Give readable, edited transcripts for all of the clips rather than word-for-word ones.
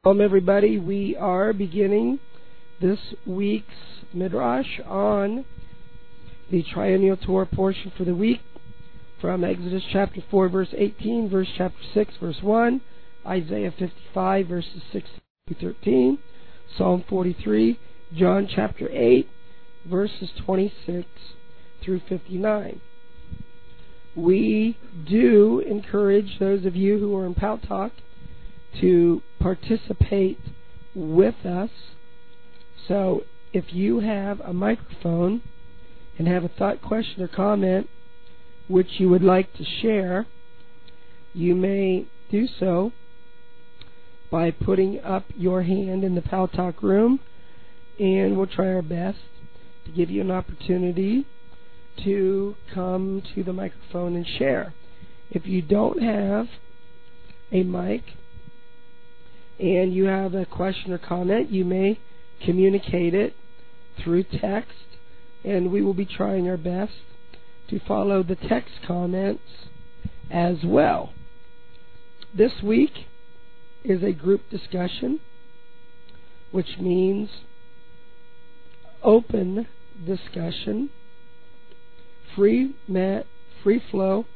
Everybody. We are beginning this week's Midrash on the Triennial Torah portion for the week from Exodus chapter 4, verse 18, verse chapter 6, verse 1, Isaiah 55, verses 6 through 13, Psalm 43, John chapter 8, verses 26 through 59. We do encourage those of you who are in Paltalk to participate with us. So if you have a microphone and have a thought, question, or comment which you would like to share, you may do so by putting up your hand in the Paltalk room, and we'll try our best to give you an opportunity to come to the microphone and share. If you don't have a mic and you have a question or comment, you may communicate it through text, and we will be trying our best to follow the text comments as well. This week is a group discussion, which means open discussion, free flow.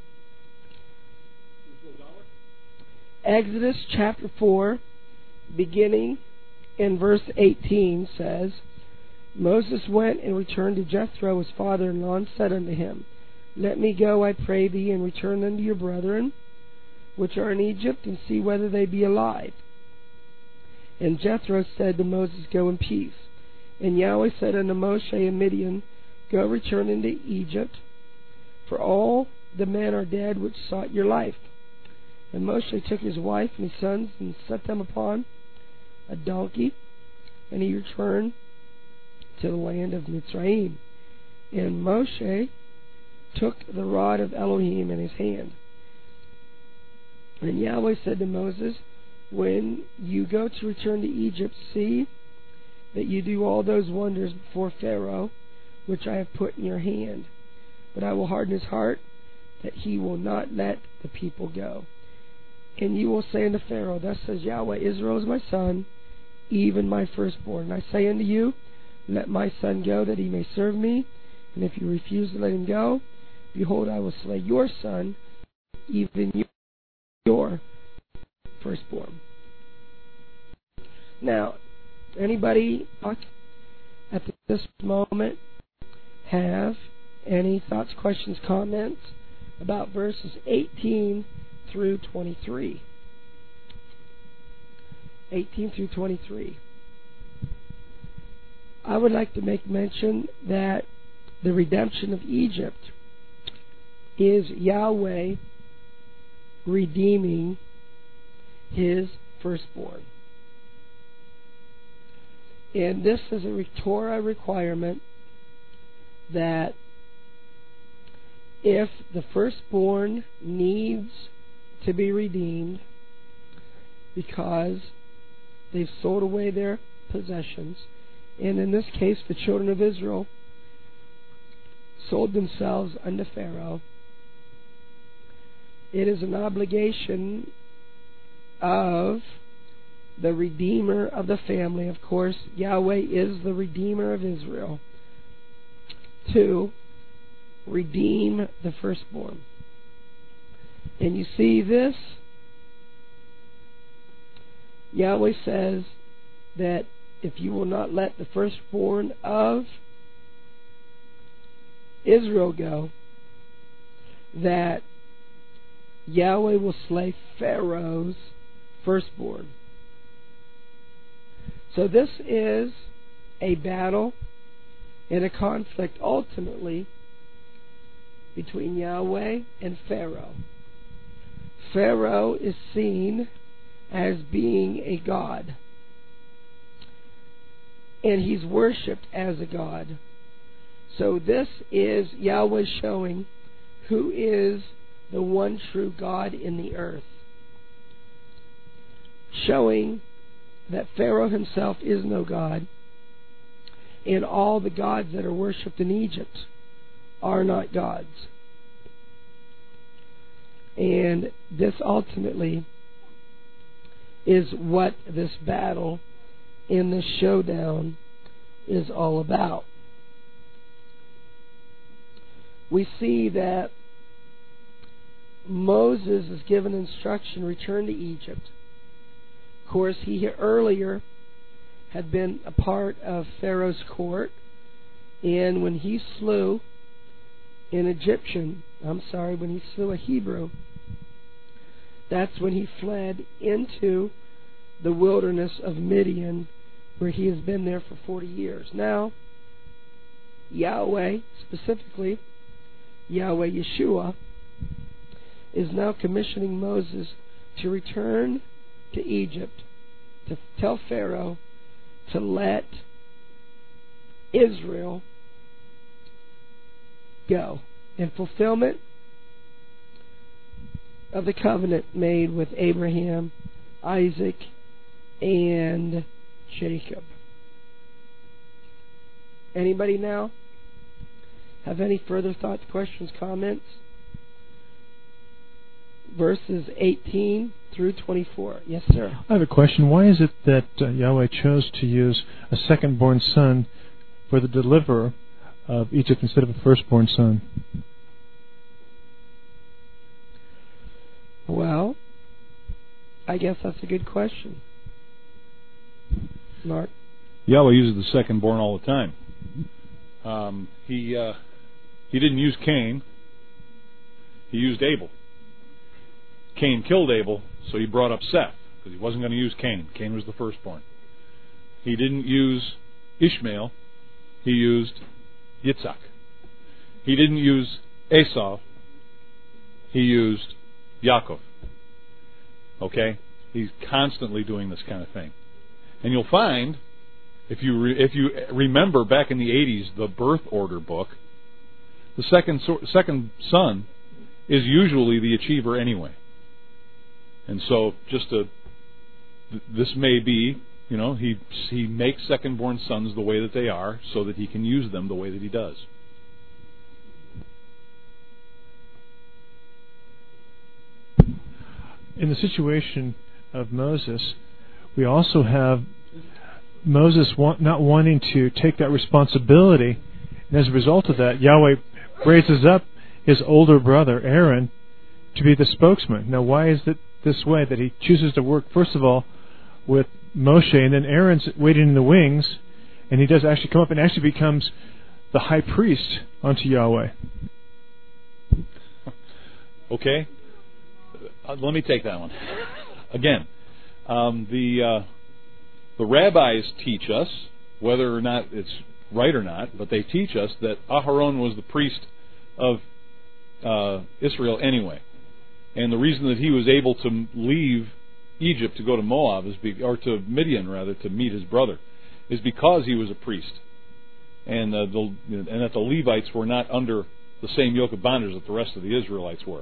Exodus chapter 4, beginning in verse 18, says, Moses went and returned to Jethro, his father-in-law, and said unto him, Let me go, I pray thee, and return unto your brethren, which are in Egypt, and see whether they be alive. And Jethro said to Moses, Go in peace. And Yahweh said unto Moshe and Midian, Go, return into Egypt, for all the men are dead which sought your life. And Moshe took his wife and his sons, and set them upon a donkey, and he returned to the land of Mitzrayim. And Moshe took the rod of Elohim in his hand. And Yahweh said to Moses, When you go to return to Egypt, see that you do all those wonders before Pharaoh, which I have put in your hand. But I will harden his heart, that he will not let the people go. And you will say unto Pharaoh, Thus says Yahweh, Israel is my son, even my firstborn. And I say unto you, Let my son go, that he may serve me. And if you refuse to let him go, behold, I will slay your son, even your firstborn. Now, anybody at this moment have any thoughts, questions, comments about verses 18 through 23? 18 through 23. I would like to make mention that the redemption of Egypt is Yahweh redeeming his firstborn. And this is a Torah requirement that if the firstborn needs to be redeemed because they've sold away their possessions, and in this case the children of Israel sold themselves unto Pharaoh, it is an obligation of the Redeemer of the family. Of course, Yahweh is the Redeemer of Israel, to redeem the firstborn. And you see this, Yahweh says that if you will not let the firstborn of Israel go, that Yahweh will slay Pharaoh's firstborn. So this is a battle and a conflict ultimately between Yahweh and Pharaoh. Pharaoh is seen as being a god, and he's worshipped as a god. So this is Yahweh showing who is the one true God in the earth, showing that Pharaoh himself is no god, and all the gods that are worshipped in Egypt are not gods. And this ultimately is what this battle in this showdown is all about. We see that Moses is given instruction, return to Egypt. Of course, he heard had been a part of Pharaoh's court, and when he slew when he slew a Hebrew, that's when he fled into the wilderness of Midian, where he has been there for 40 years. Now, Yahweh, specifically Yahweh Yeshua, is now commissioning Moses to return to Egypt, to tell Pharaoh to let Israel go in fulfillment of the covenant made with Abraham, Isaac, and Jacob. Anybody now have any further thoughts, questions, comments? Verses 18 through 24. Yes, sir. I have a question. Why is it that Yahweh chose to use a second-born son for the deliverer of Egypt instead of a firstborn son? Well, I guess that's a good question. Mark? Yahweh uses the second-born all the time. He didn't use Cain. He used Abel. Cain killed Abel, so he brought up Seth, because he wasn't going to use Cain. Cain was the firstborn. He didn't use Ishmael. He used Yitzhak. He didn't use Esau. He used Yaakov. Okay? He's constantly doing this kind of thing. And you'll find, if you remember back in the 80s, the birth order book, the second son is usually the achiever anyway. And so, this may be, he makes second-born sons the way that they are, so that he can use them the way that he does. In the situation of Moses, we also have Moses not wanting to take that responsibility, and as a result of that, Yahweh raises up his older brother, Aaron, to be the spokesman. Now, why is it this way, that he chooses to work, first of all, with Moshe, and then Aaron's waiting in the wings, and he does actually come up and actually becomes the high priest unto Yahweh? Okay. Let me take that one. Again, the rabbis teach us, whether or not it's right or not, but they teach us that Aharon was the priest of Israel anyway. And the reason that he was able to leave Egypt to go to Moab, or to Midian rather, to meet his brother, is because he was a priest, and that the Levites were not under the same yoke of bondage that the rest of the Israelites were.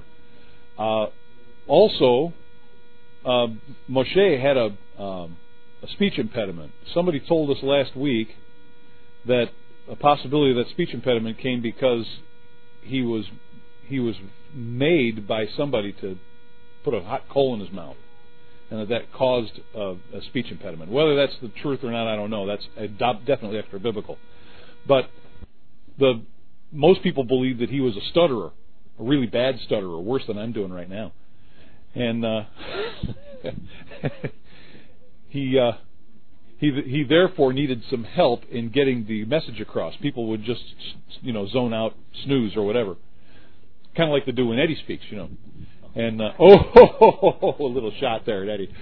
Also, Moshe had a speech impediment. Somebody told us last week that a possibility of that speech impediment came because he was made by somebody to put a hot coal in his mouth, and that caused a speech impediment. Whether that's the truth or not, I don't know. That's definitely extra biblical. But most people believe that he was a stutterer, a really bad stutterer, worse than I'm doing right now. And he therefore needed some help in getting the message across. People would just zone out, snooze, or whatever. Kind of like they do when Eddie speaks, And a little shot there at Eddie.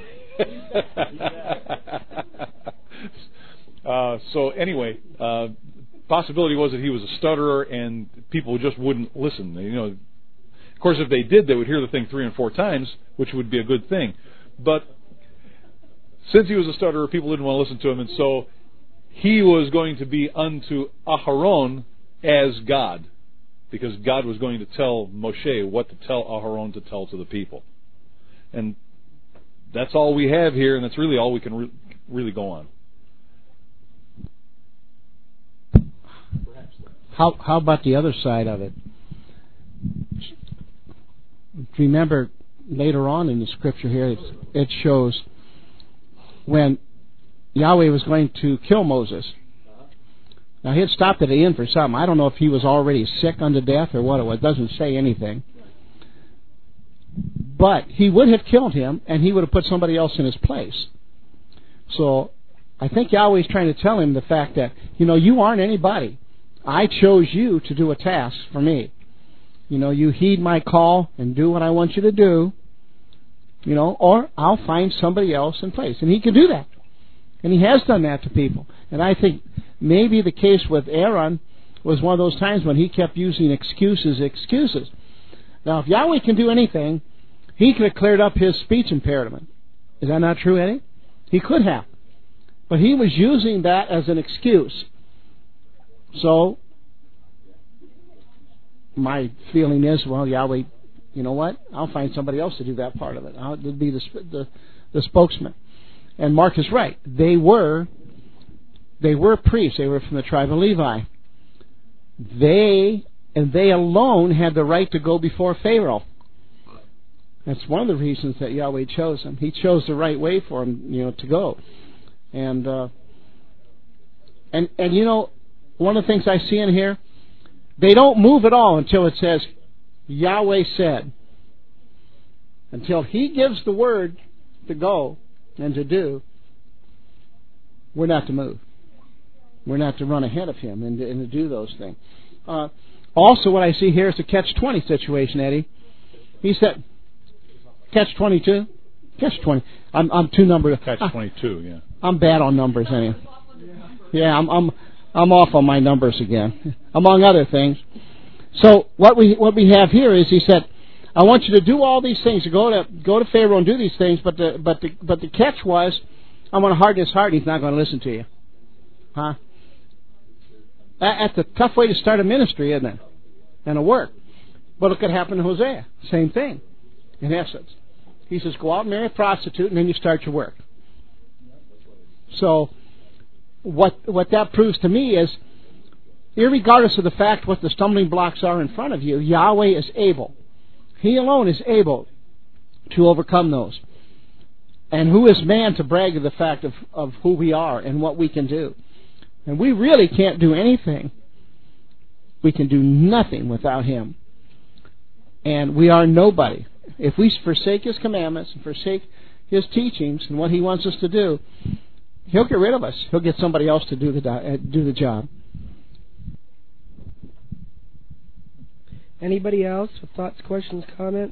So anyway, possibility was that he was a stutterer, and people just wouldn't listen. Of course, if they did, they would hear the thing 3 and 4 times, which would be a good thing. But since he was a stutterer, people didn't want to listen to him, and so he was going to be unto Aharon as God, because God was going to tell Moshe what to tell Aharon to tell to the people. And that's all we have here, and that's really all we can really go on. How about the other side of it? Remember, later on in the scripture here, it shows when Yahweh was going to kill Moses. Now, he had stopped at the inn for something. I don't know if he was already sick unto death or what it was. It doesn't say anything. But he would have killed him, and he would have put somebody else in his place. So I think Yahweh's trying to tell him the fact that, you aren't anybody. I chose you to do a task for me. You heed my call and do what I want you to do, or I'll find somebody else in place. And he can do that. And he has done that to people. And I think maybe the case with Aaron was one of those times when he kept using excuses. Now, if Yahweh can do anything, he could have cleared up his speech impairment. Is that not true, Eddie? He could have. But he was using that as an excuse. So, my feeling is, Yahweh, you know what? I'll find somebody else to do that part of it. I'll be the spokesman. And Mark is right. They were priests. They were from the tribe of Levi. They alone had the right to go before Pharaoh. That's one of the reasons that Yahweh chose them. He chose the right way for them, to go. And one of the things I see in here, they don't move at all until it says, Yahweh said. Until he gives the word to go and to do, we're not to move. We're not to run ahead of him and to do those things. Also, what I see here is a catch-20 situation, Eddie. He said, catch-22? Catch-20. I'm two numbers. Catch-22, yeah. I'm bad on numbers, anyway. Yeah, I'm off on my numbers again, among other things. So what we have here is he said, I want you to do all these things. To go to Pharaoh and do these things, but the catch was, I'm going to harden his heart. He's not going to listen to you. Huh? That's a tough way to start a ministry, isn't it? And a work. But look what happened to Hosea. Same thing, in essence. He says, go out and marry a prostitute, and then you start your work. So what that proves to me is, irregardless of the fact what the stumbling blocks are in front of you, Yahweh is able. He alone is able to overcome those. And who is man to brag of the fact of who we are and what we can do? And we really can't do anything. We can do nothing without him. And we are nobody. If we forsake his commandments and forsake his teachings and what he wants us to do, he'll get rid of us. He'll get somebody else to do the job. Anybody else with thoughts, questions, comments?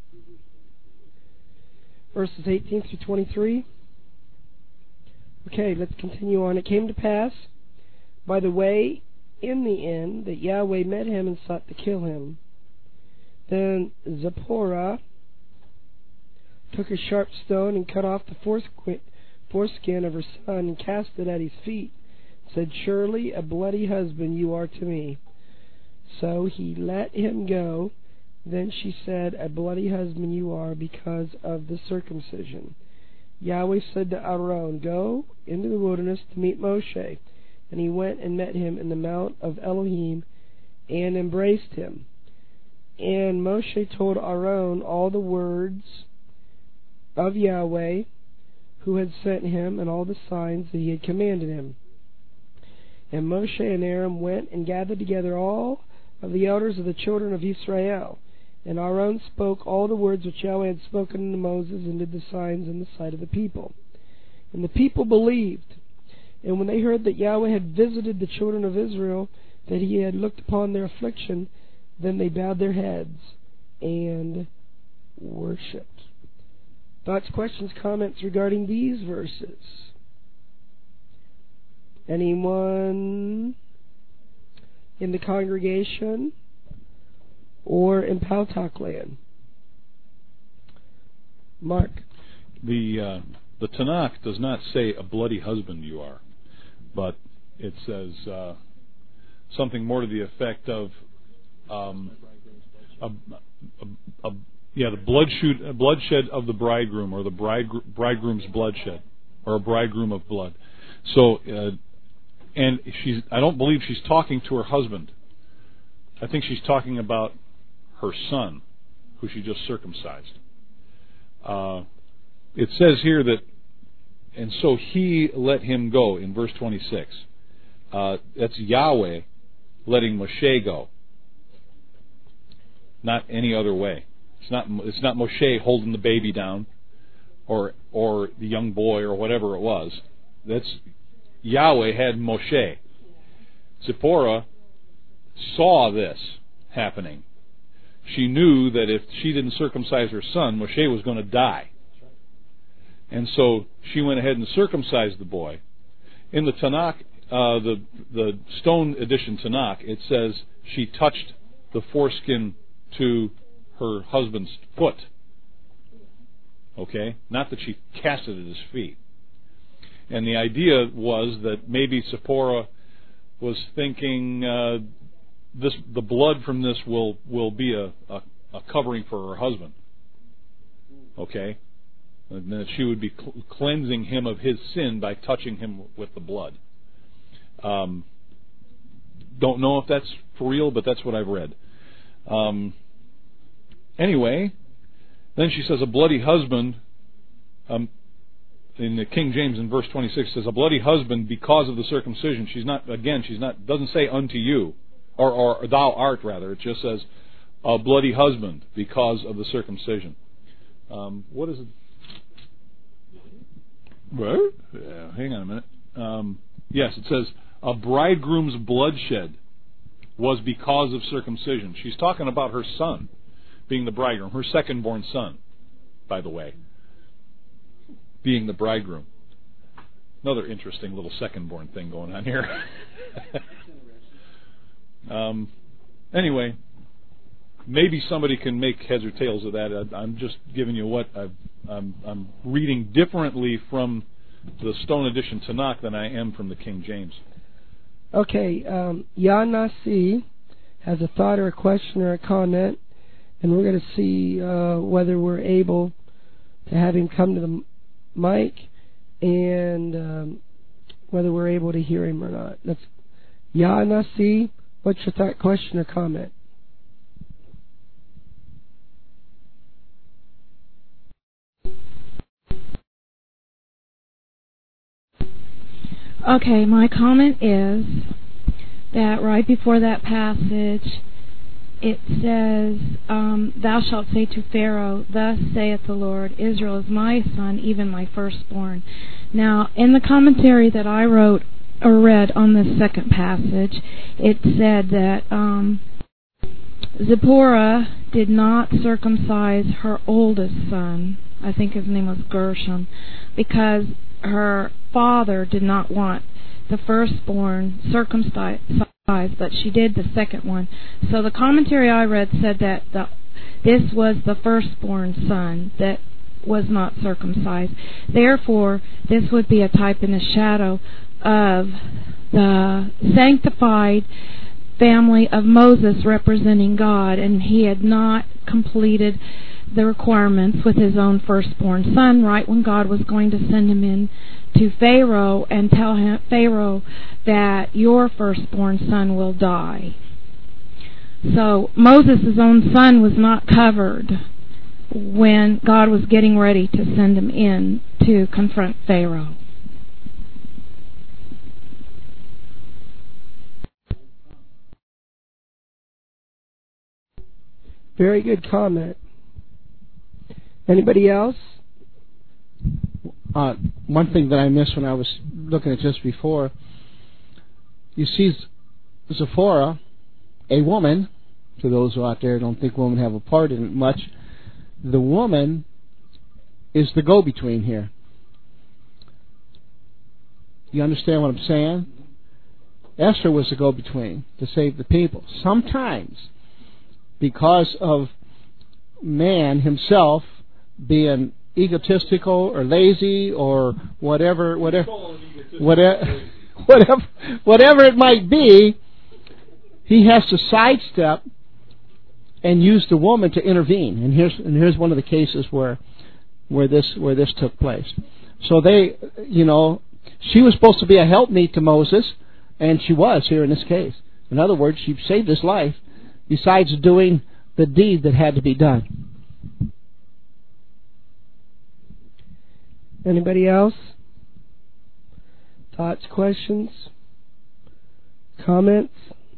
Verses 18 through 23. Okay, let's continue on. It came to pass by the way in the inn that Yahweh met him and sought to kill him. Then Zipporah took a sharp stone and cut off the foreskin of her son and cast it at his feet. Said, surely a bloody husband you are to me. So he let him go. Then she said, a bloody husband you are because of the circumcision. Yahweh said to Aaron, go into the wilderness to meet Moshe. And he went and met him in the mount of Elohim and embraced him. And Moshe told Aaron all the words of Yahweh who had sent him and all the signs that he had commanded him. And Moshe and Aaron went and gathered together all of the elders of the children of Israel. And Aaron spoke all the words which Yahweh had spoken to Moses, and did the signs in the sight of the people. And the people believed. And when they heard that Yahweh had visited the children of Israel, that he had looked upon their affliction, then they bowed their heads and worshipped. Thoughts, questions, comments regarding these verses? Anyone in the congregation or in Paltalk land? Mark. The Tanakh does not say a bloody husband you are, but it says something more to the effect of the bloodshed of the bridegroom, or the bridegroom's bloodshed, or a bridegroom of blood. So, and I don't believe she's talking to her husband. I think she's talking about her son, who she just circumcised. It says here that And so he let him go in verse 26. That's Yahweh letting Moshe go. Not any other way. It's not Moshe holding the baby down or the young boy or whatever it was. That's Yahweh had Moshe. Zipporah saw this happening. She knew that if she didn't circumcise her son, Moshe was going to die. And so she went ahead and circumcised the boy. In the Tanakh, the Stone Edition Tanakh, it says she touched the foreskin to her husband's foot. Okay? Not that she cast it at his feet. And the idea was that maybe Zipporah was thinking the blood from this will be a covering for her husband. Okay? And that she would be cleansing him of his sin by touching him with the blood. Don't know if that's for real, but that's what I've read. Anyway, then she says a bloody husband, in the King James in verse 26 says a bloody husband because of the circumcision. Doesn't say unto you, or thou art rather. It just says a bloody husband because of the circumcision. What is it? What? Yeah, hang on a minute. Yes, it says a bridegroom's bloodshed was because of circumcision. She's talking about her son being the bridegroom, her second-born son, by the way, being the bridegroom. Another interesting little second-born thing going on here. Anyway, maybe somebody can make heads or tails of that. I'm just giving you what I'm reading differently from the Stone Edition Tanakh than I am from the King James. Okay, Yanasi has a thought or a question or a comment, and we're going to see whether we're able to have him come to the mic and whether we're able to hear him or not. That's Yanasi. What's your thought, question, or comment? Okay, my comment is that right before that passage, it says, thou shalt say to Pharaoh, thus saith the Lord, Israel is my son, even my firstborn. Now, in the commentary that I wrote or read on this second passage, it said that Zipporah did not circumcise her oldest son. I think his name was Gershom, because her father did not want the firstborn circumcised, but she did the second one. So the commentary I read said that this was the firstborn son that was not circumcised. Therefore, this would be a type and a shadow of the sanctified family of Moses representing God, and he had not completed the requirements with his own firstborn son right when God was going to send him in to Pharaoh and tell Pharaoh that your firstborn son will die. So Moses' own son was not covered when God was getting ready to send him in to confront Pharaoh. Very good comment. Anybody else? One thing that I missed when I was looking at this before, you see Zipporah, a woman, to those who out there don't think women have a part in it much, the woman is the go-between here. You understand what I'm saying? Esther was the go-between to save the people. Sometimes, because of man himself being egotistical or lazy or whatever it might be, he has to sidestep and use the woman to intervene. And here's one of the cases where this took place. So she was supposed to be a helpmeet to Moses, and she was here in this case. In other words, she saved his life besides doing the deed that had to be done. Anybody else? Thoughts, questions, comments?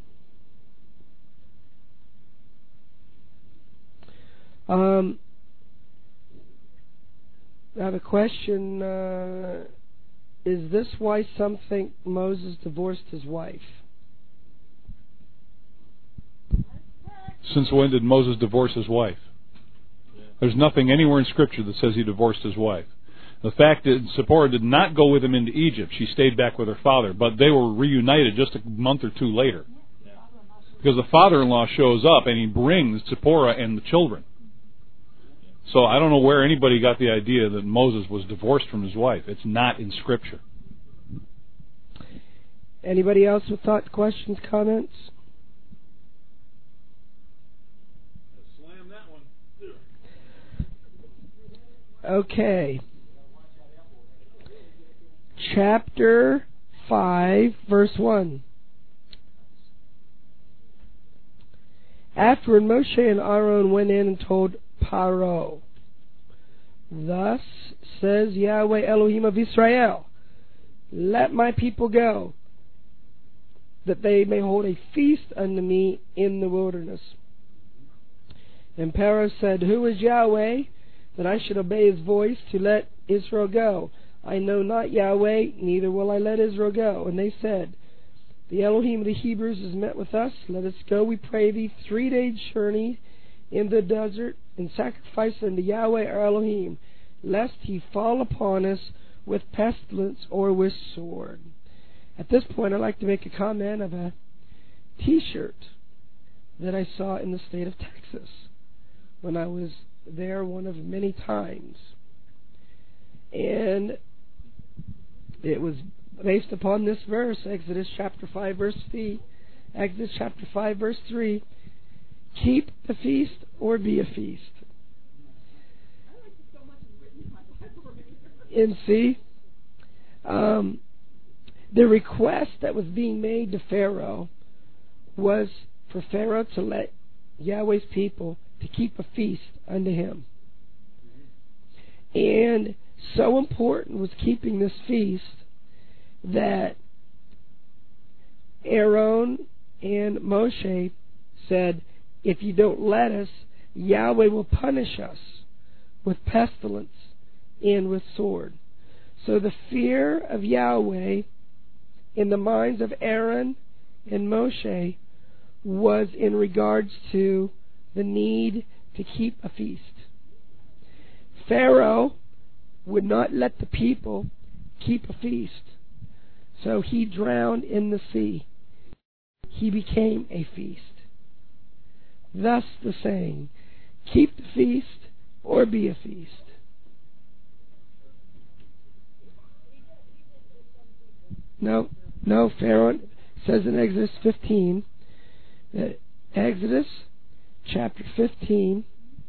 I have a question. Is this why some think Moses divorced his wife? Since when did Moses divorce his wife? There's nothing anywhere in Scripture that says he divorced his wife. The fact that Zipporah did not go with him into Egypt. She stayed back with her father, but they were reunited just a month or two later. Because the father-in-law shows up and he brings Zipporah and the children. So I don't know where anybody got the idea that Moses was divorced from his wife. It's not in Scripture. Anybody else with thoughts, questions, comments? Slam that one. Okay. Chapter 5, verse 1. Afterward, Moshe and Aaron went in and told Paro, "Thus says Yahweh Elohim of Israel, let my people go, that they may hold a feast unto me in the wilderness." And Paro said, "Who is Yahweh, that I should obey his voice to let Israel go? I know not Yahweh, neither will I let Israel go." And they said, "The Elohim of the Hebrews has met with us. Let us go, we pray thee, 3 days' journey in the desert, and sacrifice unto Yahweh our Elohim, lest he fall upon us with pestilence or with sword." At this point, I'd like to make a comment of a T-shirt that I saw in the state of Texas when I was there one of many times. And it was based upon this verse, Exodus chapter 5, verse 3. Exodus chapter 5, verse 3. Keep the feast or be a feast. And see, the request that was being made to Pharaoh was for Pharaoh to let Yahweh's people to keep a feast unto him. And so important was keeping this feast that Aaron and Moshe said, "If you don't let us, Yahweh will punish us with pestilence and with sword." So the fear of Yahweh in the minds of Aaron and Moshe was in regards to the need to keep a feast. Pharaoh would not let the people keep a feast, so he drowned in the sea. He became a feast. Thus the saying, keep the feast or be a feast. No, Pharaoh says in Exodus 15, Exodus chapter 15,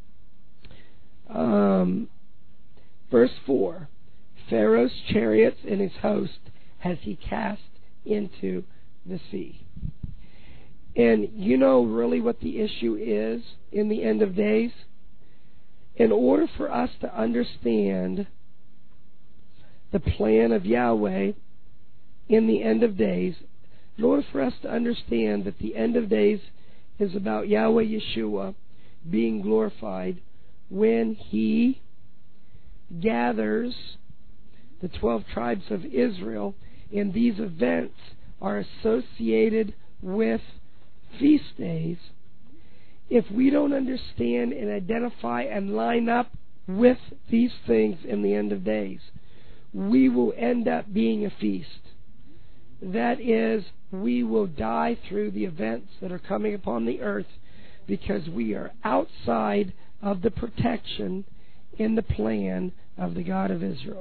verse 4, Pharaoh's chariots and his host has he cast into the sea. And you know really what the issue is in the end of days? In order for us to understand the plan of Yahweh in the end of days, in order for us to understand that the end of days is about Yahweh Yeshua being glorified when He gathers the 12 tribes of Israel, and these events are associated with feast days. If we don't understand and identify and line up with these things in the end of days, we will end up being a feast. That is, we will die through the events that are coming upon the earth because we are outside of the protection in the plan of the God of Israel.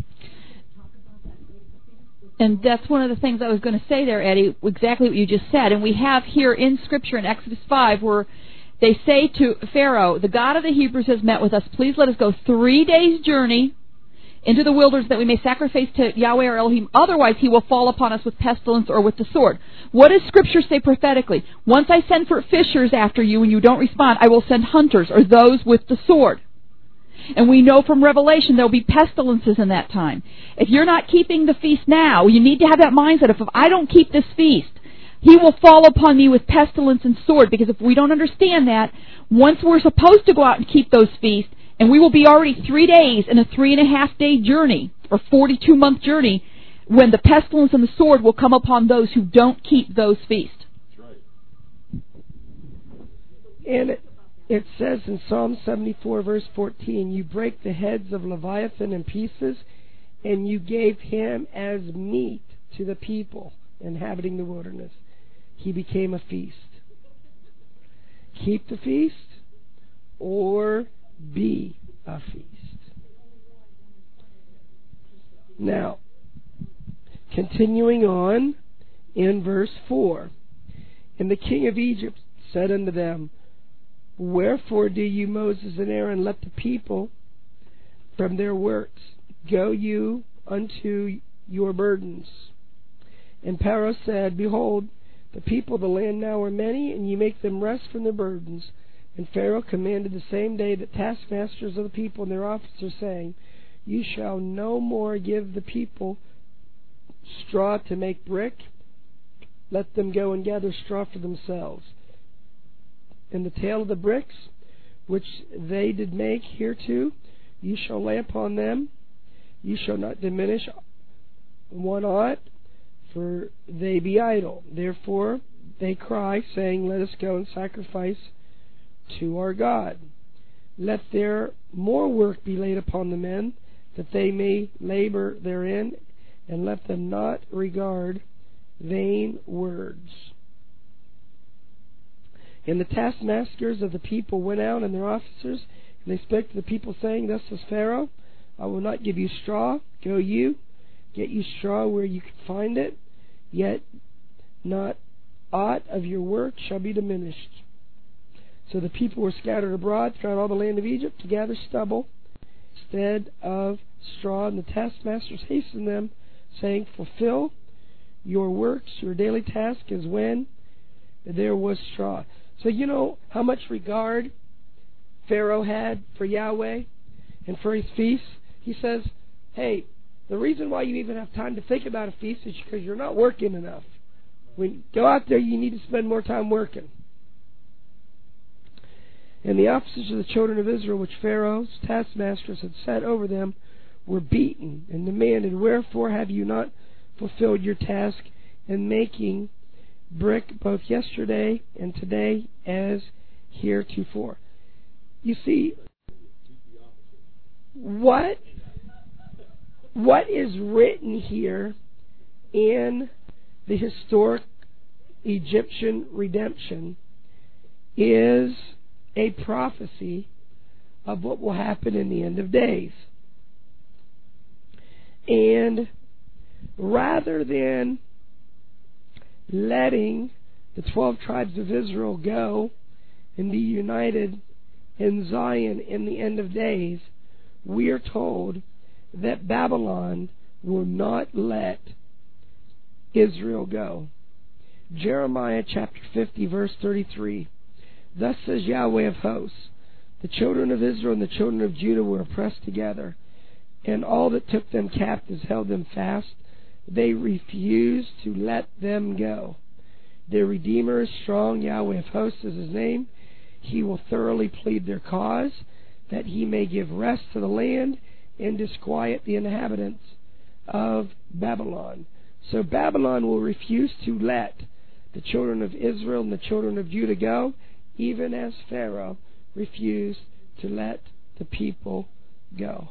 And that's one of the things I was going to say there, Eddie, exactly what you just said. And we have here in Scripture in Exodus 5 where they say to Pharaoh, the God of the Hebrews has met with us. Please let us go 3 days' journey into the wilderness that we may sacrifice to Yahweh our Elohim. Otherwise he will fall upon us with pestilence or with the sword. What does Scripture say prophetically? Once I send for fishers after you and you don't respond, I will send hunters or those with the sword. And we know from Revelation there will be pestilences in that time. If you're not keeping the feast now, you need to have that mindset of, if I don't keep this feast, He will fall upon me with pestilence and sword. Because if we don't understand that, once we're supposed to go out and keep those feasts, and we will be already 3 days in a 3.5-day journey, or 42-month journey, when the pestilence and the sword will come upon those who don't keep those feasts. And it says in Psalm 74, verse 14, you break the heads of Leviathan in pieces, and you gave him as meat to the people inhabiting the wilderness. He became a feast. Keep the feast or be a feast. Now, continuing on in verse 4, and the king of Egypt said unto them, wherefore do you, Moses and Aaron, let the people from their works go you unto your burdens? And Pharaoh said, behold, the people of the land now are many, and ye make them rest from their burdens. And Pharaoh commanded the same day the taskmasters of the people and their officers, saying, you shall no more give the people straw to make brick. Let them go and gather straw for themselves. And the tale of the bricks, which they did make hereto, you shall lay upon them. You shall not diminish one aught, for they be idle. Therefore they cry, saying, let us go and sacrifice to our God. Let their more work be laid upon the men, that they may labor therein, and let them not regard vain words. And the taskmasters of the people went out, and their officers, and they spake to the people, saying, thus says Pharaoh, I will not give you straw. Go you, get you straw where you can find it, yet not aught of your work shall be diminished. So the people were scattered abroad throughout all the land of Egypt to gather stubble instead of straw, and the taskmasters hastened them, saying, fulfill your works, your daily task, as when there was straw. So you know how much regard Pharaoh had for Yahweh and for his feasts? He says, hey, the reason why you even have time to think about a feast is because you're not working enough. When you go out there, you need to spend more time working. And the officers of the children of Israel, which Pharaoh's taskmasters had set over them, were beaten and demanded, wherefore have you not fulfilled your task in making brick both yesterday and today as heretofore? You see, what is written here in the historic Egyptian redemption is a prophecy of what will happen in the end of days. And rather than letting the 12 tribes of Israel go and be united in Zion in the end of days, we are told that Babylon will not let Israel go. Jeremiah chapter 50, verse 33. Thus says Yahweh of hosts, the children of Israel and the children of Judah were oppressed together, and all that took them captives held them fast. They refused to let them go. Their Redeemer is strong, Yahweh of hosts is his name. He will thoroughly plead their cause, that he may give rest to the land and disquiet the inhabitants of Babylon. So Babylon will refuse to let the children of Israel and the children of Judah go, even as Pharaoh refused to let the people go.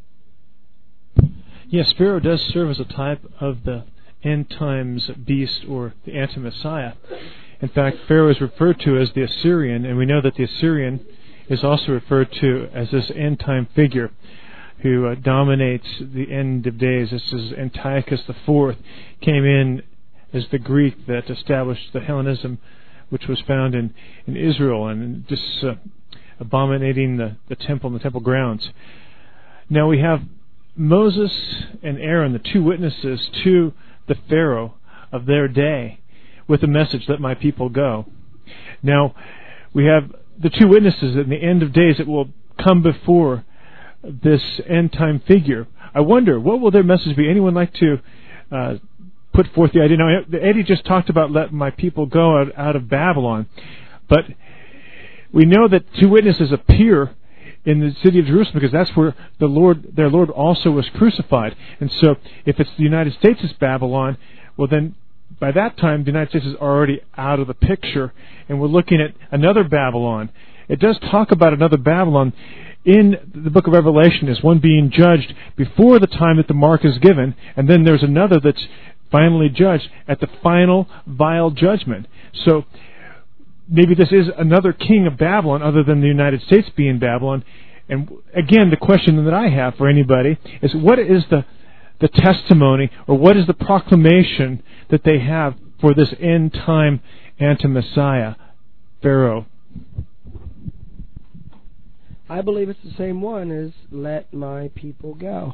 Yes, Pharaoh does serve as a type of the end times beast or the anti-Messiah. In fact, Pharaoh is referred to as the Assyrian, and we know that the Assyrian is also referred to as this end time figure who dominates the end of days. This is Antiochus IV, came in as the Greek that established the Hellenism, which was found in Israel, and just abominating the temple and the temple grounds. Now we have Moses and Aaron, the two witnesses to the Pharaoh of their day, with the message, let my people go. Now we have the two witnesses in the end of days that will come before this end-time figure. I wonder, what will their message be? Anyone like to put forth the idea? Now, Eddie just talked about letting my people go out of Babylon, but we know that two witnesses appear in the city of Jerusalem because that's where their Lord also was crucified. And so if it's the United States is Babylon, well then by that time the United States is already out of the picture, and we're looking at another Babylon. It does talk about another Babylon in the book of Revelation as one being judged before the time that the mark is given, and then there's another that's finally judged at the final vile judgment. So maybe this is another king of Babylon other than the United States being Babylon. And again, the question that I have for anybody is, what is the testimony, or what is the proclamation that they have for this end time anti-Messiah, Pharaoh? I believe it's the same one as let my people go.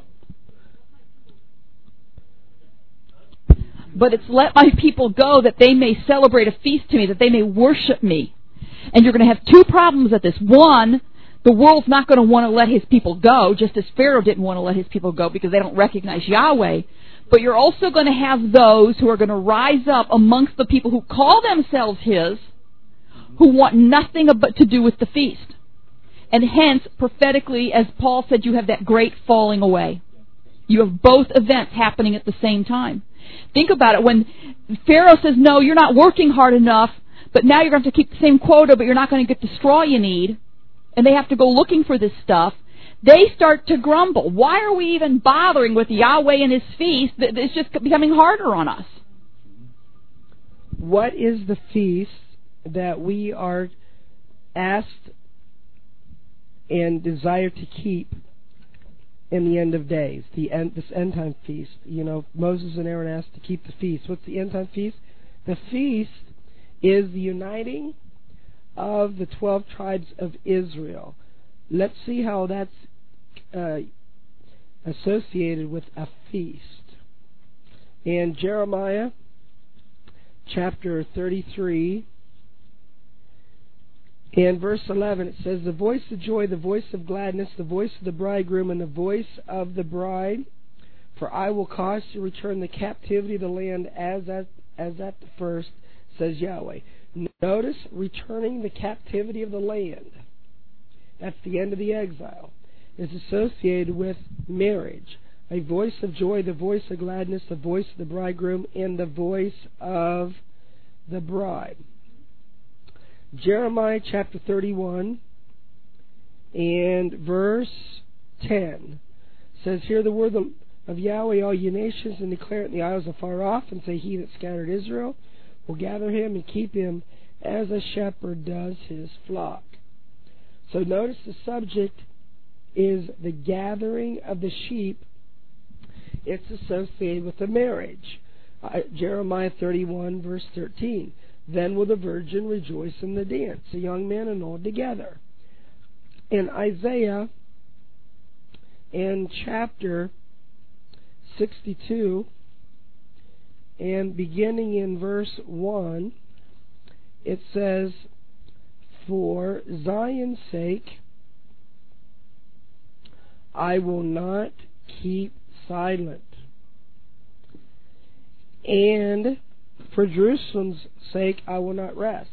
But it's let my people go that they may celebrate a feast to me, that they may worship me. And you're going to have two problems at this. One, the world's not going to want to let his people go, just as Pharaoh didn't want to let his people go because they don't recognize Yahweh. But you're also going to have those who are going to rise up amongst the people who call themselves his, who want nothing to do with the feast. And hence, prophetically, as Paul said, you have that great falling away. You have both events happening at the same time. Think about it. When Pharaoh says, no, you're not working hard enough, but now you're going to have to keep the same quota, but you're not going to get the straw you need, and they have to go looking for this stuff, they start to grumble. Why are we even bothering with Yahweh and his feast? It's just becoming harder on us. What is the feast that we are asked and desire to keep in the end of days? This end time feast. You know, Moses and Aaron asked to keep the feast. What's the end time feast? The feast is the uniting of the 12 tribes of Israel. Let's see how that's associated with a feast. In Jeremiah chapter 33 and verse 11, it says, the voice of joy, the voice of gladness, the voice of the bridegroom, and the voice of the bride, for I will cause to return the captivity of the land as at the first, says Yahweh. Notice, returning the captivity of the land, that's the end of the exile, is associated with marriage. A voice of joy, the voice of gladness, the voice of the bridegroom, and the voice of the bride. Jeremiah chapter 31 and verse 10 says, hear the word of Yahweh, all you nations, and declare it in the isles afar off, and say, he that scattered Israel will gather him and keep him as a shepherd does his flock. So notice the subject is the gathering of the sheep. It's associated with the marriage. Jeremiah 31 verse 13. Then will the virgin rejoice in the dance, the young man and old together. In Isaiah, in chapter 62, and beginning in verse 1, it says, for Zion's sake, I will not keep silent, and for Jerusalem's sake, I will not rest,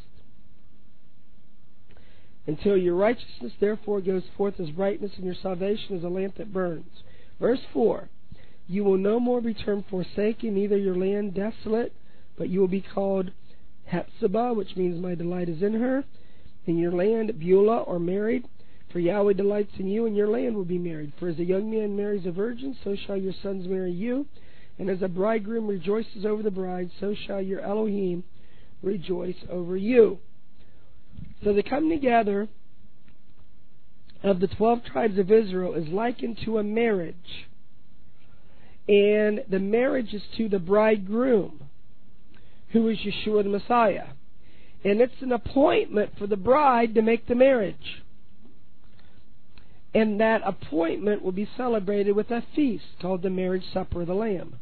until your righteousness therefore goes forth as brightness, and your salvation as a lamp that burns. Verse 4, you will no more be termed forsaken, neither your land desolate, but you will be called Hephzibah, which means my delight is in her, and your land Beulah, or married, for Yahweh delights in you, and your land will be married. For as a young man marries a virgin, so shall your sons marry you, and as a bridegroom rejoices over the bride, so shall your Elohim rejoice over you. So the coming together of the 12 tribes of Israel is likened to a marriage, and the marriage is to the bridegroom, who is Yeshua the Messiah. And it's an appointment for the bride to make the marriage. And that appointment will be celebrated with a feast called the marriage supper of the Lamb.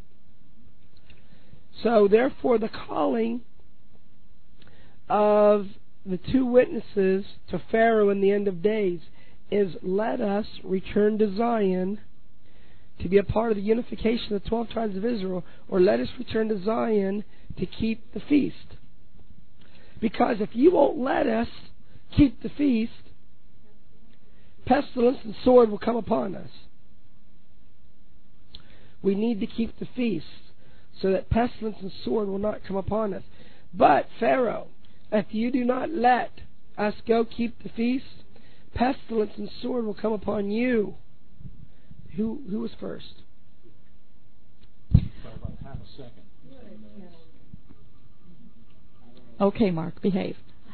So therefore the calling of the two witnesses to Pharaoh in the end of days is let us return to Zion to be a part of the unification of the 12 tribes of Israel, or let us return to Zion to keep the feast. Because if you won't let us keep the feast, pestilence and sword will come upon us. We need to keep the feast so that pestilence and sword will not come upon us. But, Pharaoh, if you do not let us go keep the feast, pestilence and sword will come upon you. Who was first? About half a second. Okay, Mark, behave.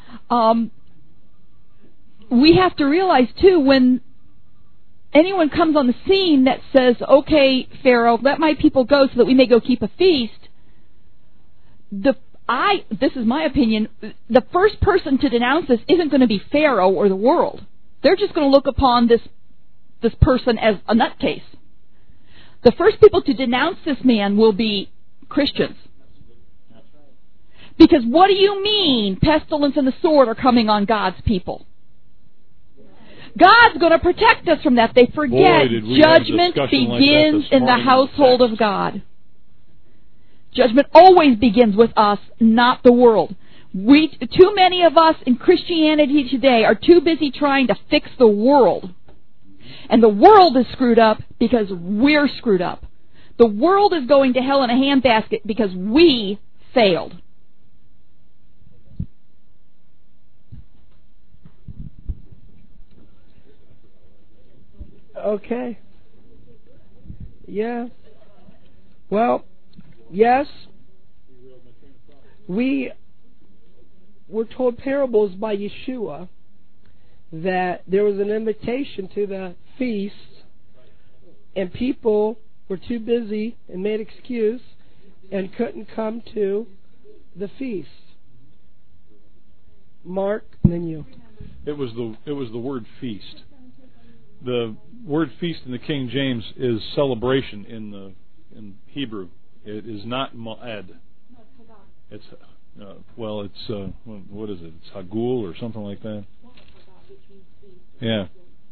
We have to realize, too, when anyone comes on the scene that says, okay, Pharaoh, let my people go so that we may go keep a feast, this is my opinion, the first person to denounce this isn't going to be Pharaoh or the world. They're just going to look upon this person as a nutcase. The first people to denounce this man will be Christians. Because what do you mean pestilence and the sword are coming on God's people? God's going to protect us from that. They forget judgment begins in the household of God. Judgment always begins with us, not the world. Too many of us in Christianity today are too busy trying to fix the world. And the world is screwed up because we're screwed up. The world is going to hell in a handbasket because we failed. Okay. Yeah. Well, yes. We were told parables by Yeshua that there was an invitation to the feast, and people were too busy and made excuse and couldn't come to the feast. Mark, and then you. It was the word feast. The word feast in the King James is celebration in Hebrew. It is not ma'ed. It's what is it? It's hagul or something like that. Yeah.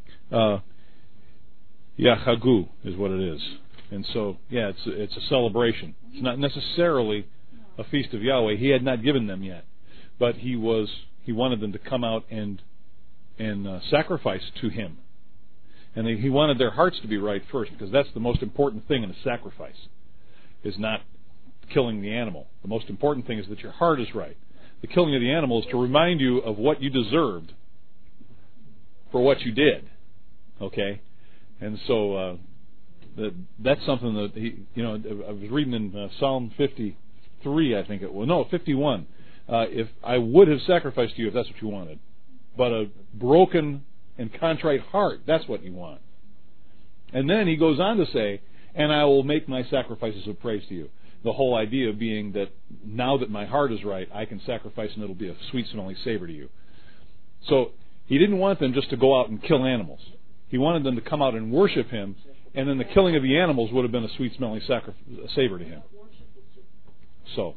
Chagu is what it is. And so, yeah, it's a celebration. It's not necessarily a feast of Yahweh. He had not given them yet. But he wanted them to come out and sacrifice to him. And he wanted their hearts to be right first, because that's the most important thing in a sacrifice, is not killing the animal. The most important thing is that your heart is right. The killing of the animal is to remind you of what you deserved for what you did. Okay? And so that's something that I was reading in Psalm 53, I think it was. No, 51. If I would have sacrificed to you if that's what you wanted. But a broken and contrite heart, that's what you want. And then he goes on to say, and I will make my sacrifices of praise to you. The whole idea being that now that my heart is right, I can sacrifice and it'll be a sweet smelling savor to you. So he didn't want them just to go out and kill animals. He wanted them to come out and worship him, and then the killing of the animals would have been a sweet smelling savor to him. So,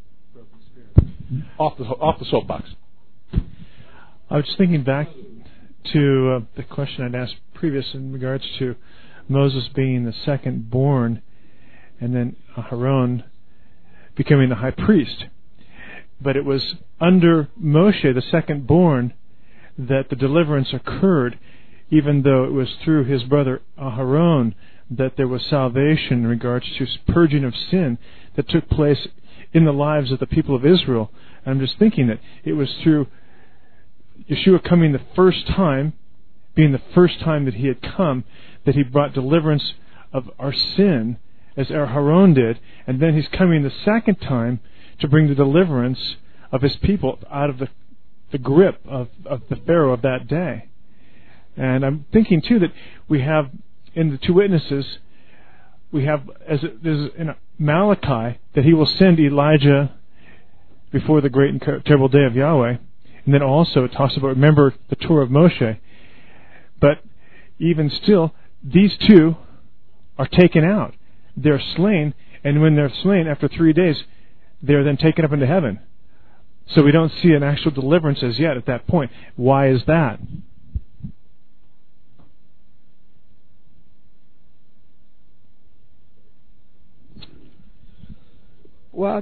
off the soapbox. I was just thinking back to the question I'd asked previous in regards to Moses being the second born and then Aaron becoming the high priest. But it was under Moshe, the second born, that the deliverance occurred, even though it was through his brother Aaron that there was salvation in regards to purging of sin that took place in the lives of the people of Israel. And I'm just thinking that it was through Yeshua coming the first time, being the first time that he had come, that he brought deliverance of our sin, as Aaron did, and then he's coming the second time to bring the deliverance of his people out of the grip of the Pharaoh of that day. And I'm thinking, too, that we have, in the two witnesses, we have, as it is in Malachi, that he will send Elijah before the great and terrible day of Yahweh. And then also it talks about, remember the Torah of Moshe. But even still, these two are taken out. They're slain, and when they're slain, after 3 days, they're then taken up into heaven. So we don't see an actual deliverance as yet at that point. Why is that? Well,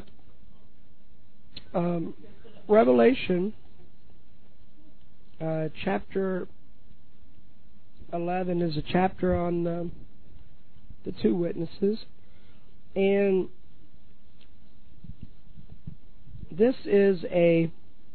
Revelation chapter 11 is a chapter on the two witnesses, and this is a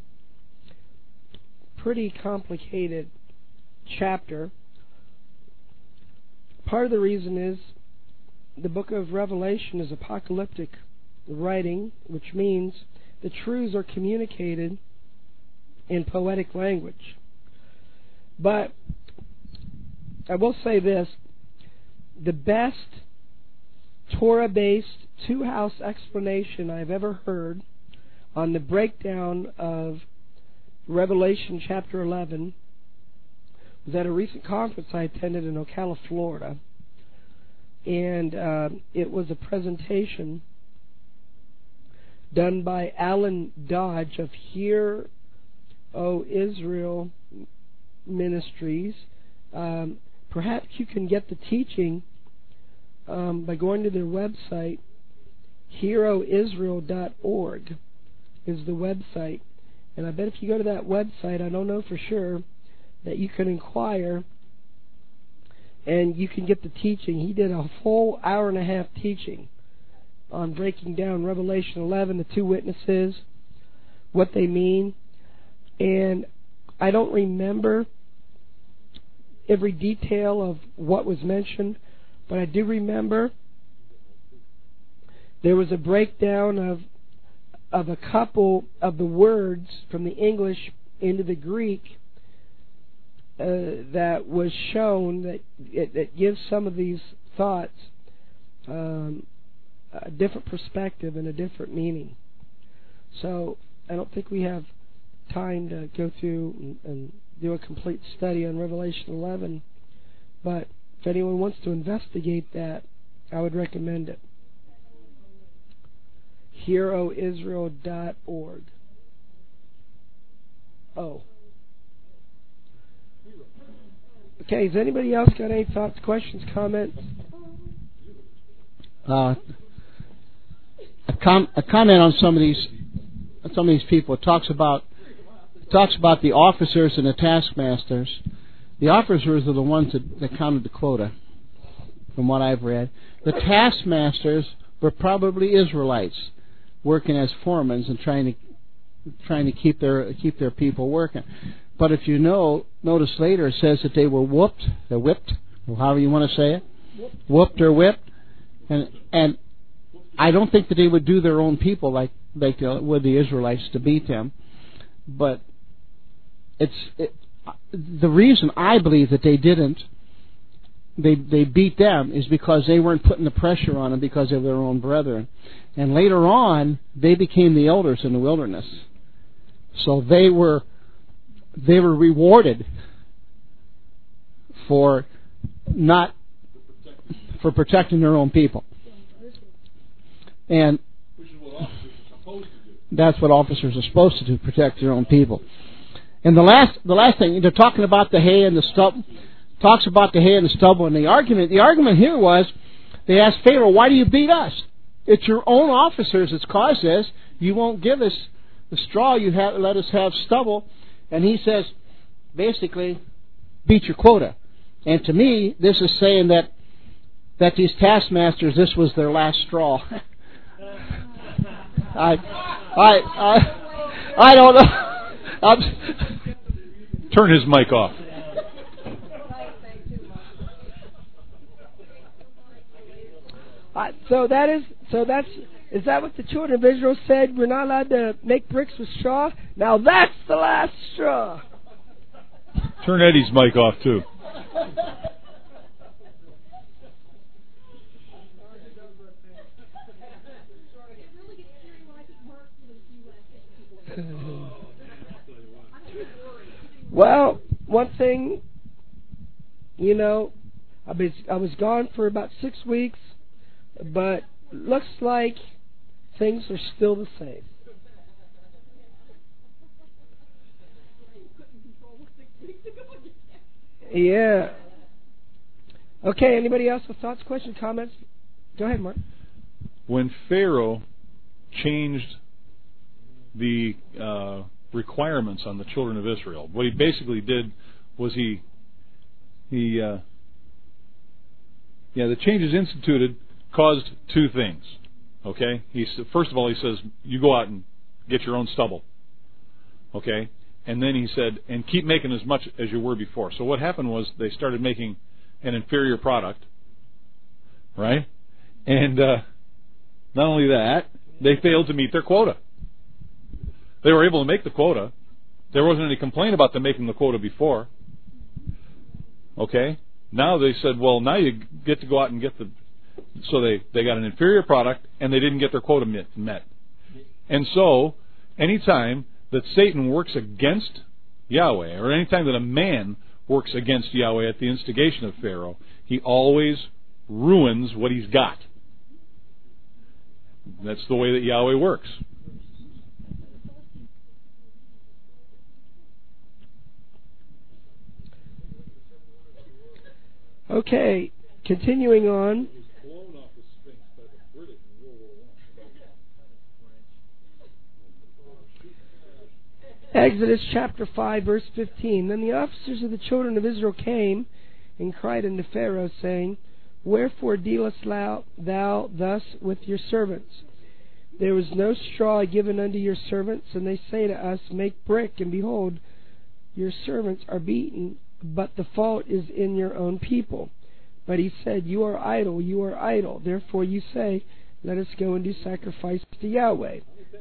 pretty complicated chapter. Part of the reason is the book of Revelation is apocalyptic writing, which means the truths are communicated in poetic language. But I will say this, the best Torah-based two-house explanation I've ever heard on the breakdown of Revelation chapter 11 was at a recent conference I attended in Ocala, Florida. And it was a presentation done by Alan Dodge of Hear, O Israel Ministries. Perhaps you can get the teaching by going to their website. HeroIsrael.org is the website. And I bet if you go to that website, I don't know for sure, that you can inquire and you can get the teaching. He did a full hour-and-a-half teaching on breaking down Revelation 11, the two witnesses, what they mean. And I don't remember every detail of what was mentioned, but I do remember there was a breakdown of a couple of the words from the English into the Greek that was shown that gives some of these thoughts a different perspective and a different meaning. So I don't think we have time to go through and do a complete study on Revelation 11, but if anyone wants to investigate that, I would recommend it. HeroIsrael.org. Oh. Okay, has anybody else got any thoughts, questions, comments? A comment on some of these people. It talks about the officers and the taskmasters. The officers are the ones that counted the quota, from what I've read. The taskmasters were probably Israelites working as foremen and trying to keep their people working. But if you notice later it says that they were whipped, or however you want to say it, whooped or whipped, and I don't think that they would do their own people like would the Israelites to beat them. But the reason I believe that they didn't, they beat them, is because they weren't putting the pressure on them because of their own brethren. And later on, they became the elders in the wilderness. So they were rewarded for protecting their own people. And that's what officers are supposed to do, protect their own people. And the last thing, they're talking about the hay and the stubble. Talks about the hay and the stubble, and the argument here was, they asked Pharaoh, why do you beat us? It's your own officers that's caused this. You won't give us the straw, let us have stubble. And he says, basically, beat your quota. And to me, this is saying that these taskmasters, this was their last straw. I don't know. Turn his mic off. Is that what the children of Israel said? We're not allowed to make bricks with straw? Now that's the last straw. Turn Eddie's mic off too. Well, one thing, I was gone for about 6 weeks, but looks like things are still the same. Yeah. Okay, anybody else with thoughts, questions, comments? Go ahead, Mark. When Pharaoh changed the requirements on the children of Israel. What he basically did was the changes instituted caused two things. Okay? First of all, he says, you go out and get your own stubble. Okay? And then he said, and keep making as much as you were before. So what happened was they started making an inferior product, right? And not only that, they failed to meet their quota. They were able to make the quota. There wasn't any complaint about them making the quota before. Okay? Now they said, well, now you get to go out and get the... So they got an inferior product, and they didn't get their quota met. And so, anytime that Satan works against Yahweh, or anytime that a man works against Yahweh at the instigation of Pharaoh, he always ruins what he's got. That's the way that Yahweh works. Okay, continuing on. Exodus chapter 5, verse 15. Then the officers of the children of Israel came and cried unto Pharaoh, saying, Wherefore dealest thou thus with your servants? There was no straw given unto your servants, and they say to us, Make brick, and behold, your servants are beaten, but the fault is in your own people. But he said, You are idle, you are idle. Therefore you say, Let us go and do sacrifice to Yahweh.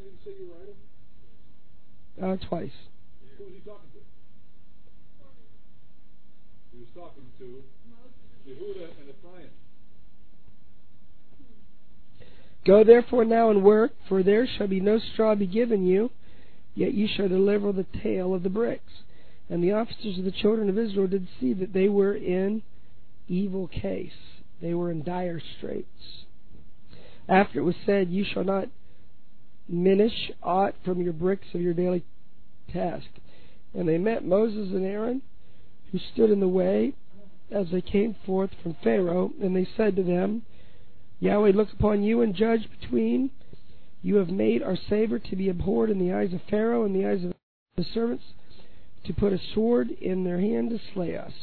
Twice. Who was he talking to? He was talking to Yehuda and Ephraim. Go therefore now and work, for there shall be no straw be given you, yet you shall deliver the tale of the bricks. And the officers of the children of Israel did see that they were in evil case. They were in dire straits. After it was said, You shall not minish aught from your bricks of your daily task. And they met Moses and Aaron, who stood in the way as they came forth from Pharaoh, and they said to them, Yahweh look upon you and judge between. You have made our savor to be abhorred in the eyes of Pharaoh and the eyes of the servants, to put a sword in their hand to slay us.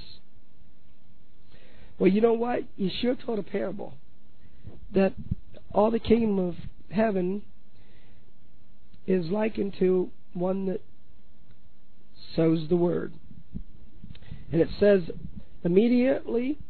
Well, you know what? Yeshua told a parable that all the kingdom of heaven is likened to one that sows the word. And it says immediately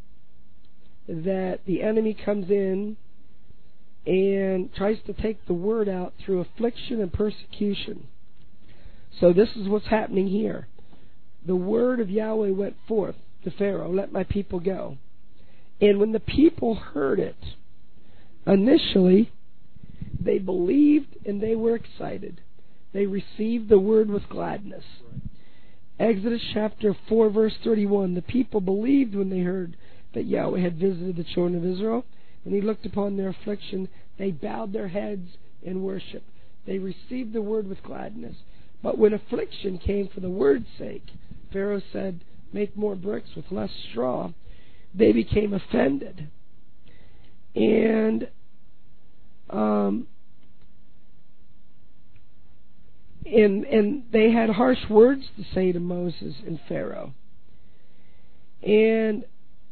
that the enemy comes in and tries to take the word out through affliction and persecution. So this is what's happening here. The word of Yahweh went forth to Pharaoh, Let my people go. And when the people heard it, initially, they believed and they were excited. They received the word with gladness. Exodus chapter 4, verse 31. The people believed when they heard that Yahweh had visited the children of Israel, and he looked upon their affliction. They bowed their heads in worship. They received the word with gladness. But when affliction came for the word's sake, Pharaoh said, Make more bricks with less straw. They became offended. And they had harsh words to say to Moses and Pharaoh. And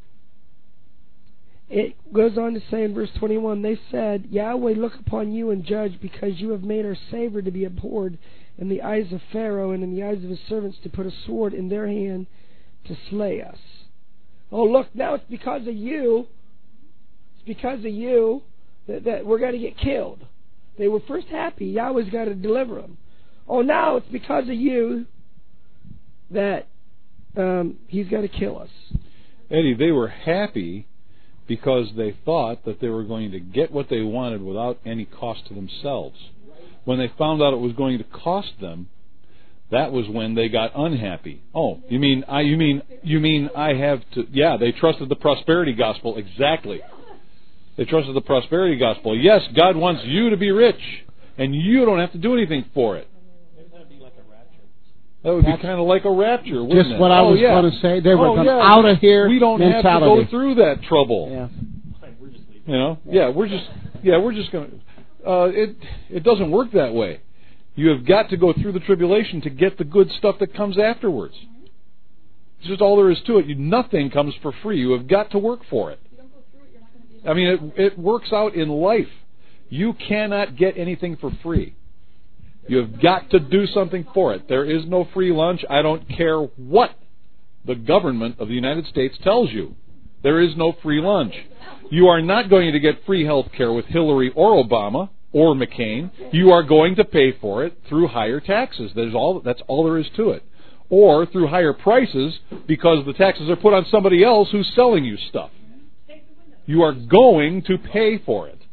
it goes on to say in verse 21, they said, Yahweh look upon you and judge, because you have made our savor to be abhorred in the eyes of Pharaoh and in the eyes of his servants, to put a sword in their hand to slay us. Oh, look, now it's because of you. It's because of you that we're going to get killed. They were first happy. Yahweh's got to deliver them. Oh, now it's because of you that he's got to kill us. Eddie, they were happy because they thought that they were going to get what they wanted without any cost to themselves. When they found out it was going to cost them, that was when they got unhappy. Oh, you mean I have to? Yeah, they trusted the prosperity gospel. Exactly. They trusted the prosperity gospel. Yes, God wants you to be rich, and you don't have to do anything for it. That would be kind of like a rapture, wouldn't it? Just what I was going to say. They were out of here. We don't mentality. have to go through that trouble. Yeah. You know? Yeah, we're just going to. It doesn't work that way. You have got to go through the tribulation to get the good stuff that comes afterwards. It's just all there is to it. Nothing comes for free. You have got to work for it. I mean, it works out in life. You cannot get anything for free. You have got to do something for it. There is no free lunch. I don't care what the government of the United States tells you. There is no free lunch. You are not going to get free health care with Hillary or Obama or McCain. You are going to pay for it through higher taxes. That's all there is to it. Or through higher prices because the taxes are put on somebody else who's selling you stuff. You are going to pay for it.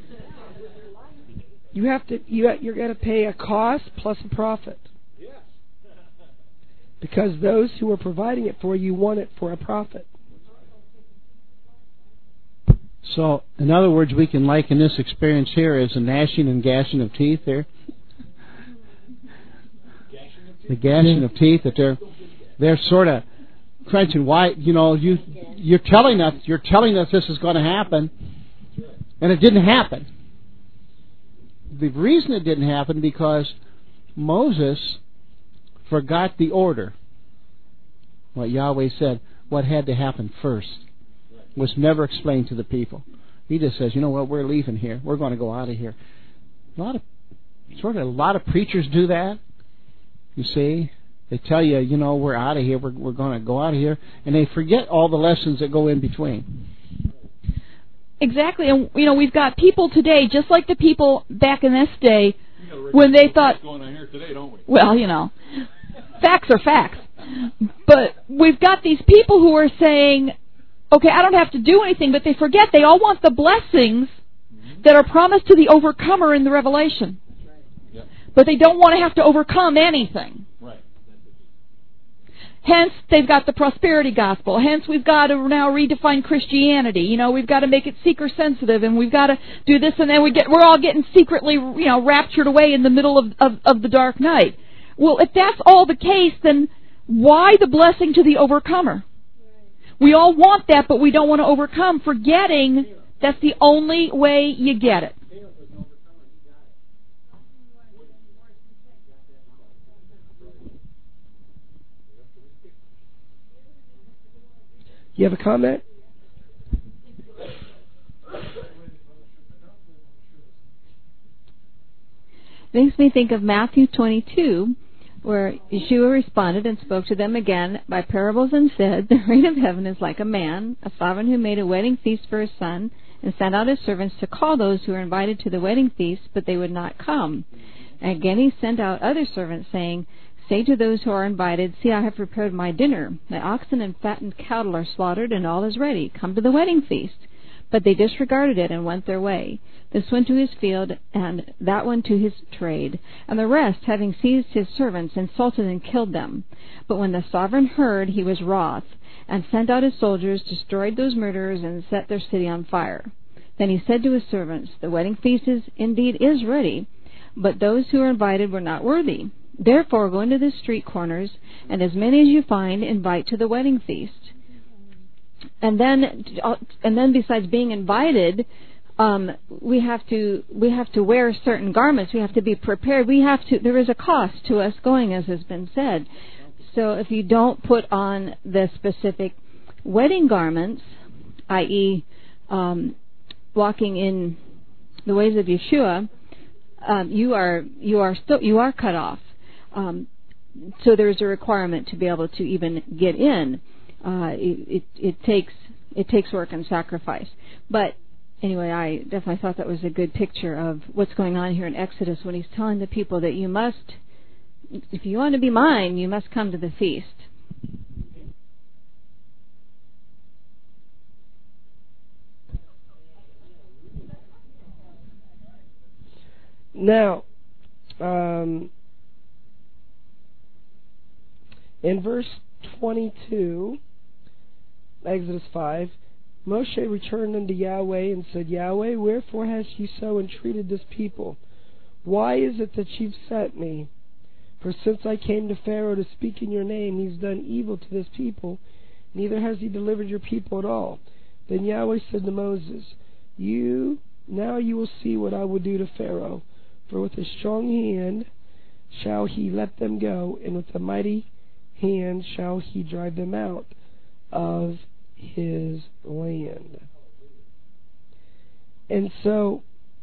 You're going to pay a cost plus a profit. Because those who are providing it for you want it for a profit. So, in other words, we can liken this experience here as a gnashing and gashing of teeth there. The gashing of teeth that they're sort of crunching. Why? You're telling us this is going to happen, and it didn't happen. The reason it didn't happen because Moses forgot the order. What Yahweh said, what had to happen first, was never explained to the people. He just says, you know what, we're leaving here. We're going to go out of here. A lot of preachers do that. You see, they tell you, we're out of here. We're going to go out of here, and they forget all the lessons that go in between. Exactly, and we've got people today, just like the people back in this day, when they thought, what's going on here today, don't we? Well, facts are facts. But we've got these people who are saying, okay, I don't have to do anything, but they forget they all want the blessings that are promised to the overcomer in the Revelation. But they don't want to have to overcome anything. Right. Hence, they've got the prosperity gospel. Hence, we've got to now redefine Christianity. We've got to make it seeker sensitive, and we've got to do this, and then we're all getting secretly, raptured away in the middle of the dark night. Well, if that's all the case, then why the blessing to the overcomer? We all want that, but we don't want to overcome, forgetting that's the only way you get it. You have a comment? Makes me think of Matthew 22, where Yeshua responded and spoke to them again by parables and said, the reign of heaven is like a man, a sovereign who made a wedding feast for his son, and sent out his servants to call those who were invited to the wedding feast, but they would not come. And again he sent out other servants, saying, say to those who are invited, see, I have prepared my dinner. My oxen and fattened cattle are slaughtered, and all is ready. Come to the wedding feast. But they disregarded it and went their way. This went to his field, and that one to his trade. And the rest, having seized his servants, insulted and killed them. But when the sovereign heard, he was wroth, and sent out his soldiers, destroyed those murderers, and set their city on fire. Then he said to his servants, the wedding feast indeed is ready, but those who are invited were not worthy. Therefore go into the street corners, and as many as you find, invite to the wedding feast. And then besides being invited, we have to wear certain garments. We have to be prepared. There is a cost to us going, as has been said. So if you don't put on the specific wedding garments, i.e., walking in the ways of Yeshua, you are cut off. So there's a requirement to be able to even get in. It takes work and sacrifice. But anyway, I definitely thought that was a good picture of what's going on here in Exodus when he's telling the people that you must, if you want to be mine, you must come to the feast. Now, in verse 22, Exodus 5, Moshe returned unto Yahweh and said, Yahweh, wherefore hast ye so entreated this people? Why is it that you've sent me? For since I came to Pharaoh to speak in your name, he's done evil to this people, neither has he delivered your people at all. Then Yahweh said to Moses, you Now you will see what I will do to Pharaoh. For with a strong hand shall he let them go, and with a mighty hand shall he drive them out of his land. And so,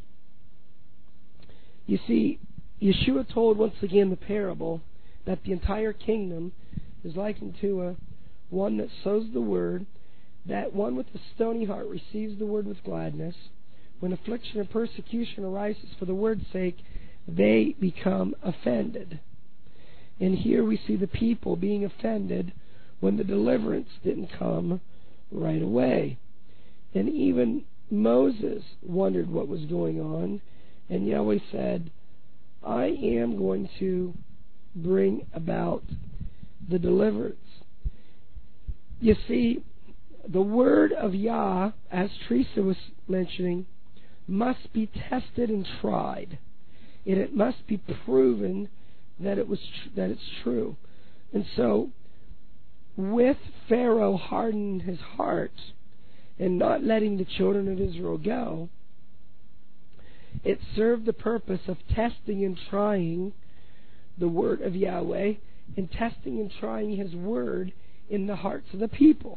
you see, Yeshua told once again the parable that the entire kingdom is likened to one that sows the word, that one with a stony heart receives the word with gladness. When affliction and persecution arises for the word's sake, they become offended. And here we see the people being offended when the deliverance didn't come right away. And even Moses wondered what was going on, and Yahweh said, I am going to bring about the deliverance. You see, the word of Yah, as Teresa was mentioning, must be tested and tried, and it must be proven that it's true. And so, with Pharaoh hardening his heart and not letting the children of Israel go, it served the purpose of testing and trying the word of Yahweh and testing and trying his word in the hearts of the people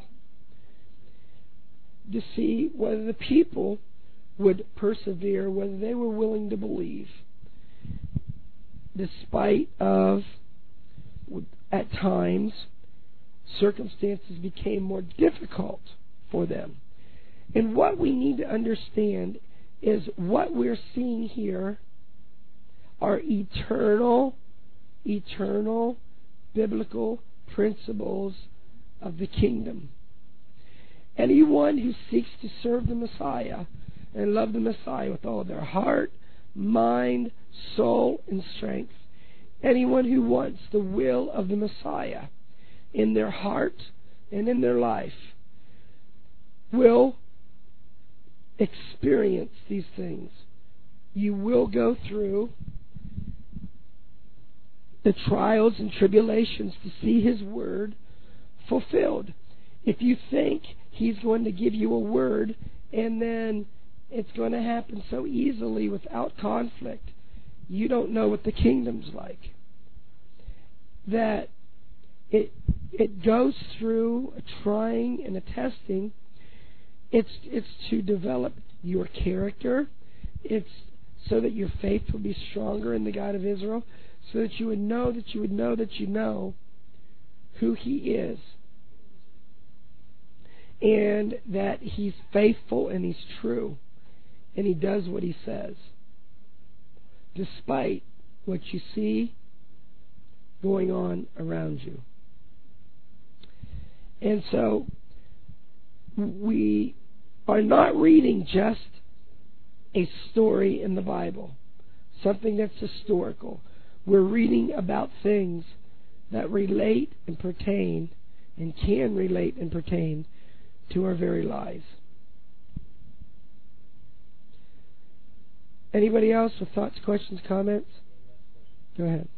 to see whether the people would persevere, whether they were willing to believe, despite of, at times, circumstances became more difficult for them. And what we need to understand is what we're seeing here are eternal biblical principles of the kingdom. Anyone who seeks to serve the Messiah and love the Messiah with all of their heart, mind, soul, and strength, anyone who wants the will of the Messiah in their heart and in their life will experience these things. You will go through the trials and tribulations to see his word fulfilled. If you think he's going to give you a word and then it's going to happen so easily without conflict, you don't know what the kingdom's like. That it goes through a trying and a testing. It's to develop your character. It's so that your faith will be stronger in the God of Israel, so that you would know that you would know that you know who he is, and that he's faithful and he's true, and he does what he says, despite what you see going on around you. And so we are not reading just a story in the Bible, something that's historical. We're reading about things that relate and pertain and can relate and pertain to our very lives. Anybody else with thoughts, questions, comments? Go ahead.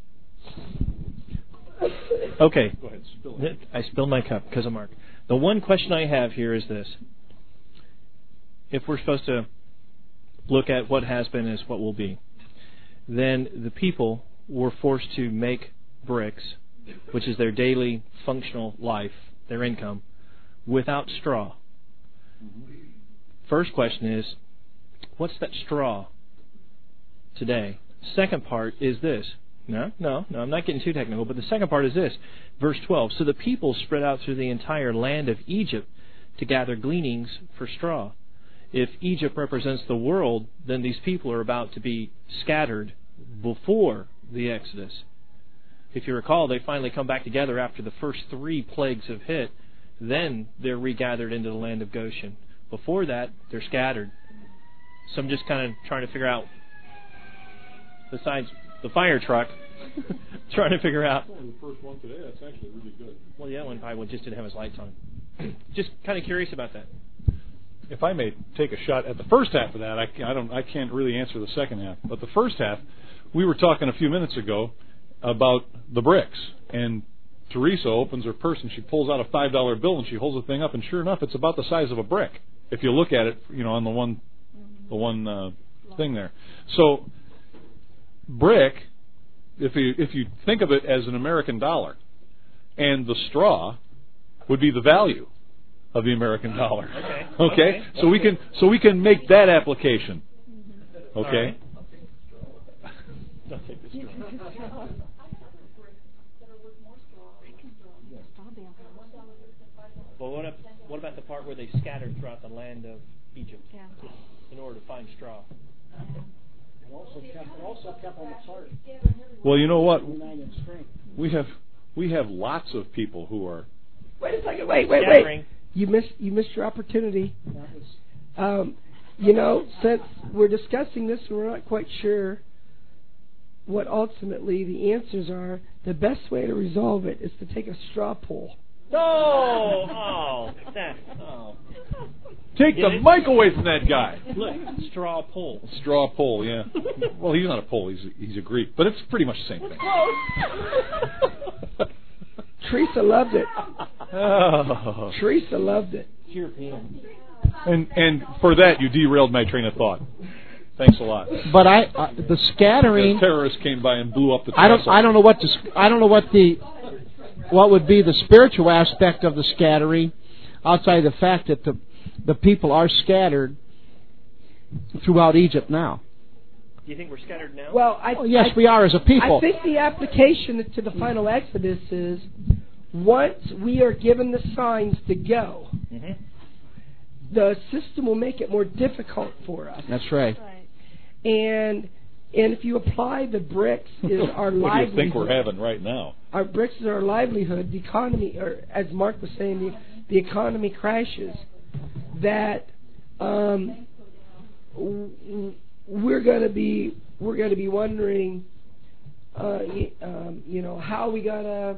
Okay. Go ahead. Spill it. I spilled my cup because of Mark. The one question I have here is this. If we're supposed to look at what has been as what will be, then the people were forced to make bricks, which is their daily functional life, their income, without straw. First question is, what's that straw today? Second part is this. No, I'm not getting too technical, but the second part is this. Verse 12, so the people spread out through the entire land of Egypt to gather gleanings for straw. If Egypt represents the world, then these people are about to be scattered before the Exodus. If you recall, they finally come back together after the first 3 plagues have hit. Then they're regathered into the land of Goshen. Before that, they're scattered. So I'm just kind of trying to figure out, besides the fire truck, trying to figure out. That's only the first one today. That's actually really good. Well, the other one probably just didn't have his lights on. Just kind of curious about that. If I may take a shot at the first half of that, I can't really answer the second half. But the first half, we were talking a few minutes ago about the bricks, and Teresa opens her purse and she pulls out a $5 bill and she holds the thing up, and sure enough, it's about the size of a brick. If you look at it, on the one thing there. So brick, if you think of it as an American dollar, and the straw would be the value of the American dollar. Okay. So we can make that application. Okay. Don't take the straw. Well, what about the part where they scattered throughout the land of Egypt in order to find straw? Also kept on the chart. Well, you know what? We have lots of people who are. Wait a second. Wait. You missed your opportunity. Since we're discussing this and we're not quite sure what ultimately the answers are, the best way to resolve it is to take a straw poll. Take the mic away from that guy. Look, straw poll. Straw poll, yeah. Well, he's not a Pole, he's a Greek, but it's pretty much the same thing. Teresa loved it. Oh. Teresa loved it. European. And for that, you derailed my train of thought. Thanks a lot. But the scattering. The terrorists came by and blew up the. I don't know what would be the spiritual aspect of the scattering, outside the fact that the people are scattered throughout Egypt now. Do you think we're scattered now? Well, yes, we are as a people. I think the application to the final Exodus is once we are given the signs to go, the system will make it more difficult for us. That's right. And if you apply the bricks is our livelihood. What do you think we're having right now? Our bricks is our livelihood. The economy, or as Mark was saying, the economy crashes. That we're going to be wondering, how we gotta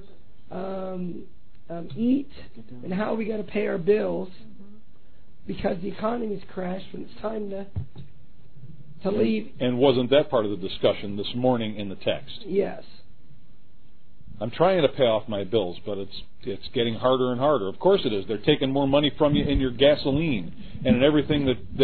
eat and how we gotta pay our bills because the economy's crashed when it's time to leave. And wasn't that part of the discussion this morning in the text? Yes. I'm trying to pay off my bills, but it's getting harder and harder. Of course it is. They're taking more money from you in your gasoline and in everything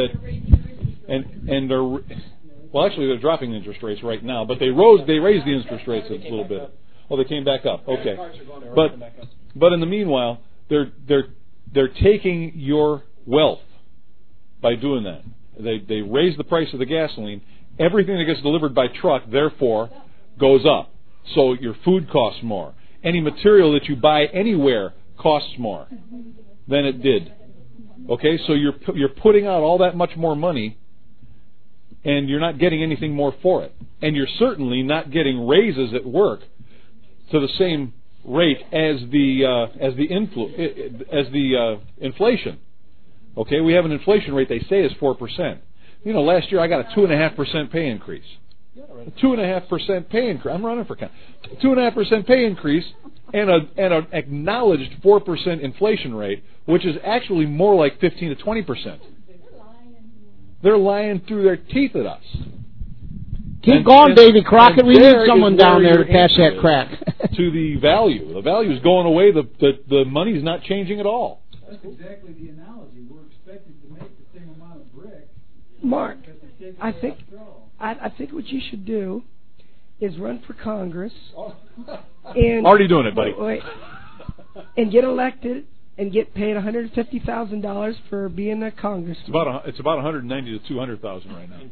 and they're dropping the interest rates right now, but they raised the interest rates a little bit. Oh, they came back up. Okay. But in the meanwhile, they're taking your wealth by doing that. They raise the price of the gasoline. Everything that gets delivered by truck, therefore, goes up. So your food costs more. Any material that you buy anywhere costs more than it did. Okay, so you're putting out all that much more money, and you're not getting anything more for it. And you're certainly not getting raises at work to the same rate as the inflation. Okay, we have an inflation rate they say is 4%. Last year I got a 2.5% pay increase. A 2.5% pay increase. I'm running for count. 2.5% pay increase and an acknowledged 4% inflation rate, which is actually more like 15 to 20%. They're lying through their teeth at us. Keep going, Davy Crockett. We need someone down there to pass that crack. To the value. The value is going away. The money's not changing at all. That's exactly the analogy. We're expected to make the same amount of brick. Mark, I think what you should do is run for Congress. And already doing it, buddy. And get elected and get paid $150,000 for being a congressman. It's about 190 to 200,000 right now.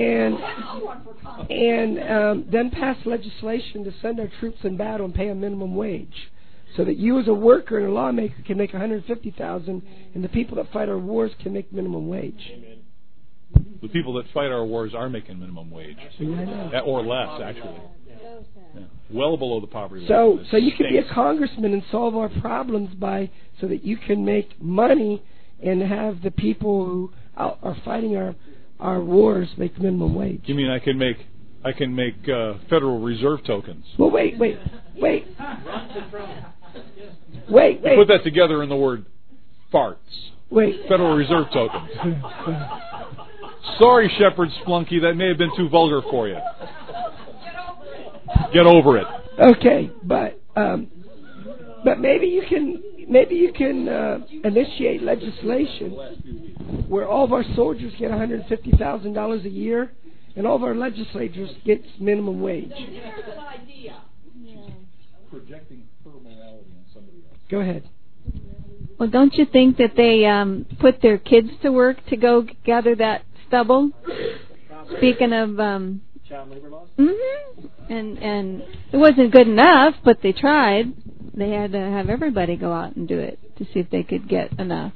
And then pass legislation to send our troops in battle and pay a minimum wage, so that you as a worker and a lawmaker can make $150,000, and the people that fight our wars can make minimum wage. The people that fight our wars are making minimum wage, or less, actually. Yeah. Well below the poverty line. So you can be a congressman and solve our problems so that you can make money and have the people who are fighting our wars make minimum wage. You mean I can make Federal Reserve tokens? Well, wait. Wait. Put that together in the word farts. Wait. Federal Reserve tokens. Sorry, Shepherd Splunky, that may have been too vulgar for you. Get over it. Okay, but maybe you can initiate legislation where all of our soldiers get $150,000 a year, and all of our legislators get minimum wage. Projecting her morality on somebody else. Go ahead. Well, don't you think that they put their kids to work to go gather that stubble? Speaking of child labor laws? and it wasn't good enough, but they tried. They had to have everybody go out and do it to see if they could get enough.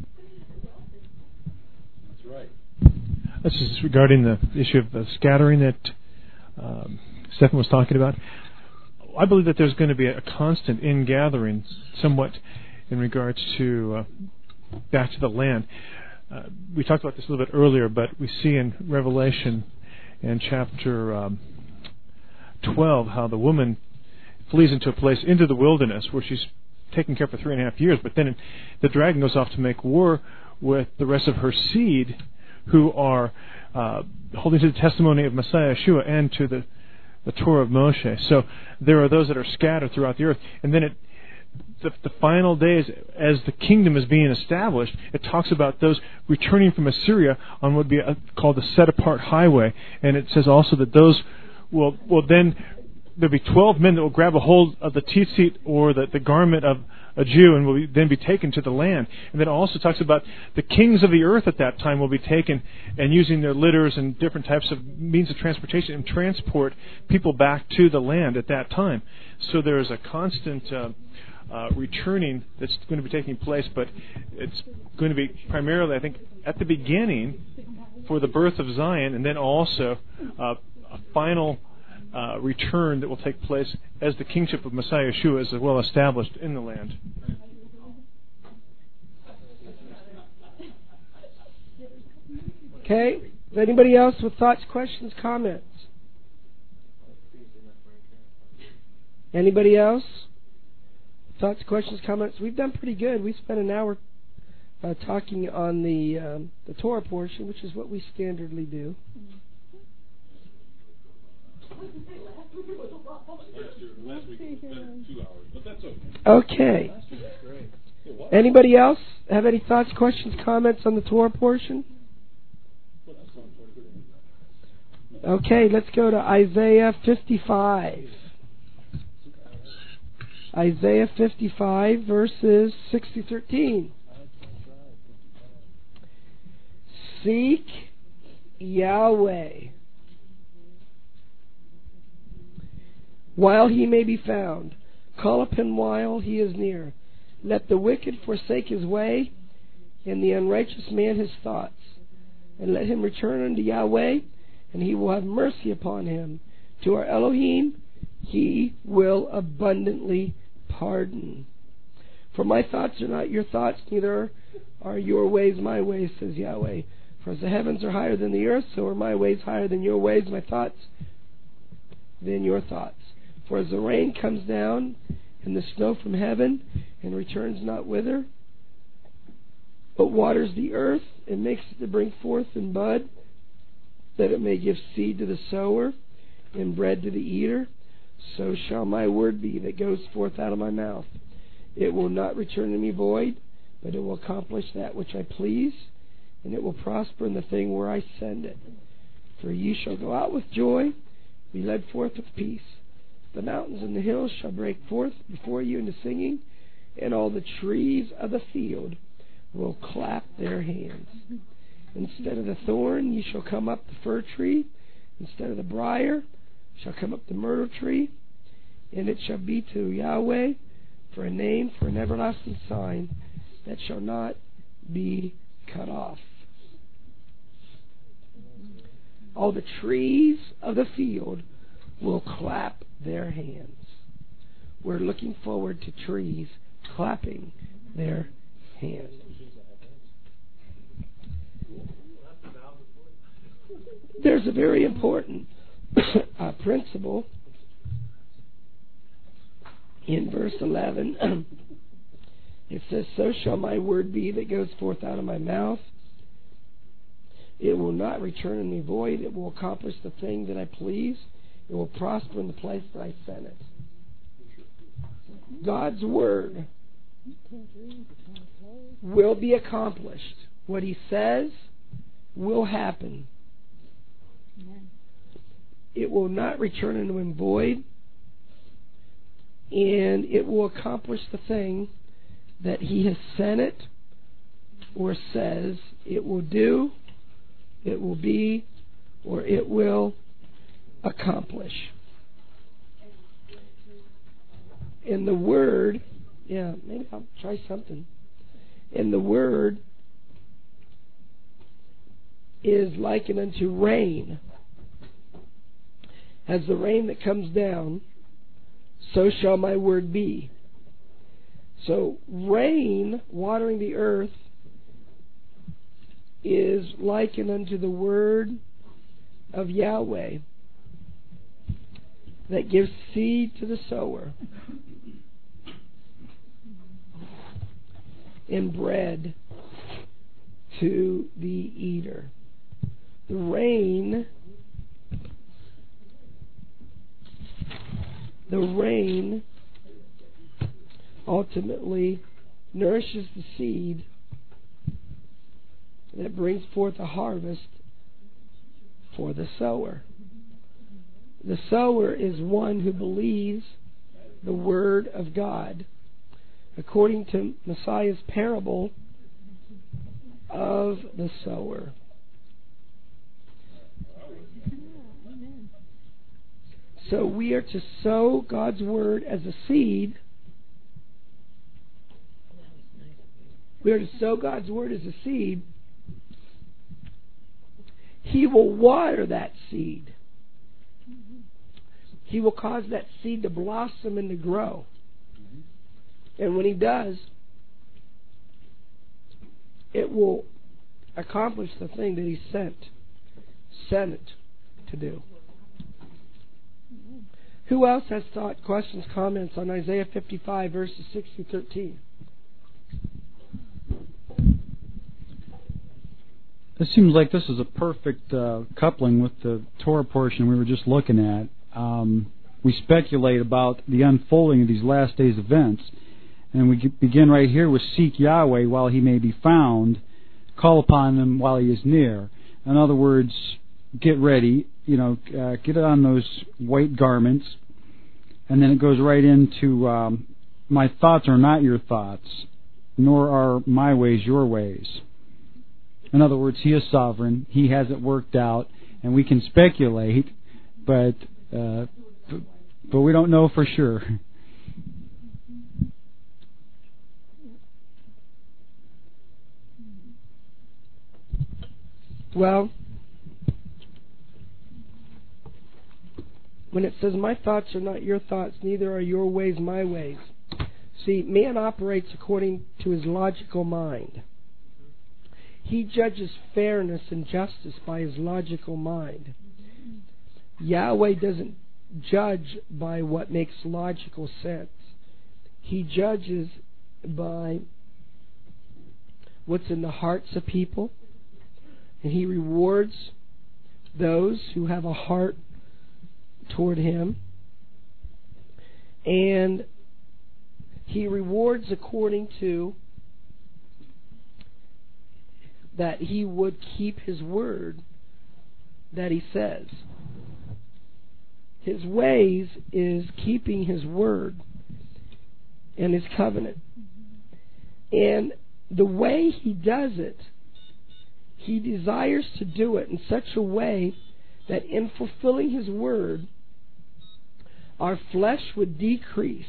That's right. This is regarding the issue of the scattering that Stephen was talking about. I believe that there's going to be a constant ingathering, somewhat in regards to back to the land. We talked about this a little bit earlier, but we see in Revelation in chapter 12 how the woman flees into a place, into the wilderness, where she's taken care for 3.5 years, but then the dragon goes off to make war with the rest of her seed, who are holding to the testimony of Messiah Yeshua and to the Torah of Moshe. So there are those that are scattered throughout the earth. And then the final days, as the kingdom is being established, it talks about those returning from Assyria on what would be called the set-apart highway. And it says also that those will then, there'll be 12 men that will grab a hold of the tzitzit or the garment of a Jew and will then be taken to the land. And then it also talks about the kings of the earth at that time will be taken and using their litters and different types of means of transportation and transport people back to the land at that time. So there is a constant returning that's going to be taking place, but it's going to be primarily, I think, at the beginning for the birth of Zion, and then also a final return that will take place as the kingship of Messiah Yeshua is well established in the land. Okay. Is anybody else with thoughts, questions, comments? Anybody else? Thoughts, questions, comments? We've done pretty good. We spent an hour talking on the Torah portion, which is what we standardly do. Last week we spent 2 hours, but that's okay. Okay. Anybody else have any thoughts, questions, comments on the Torah portion? Okay, let's go to Isaiah 55. Isaiah 55, verses 6 to 13. Seek Yahweh while he may be found. Call upon while he is near. Let the wicked forsake his way, and the unrighteous man his thoughts. And let him return unto Yahweh, and he will have mercy upon him. To our Elohim he will abundantly pardon. For my thoughts are not your thoughts, neither are your ways my ways, says Yahweh. For as the heavens are higher than the earth, so are my ways higher than your ways, my thoughts than your thoughts. For as the rain comes down and the snow from heaven, and returns not whither, but waters the earth, and makes it to bring forth and bud, that it may give seed to the sower, and bread to the eater, so shall my word be that goes forth out of my mouth. It will not return to me void, but it will accomplish that which I please, and it will prosper in the thing where I send it. For ye shall go out with joy, be led forth with peace. The mountains and the hills shall break forth before you into singing, and all the trees of the field will clap their hands. Instead of the thorn ye shall come up the fir tree, instead of the briar shall come up the myrtle tree, and it shall be to Yahweh for a name, for an everlasting sign that shall not be cut off. All the trees of the field will clap their hands. We're looking forward to trees clapping their hands. There's a very important principle in verse 11. It says, so shall my word be that goes forth out of my mouth. It will not return to me void. It will accomplish the thing that I please. It will prosper in the place that I sent it. God's word will be accomplished What He says will happen. Amen. It will not return unto Him void, and it will accomplish the thing that He has sent it or says it will do, it will be, or it will accomplish. In the Word, maybe I'll try something. In the Word is likened unto rain. As the rain that comes down, so shall my word be. So rain, watering the earth, is likened unto the word of Yahweh that gives seed to the sower and bread to the eater. The rain ultimately nourishes the seed that brings forth a harvest for the sower. The sower is one who believes the Word of God. According to Messiah's parable of the sower. So we are to sow God's Word as a seed. We are to sow God's Word as a seed. He will water that seed. He will cause that seed to blossom and to grow. And when He does, it will accomplish the thing that He sent it to do. Who else has thought, questions, comments on Isaiah 55, verses 6 through 13? It seems like this is a perfect coupling with the Torah portion we were just looking at. We speculate about the unfolding of these last days events, and we begin right here with seek Yahweh while He may be found, call upon Him while He is near. In other words, get ready, get on those white garments, and then it goes right into my thoughts are not your thoughts, nor are my ways your ways. In other words, He is sovereign, He has it worked out, and we can speculate, but we don't know for sure. Well, when it says, my thoughts are not your thoughts, neither are your ways my ways. See, man operates according to his logical mind. He judges fairness and justice by his logical mind. Yahweh doesn't judge by what makes logical sense. He judges by what's in the hearts of people, and He rewards those who have a heart toward Him, and He rewards according to that He would keep His word that He says. His ways is keeping His word and His covenant. And the way He does it, He desires to do it in such a way that in fulfilling His word, our flesh would decrease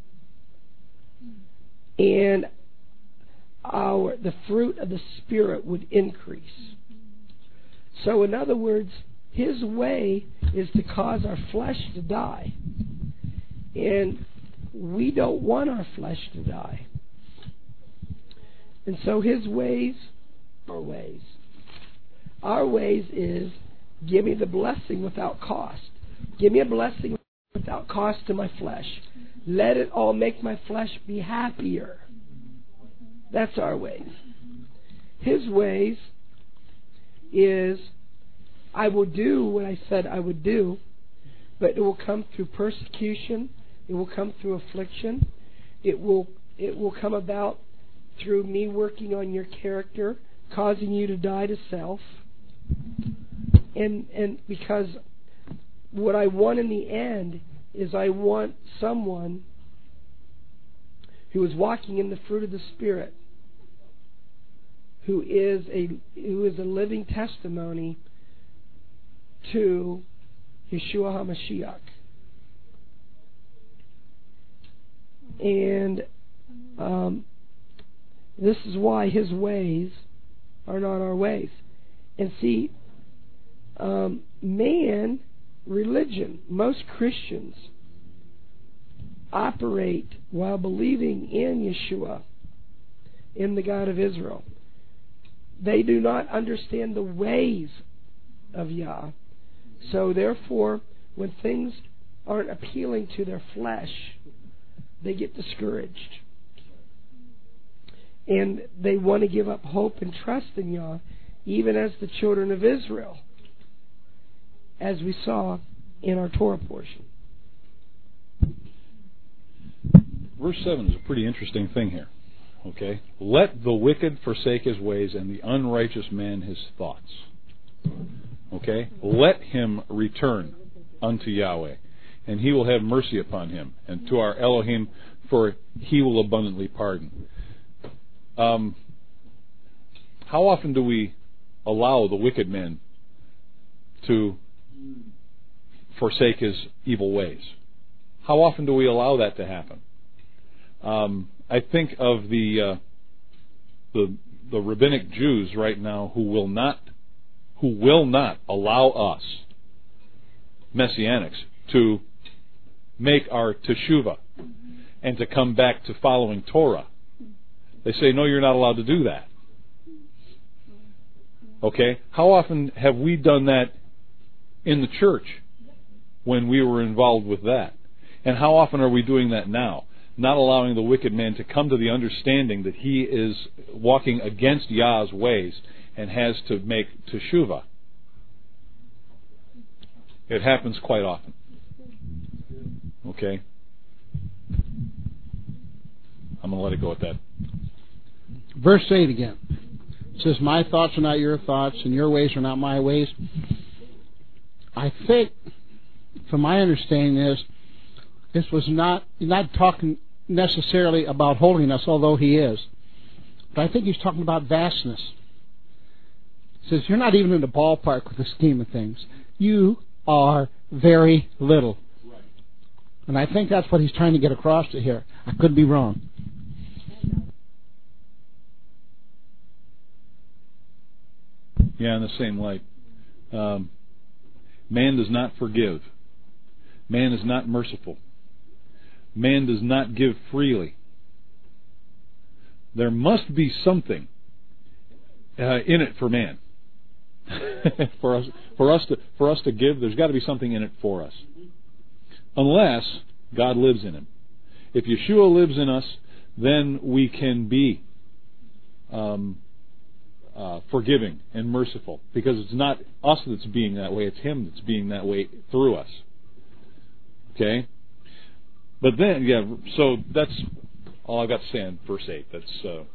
and the fruit of the Spirit would increase. So in other words, His way is to cause our flesh to die. And we don't want our flesh to die. And so His ways are ways. Our ways is, give me the blessing without cost. Give me a blessing without cost to my flesh. Let it all make my flesh be happier. That's our ways. His ways is, I will do what I said I would do, but it will come through persecution. It will come through affliction. It will come about through me working on your character, causing you to die to self. And because what I want in the end is I want someone who is walking in the fruit of the Spirit, who is a living testimony to Yeshua HaMashiach. And this is why His ways are not our ways. And see, man, religion, most Christians operate while believing in Yeshua, in the God of Israel. They do not understand the ways of Yah. So therefore, when things aren't appealing to their flesh, they get discouraged. And they want to give up hope and trust in Yah, even as the children of Israel, as we saw in our Torah portion. Verse 7 is a pretty interesting thing here. Okay? Let the wicked forsake his ways, and the unrighteous man his thoughts. Okay? Let him return unto Yahweh, and He will have mercy upon him, and to our Elohim, for He will abundantly pardon. How often do we allow the wicked man to forsake his evil ways? How often do we allow that to happen? I think of the rabbinic Jews right now who will not allow us Messianics to make our teshuvah and to come back to following Torah. They say, no, you're not allowed to do that. Okay? How often have we done that in the church when we were involved with that? And how often are we doing that now? Not allowing the wicked man to come to the understanding that he is walking against Yah's ways and has to make teshuvah. It happens quite often. Okay? I'm going to let it go at that. Verse 8 again. It says, my thoughts are not your thoughts, and your ways are not my ways. I think, from my understanding, this was not talking necessarily about holiness, although He is. But I think He's talking about vastness. He says, you're not even in the ballpark with the scheme of things. You are very little. And I think that's what He's trying to get across to here. I could be wrong. Yeah, in the same light. Man does not forgive. Man is not merciful. Man does not give freely. There must be something in it for man. for us to give, there's got to be something in it for us. Unless God lives in him. If Yeshua lives in us, then we can be forgiving and merciful, because it's not us that's being that way, it's Him that's being that way through us. Okay? But then, yeah, so that's all I've got to say on verse 8. That's go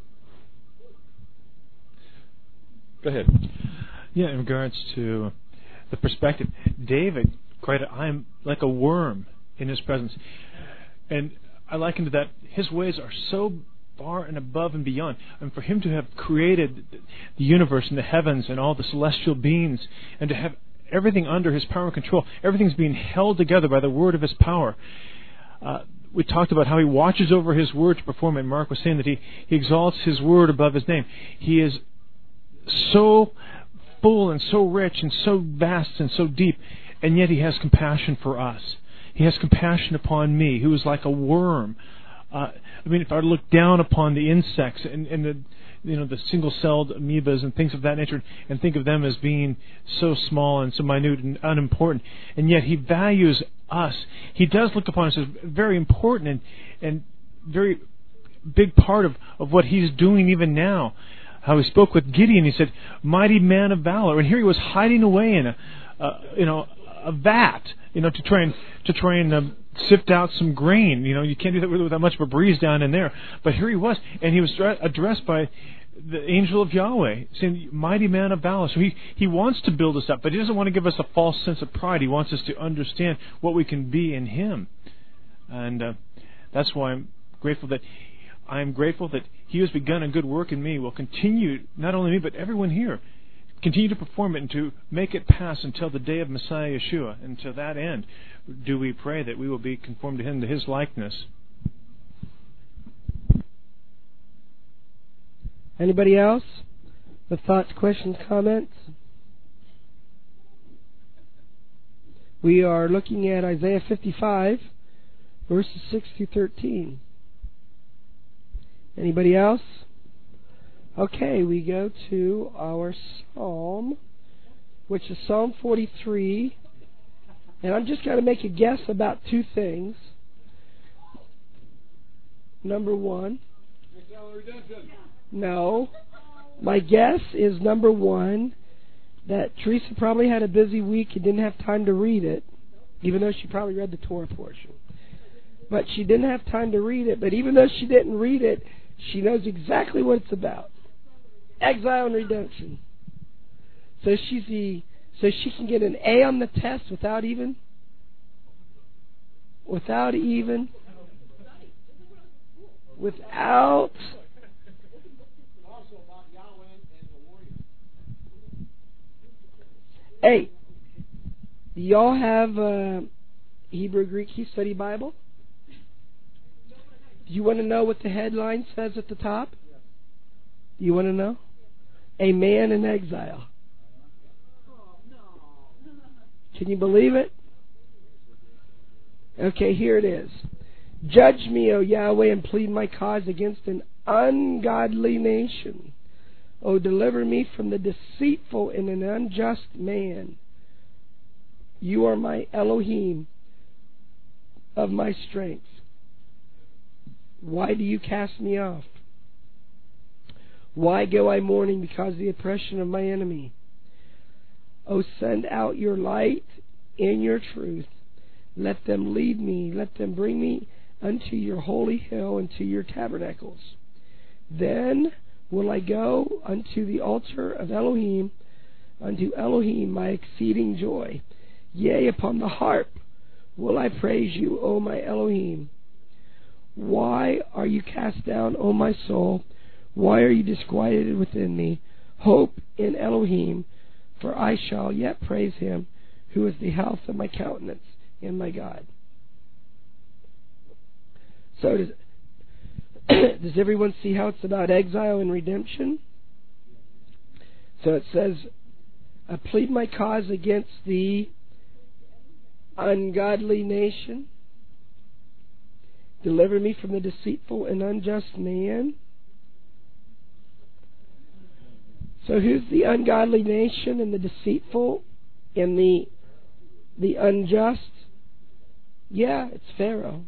ahead. Yeah, in regards to the perspective, David cried, I'm like a worm in His presence. And I liken to that, His ways are so far and above and beyond. And for Him to have created the universe and the heavens and all the celestial beings, and to have everything under His power and control, everything's being held together by the word of His power. We talked about how He watches over His word to perform it. Mark was saying that He exalts His word above His name. He is so full and so rich and so vast and so deep, and yet He has compassion for us. He has compassion upon me, who is like a worm. If I were to look down upon the insects and the single-celled amoebas and things of that nature, and think of them as being so small and so minute and unimportant, and yet He values us. He does look upon us as very important and very big part of what He's doing even now. How He spoke with Gideon, He said, "Mighty man of valor," and here He was hiding away in a vat, to try and sift out some grain. You can't do that without much of a breeze down in there. But here He was, and He was addressed by the angel of Yahweh, saying, mighty man of valor. So he wants to build us up, but he doesn't want to give us a false sense of pride. He wants us to understand what we can be in him. And that's why I'm grateful that he who has begun a good work in me will continue, not only me, but everyone here, continue to perform it and to make it pass until the day of Messiah Yeshua. And to that end, do we pray that we will be conformed to him, to his likeness. Anybody else? With thoughts, questions, comments? We are looking at Isaiah 55, verses 6 through 13. Anybody else? Okay, we go to our psalm, which is Psalm 43. And I'm just going to make a guess about two things. Number one. No. My guess is, number one, that Teresa probably had a busy week and didn't have time to read it, even though she probably read the Torah portion. But she didn't have time to read it. But even though she didn't read it, she knows exactly what it's about. Exile and redemption. So she can get an A on the test without Hey, do y'all have a Hebrew Greek Key Study Bible? Do you want to know what the headline says at the top? Do you want to know? A man in exile. Can you believe it? Okay, here it is. Judge me, O Yahweh, and plead my cause against an ungodly nation. O deliver me from the deceitful and an unjust man. You are my Elohim of my strength. Why do you cast me off? Why go I mourning because of the oppression of my enemy? O send out your light in your truth. Let them lead me. Let them bring me unto your holy hill and to your tabernacles. Then will I go unto the altar of Elohim, unto Elohim my exceeding joy. Yea, upon the harp will I praise you, O my Elohim. Why are you cast down, O my soul? Why are you disquieted within me? Hope in Elohim, for I shall yet praise him, who is the health of my countenance and my God. So does everyone see how it's about exile and redemption? So it says, I plead my cause against the ungodly nation. Deliver me from the deceitful and unjust man. So who's the ungodly nation and the deceitful and the unjust? Yeah, it's Pharaoh.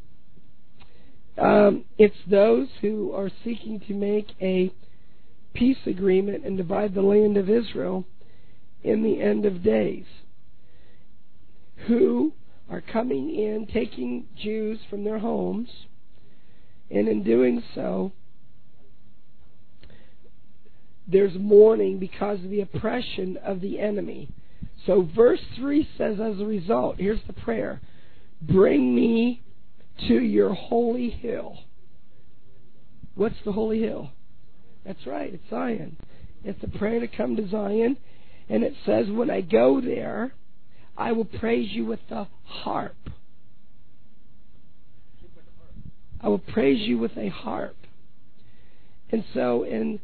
It's those who are seeking to make a peace agreement and divide the land of Israel in the end of days, who are coming in, taking Jews from their homes, and in doing so, there's mourning because of the oppression of the enemy. So verse 3 says, as a result, here's the prayer, bring me to your holy hill. What's the holy hill? That's right, it's Zion. It's a prayer to come to Zion, and it says, when I go there, I will praise you with the harp. I will praise you with a harp. And so in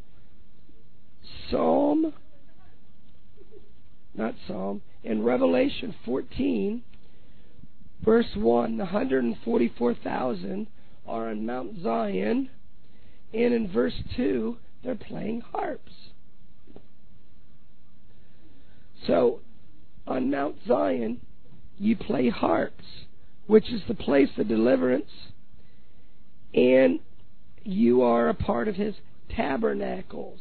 in Revelation 14, verse 1, the 144,000 are on Mount Zion, and in verse 2, they're playing harps. So, on Mount Zion, you play harps, which is the place of deliverance, and you are a part of his tabernacles.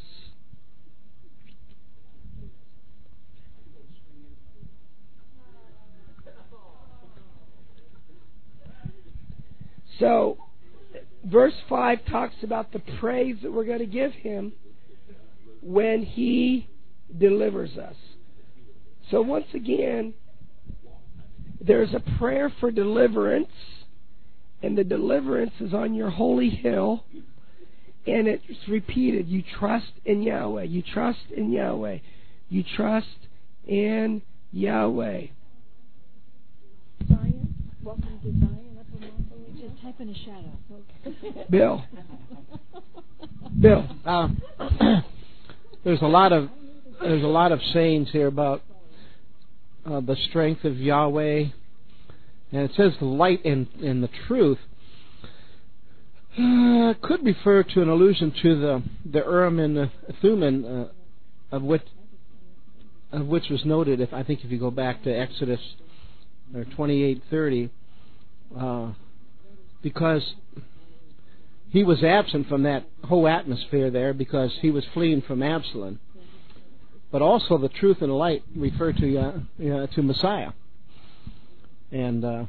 So, verse 5 talks about the praise that we're going to give him when He delivers us. So once again, there's a prayer for deliverance, and the deliverance is on your holy hill, and it's repeated. You trust in Yahweh. You trust in Yahweh. You trust in Yahweh. Zion? Welcome to Zion. Just type in a shadow. Okay. Bill. There's a lot of sayings here about the strength of Yahweh, and it says the light and the truth. Could refer to an allusion to the Urim and the Thummim, of which was noted. If you go back to Exodus 28:30, because he was absent from that whole atmosphere there because he was fleeing from Absalom. But also the truth and the light refer to Messiah, and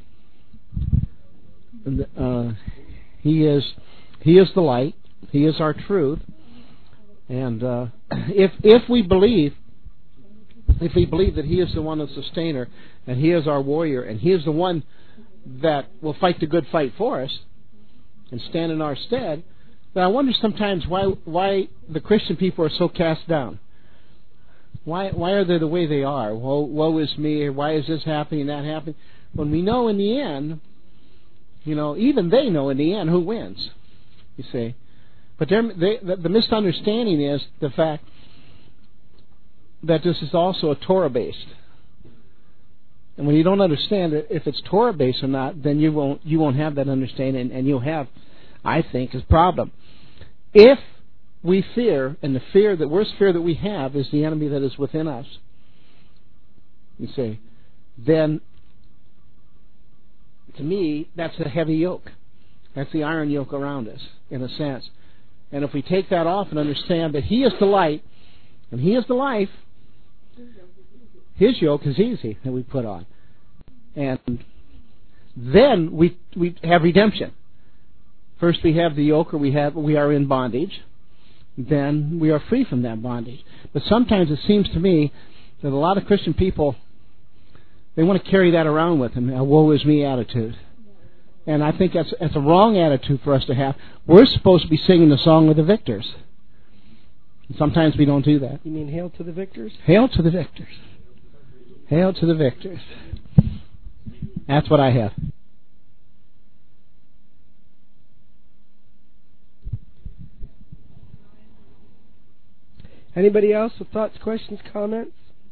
he is the light. He is our truth, and if we believe that He is the one, the sustainer, and He is our warrior, and He is the one that will fight the good fight for us and stand in our stead, then I wonder sometimes why the Christian people are so cast down. Why are they the way they are? Woe is me, or why is this happening, that happening? When we know in the end, even they know in the end who wins, you see. But the misunderstanding is the fact that this is also a Torah-based. And when you don't understand if it's Torah-based or not, then you won't have that understanding, and you'll have, I think, a problem. If we fear, and the worst fear that we have is the enemy that is within us, you see, then to me, that's a heavy yoke. That's the iron yoke around us, in a sense. And if we take that off and understand that He is the light, and He is the life, His yoke is easy that we put on. And then we have redemption. First we have the yoke, or we are in bondage. Then we are free from that bondage. But sometimes it seems to me that a lot of Christian people, they want to carry that around with them, a woe is me attitude. And I think that's a wrong attitude for us to have. We're supposed to be singing the song of the victors. And sometimes we don't do that. You mean hail to the victors? Hail to the victors. Hail to the victors. That's what I have. Anybody else with thoughts, questions, comments?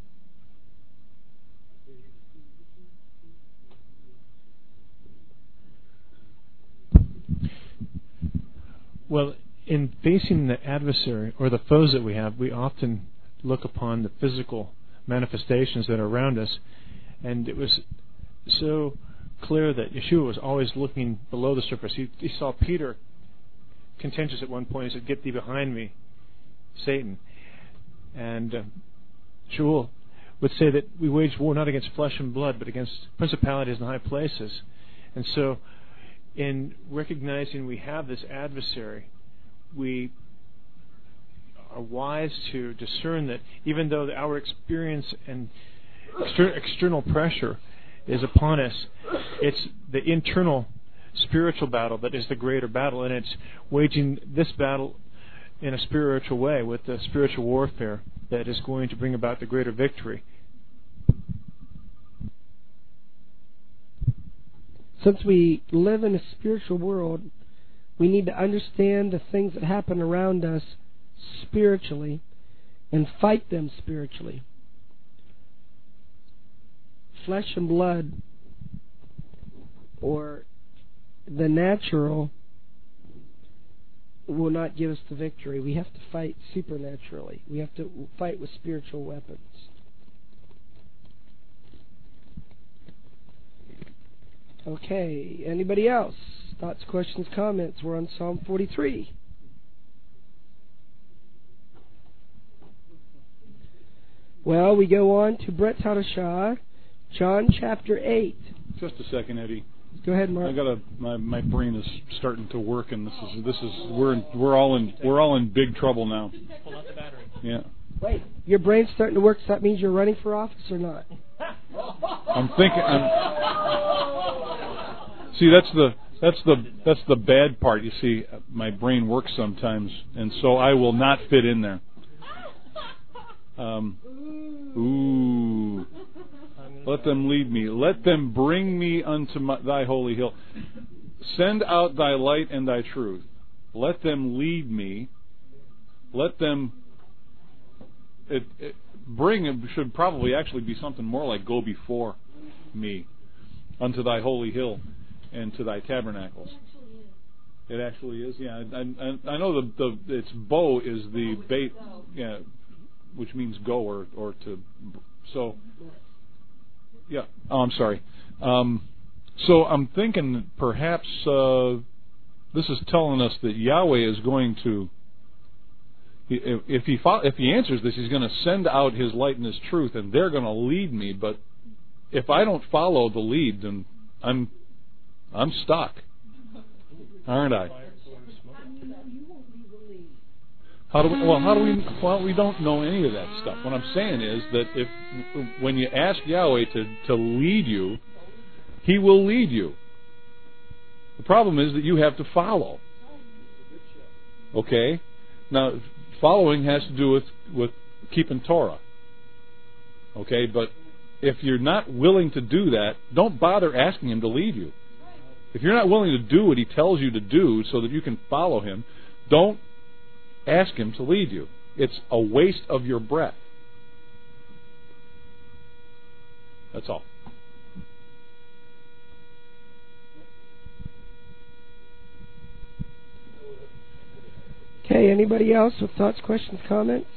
Well, in facing the adversary or the foes that we have, we often look upon the physical manifestations that are around us, and it was so clear that Yeshua was always looking below the surface. He saw Peter contentious at one point. He said, "Get thee behind me, Satan." And Shmuel would say that we wage war not against flesh and blood, but against principalities and high places. And so, in recognizing we have this adversary, we are wise to discern that even though our experience and external pressure is upon us, it's the internal spiritual battle that is the greater battle, and it's waging this battle in a spiritual way with the spiritual warfare that is going to bring about the greater victory. Since we live in a spiritual world, we need to understand the things that happen around us spiritually and fight them spiritually. Flesh and blood, or the natural, will not give us the victory. We have to fight supernaturally. We have to fight with spiritual weapons. Okay, anybody else? Thoughts, questions, comments? We're on Psalm 43. Well, we go on to Brit Hadashah, John chapter 8. Just a second, Eddie. Go ahead, Mark. My brain is starting to work, and this is we're all in big trouble now. Pull out the battery. Yeah. Wait, your brain's starting to work, so that means you're running for office or not? I'm thinking. See, that's the bad part. You see, my brain works sometimes, and so I will not fit in there. Ooh. Let them lead me. Let them bring me unto thy holy hill. Send out thy light and thy truth. Let them lead me. Let them. Bring should probably actually be something more like go before me unto thy holy hill and to thy tabernacles. It actually is. Yeah, I know the its bow is the bait. Yeah, which means go or to. So. Yeah. Oh, I'm sorry. So I'm thinking perhaps this is telling us that Yahweh is going to, if he answers this, he's going to send out his light and his truth, and they're going to lead me. But if I don't follow the lead, then I'm stuck, aren't I? How do we? Well, we don't know any of that stuff. What I'm saying is that when you ask Yahweh to lead you, He will lead you. The problem is that you have to follow. Okay? Now, following has to do with keeping Torah. Okay? But if you're not willing to do that, don't bother asking Him to lead you. If you're not willing to do what He tells you to do so that you can follow Him, don't ask Him to lead you. It's a waste of your breath. That's all. Okay, anybody else with thoughts, questions, comments?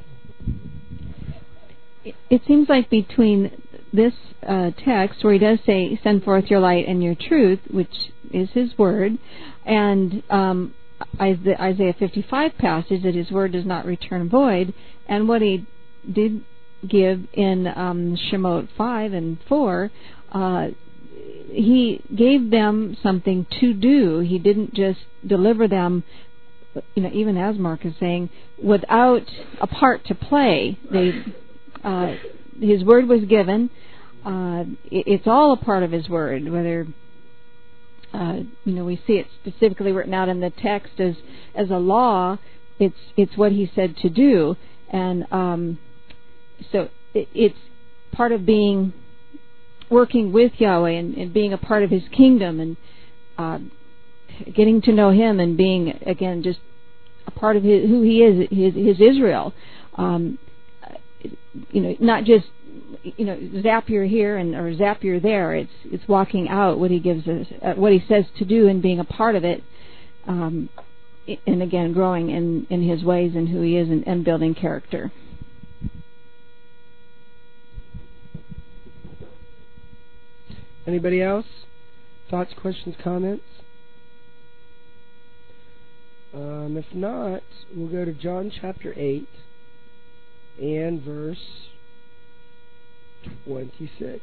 It seems like between this text, where he does say, send forth your light and your truth, which is his word, and the Isaiah 55 passage, that his word does not return void, and what he did give in Shemot 5 and 4, he gave them something to do. He didn't just deliver them, even as Mark is saying, without a part to play. His word was given. It's all a part of his word, whether we see it specifically written out in the text as a law. It's what he said to do, and so it's part of working with Yahweh and being a part of His kingdom and getting to know Him and being again just a part of who He is, His Israel. Not just Zapier here or Zapier there. It's walking out what He gives us, what He says to do, and being a part of it, and again growing in His ways and who He is, and building character. Anybody else? Thoughts, questions, comments? If not, we'll go to John chapter 8 and verse 26.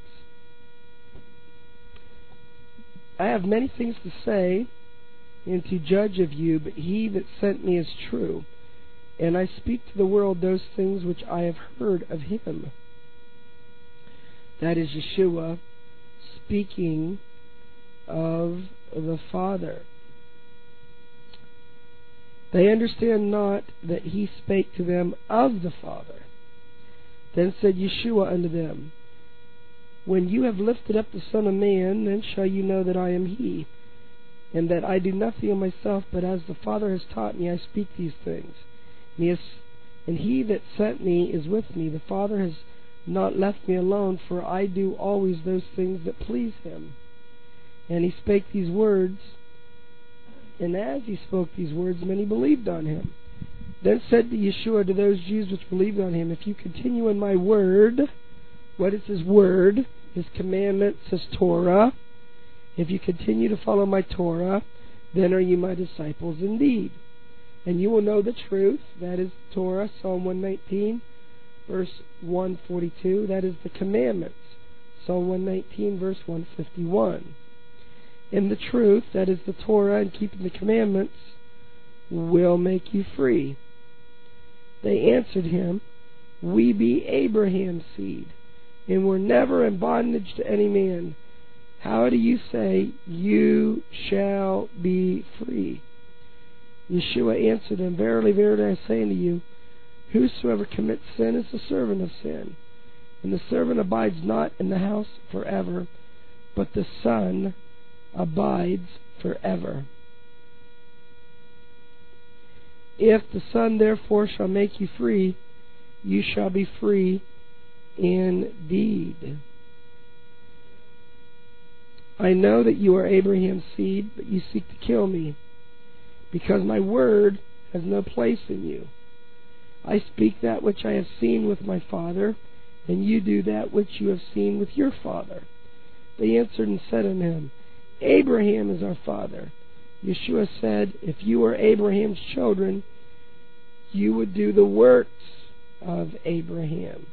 I have many things to say and to judge of you, but He that sent me is true, and I speak to the world those things which I have heard of Him. That is Yeshua speaking of the Father. They understand not that He spake to them of the Father. Then said Yeshua unto them, When you have lifted up the Son of Man, then shall you know that I am He, and that I do nothing of myself, but as the Father has taught me, I speak these things. And He that sent me is with me. The Father has not left me alone, for I do always those things that please Him. And He spake these words, and as He spoke these words, many believed on Him. Then said Yeshua to those Jews which believed on Him, If you continue in my word, what is His word? His commandments, His Torah. If you continue to follow my Torah, then are you my disciples indeed. And you will know the truth, that is Torah, Psalm 119, verse 142, that is the commandments, Psalm 119, verse 151. And the truth, that is the Torah, and keeping the commandments, will make you free. They answered him, We be Abraham's seed, and were never in bondage to any man. How do you say, You shall be free? Yeshua answered them, Verily, verily, I say unto you, whosoever commits sin is the servant of sin. And the servant abides not in the house forever, but the Son abides forever. If the Son therefore shall make you free, you shall be free indeed. I know that you are Abraham's seed, but you seek to kill me, because my word has no place in you. I speak that which I have seen with my father, and you do that which you have seen with your father. They answered and said unto him, Abraham is our father. Yeshua said, If you were Abraham's children, you would do the works of Abraham.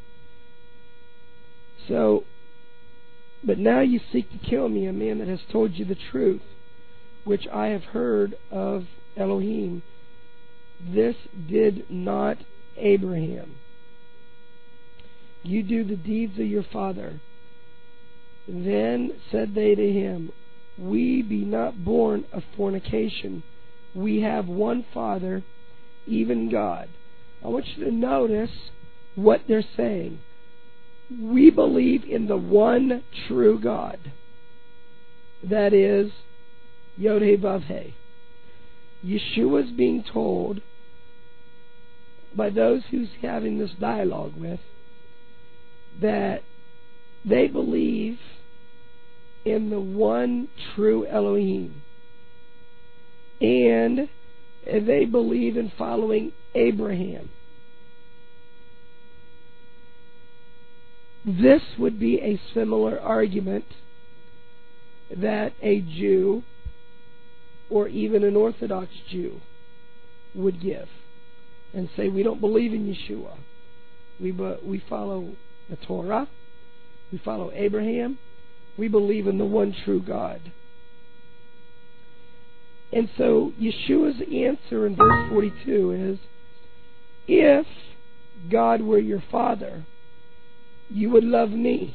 But now you seek to kill me, a man that has told you the truth, which I have heard of Elohim. This did not Abraham. You do the deeds of your father. Then said they to him, We be not born of fornication. We have one Father, even God. I want you to notice what they're saying. We believe in the one true God. That is Yod-Heh-Vav-Heh. Yeshua is being told by those who's having this dialogue with that they believe in the one true Elohim, and they believe in following Abraham. This would be a similar argument that a Jew or even an Orthodox Jew would give and say, we don't believe in Yeshua. We follow the Torah. We follow Abraham. We believe in the one true God. And so Yeshua's answer in verse 42 is, if God were your father, you would love me.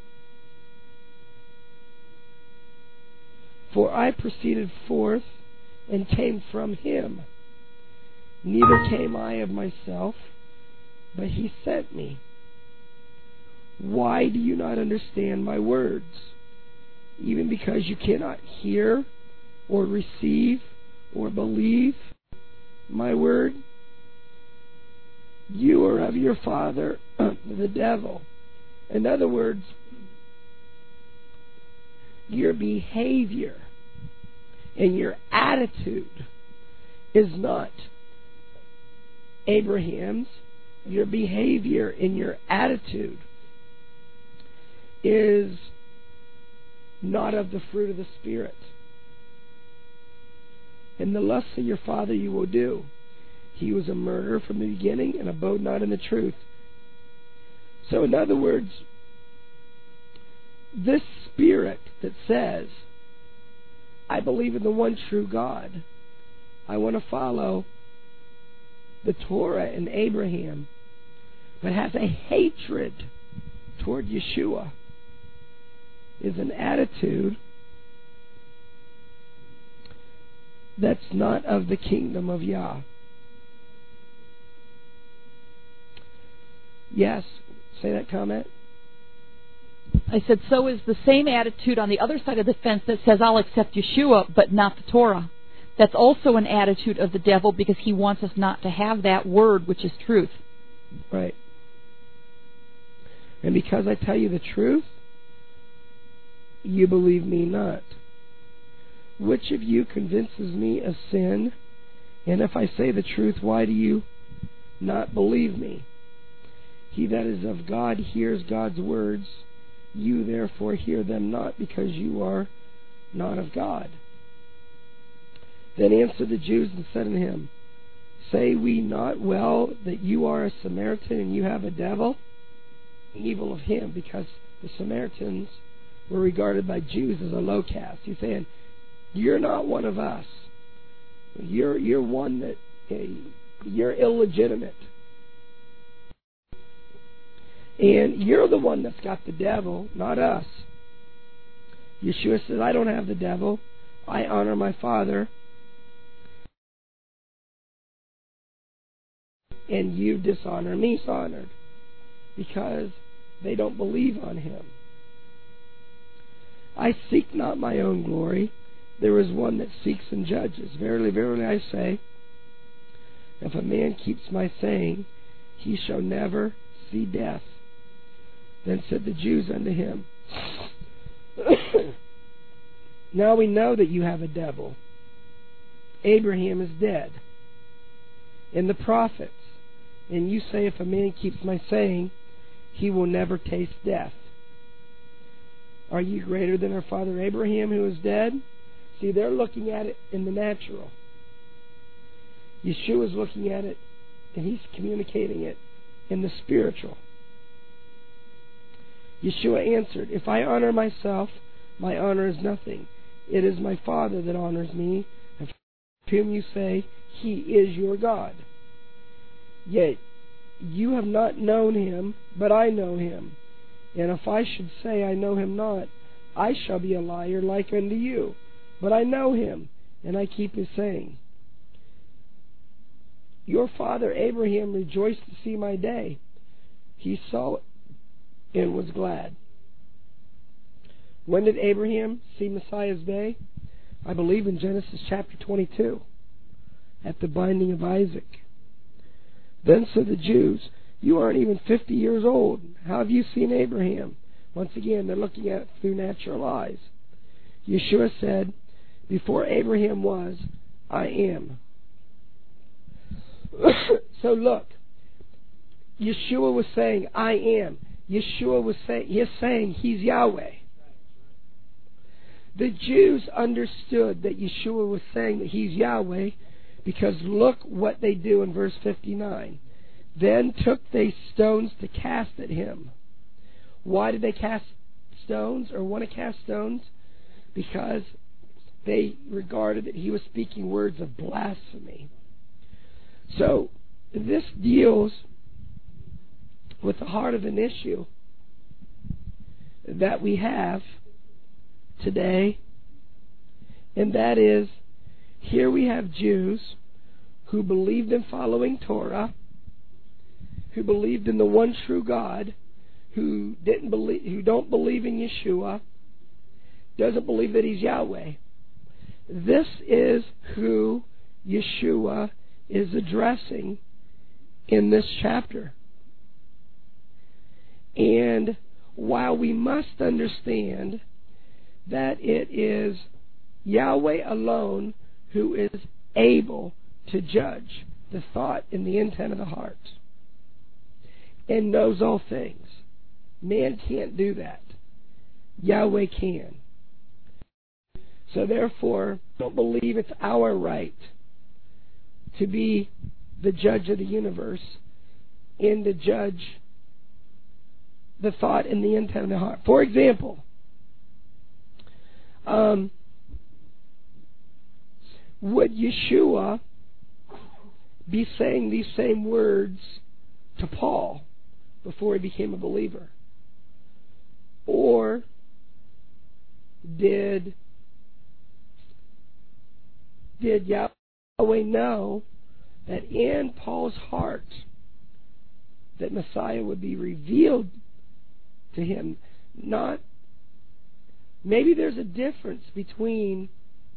For I proceeded forth and came from him. Neither came I of myself, but he sent me. Why do you not understand my words? Even because you cannot hear or receive or believe my word? You are of your father, the devil. In other words, your behavior and your attitude is not Abraham's. Your behavior and your attitude is not of the fruit of the Spirit. And the lusts of your father you will do. He was a murderer from the beginning and abode not in the truth. So in other words, this spirit that says, I believe in the one true God, I want to follow the Torah and Abraham, but has a hatred toward Yeshua, is an attitude that's not of the kingdom of Yah. Yes, say that comment. I said, so is the same attitude on the other side of the fence that says, I'll accept Yeshua, but not the Torah. That's also an attitude of the devil because he wants us not to have that word, which is truth. Right. And because I tell you the truth, you believe me not. Which of you convinces me of sin? And if I say the truth, why do you not believe me? He that is of God hears God's words. You therefore hear them not, because you are not of God. Then answered the Jews and said unto him, Say we not well that you are a Samaritan and you have a devil? Evil of him, because the Samaritans were regarded by Jews as a low caste. He's saying, you're not one of us. You're one that you're illegitimate. And you're the one that's got the devil, not us. Yeshua says, I don't have the devil. I honor my Father. And you dishonor me. Dishonored because they don't believe on him. I seek not my own glory. There is one that seeks and judges. Verily, verily, I say, if a man keeps my saying, he shall never see death. Then said the Jews unto him, now we know that you have a devil. Abraham is dead, and the prophets, and you say, if a man keeps my saying, he will never taste death. Are you greater than our father Abraham, who is dead? See, they're looking at it in the natural. Yeshua is looking at it, and he's communicating it in the spiritual. Yeshua answered, if I honor myself, my honor is nothing. It is my Father that honors me, of whom you say, he is your God. Yet you have not known him, but I know him. And if I should say I know him not, I shall be a liar like unto you. But I know him, and I keep his saying. Your father Abraham rejoiced to see my day. He saw it and was glad. When did Abraham see Messiah's day? I believe in Genesis chapter 22, at the binding of Isaac. Then said the Jews, you aren't even 50 years old. How have you seen Abraham? Once again, they're looking at it through natural eyes. Yeshua said, before Abraham was, I am. So look, Yeshua was saying, I am. Yeshua was saying, he's Yahweh. The Jews understood that Yeshua was saying that he's Yahweh, because look what they do in verse 59. Then took they stones to cast at him. Why did they cast stones, or want to cast stones? Because they regarded that he was speaking words of blasphemy. So this deals with the heart of an issue that we have today, and that is, here we have Jews who believed in following Torah, who believed in the one true God, who don't believe in Yeshua, doesn't believe that he's Yahweh. This is who Yeshua is addressing in this chapter. And while we must understand that it is Yahweh alone who is able to judge the thought and the intent of the heart and knows all things, man can't do that. Yahweh can. So therefore, don't believe it's our right to be the judge of the universe and to judge the thought and the intent of the heart. For example, would Yeshua be saying these same words to Paul before he became a believer? Or did Yahweh know that in Paul's heart that Messiah would be revealed to him? Not, maybe there's a difference between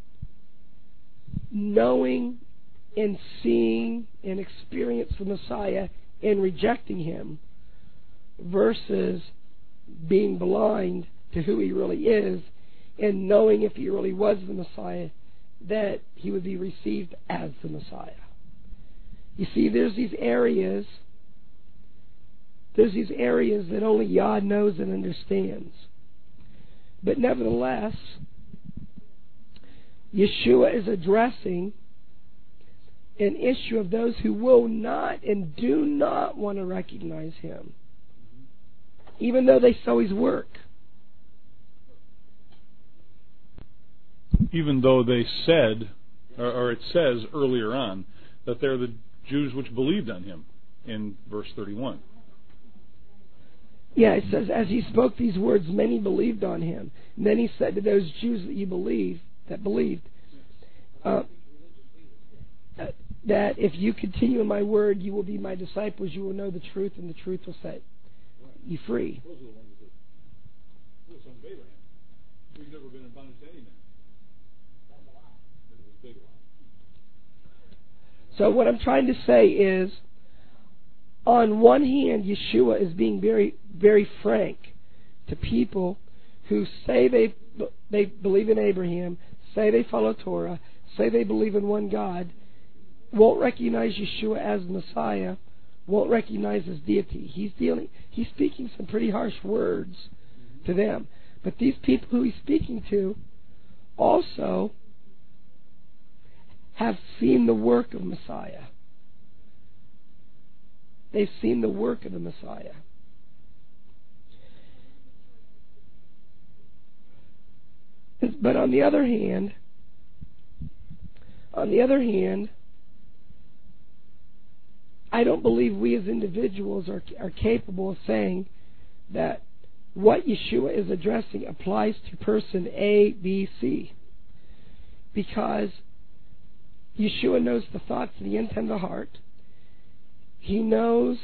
knowing and seeing and experiencing the Messiah and rejecting him versus being blind to who he really is and knowing if he really was the Messiah that he would be received as the Messiah. You see, there's these areas that only Yah knows and understands. But nevertheless, Yeshua is addressing an issue of those who will not and do not want to recognize him, even though they saw his work. Even though they said, or it says earlier on, that they're the Jews which believed on him in verse 31. Yeah, it says, as he spoke these words, many believed on him. And then he said to those Jews that believed, that if you continue in my word, you will be my disciples, you will know the truth, and the truth will set you free. So what I'm trying to say is, on one hand, Yeshua is being very, very frank to people who say they believe in Abraham, say they follow Torah, say they believe in one God, won't recognize Yeshua as Messiah, won't recognize his deity. He's speaking some pretty harsh words to them. But these people who he's speaking to also have seen the work of Messiah. They've seen the work of the Messiah. But on the other hand, I don't believe we as individuals are capable of saying that what Yeshua is addressing applies to person A, B, C. Because Yeshua knows the thoughts and the intent of the heart. He knows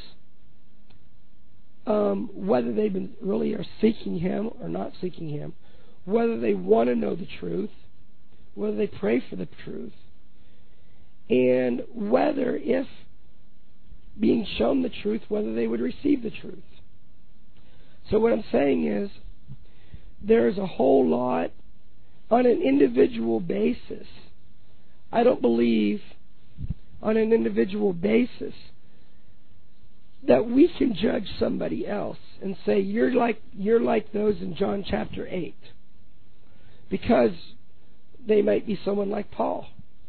whether they really are seeking him or not seeking him, whether they want to know the truth, whether they pray for the truth, and whether, if being shown the truth, whether they would receive the truth. So what I'm saying is, there's a whole lot on an individual basis. I don't believe on an individual basis that we can judge somebody else and say you're like those in John chapter 8, because they might be someone like Paul.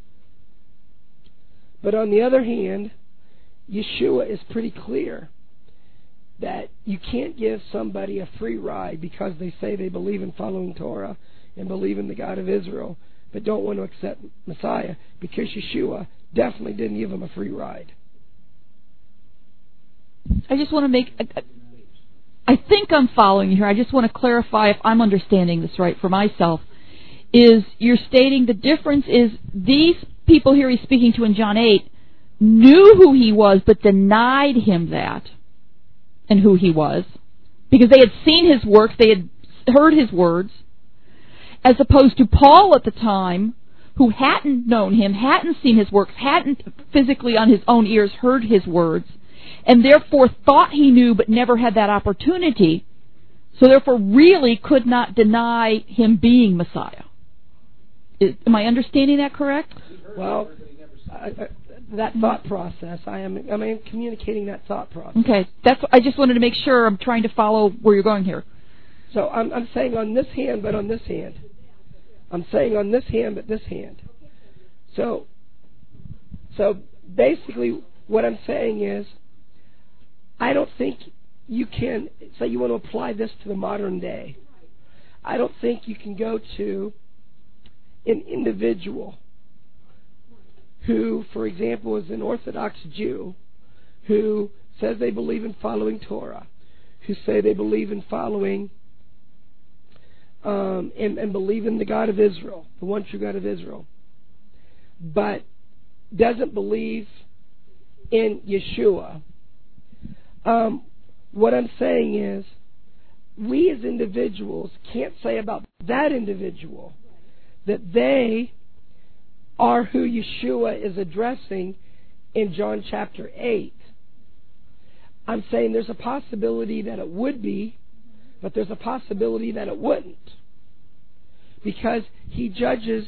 But on the other hand, Yeshua is pretty clear that you can't give somebody a free ride because they say they believe in following Torah and believe in the God of Israel, but don't want to accept Messiah, because Yeshua definitely didn't give them a free ride. I just want to make... I think I'm following you here. I just want to clarify if I'm understanding this right for myself. Is you're stating the difference is these people here he's speaking to in John 8 knew who he was but denied him that and who he was, because they had seen his works, they had heard his words, as opposed to Paul at the time, who hadn't known him, hadn't seen his works, hadn't physically on his own ears heard his words, and therefore thought he knew but never had that opportunity, so therefore really could not deny him being Messiah. Am I understanding that correct? Well, that thought process, I am communicating that thought process. Okay, I just wanted to make sure I'm trying to follow where you're going here. So I'm saying on this hand, but on this hand. I'm saying on this hand, but this hand. So basically what I'm saying is, I don't think you can say you want to apply this to the modern day. I don't think you can go to an individual who, for example, is an Orthodox Jew, who says they believe in following Torah, who say they believe in following and believe in the God of Israel, the one true God of Israel, but doesn't believe in Yeshua. What I'm saying is, we as individuals can't say about that individual that they are who Yeshua is addressing in John chapter 8. I'm saying there's a possibility that it would be, but there's a possibility that it wouldn't. Because he judges,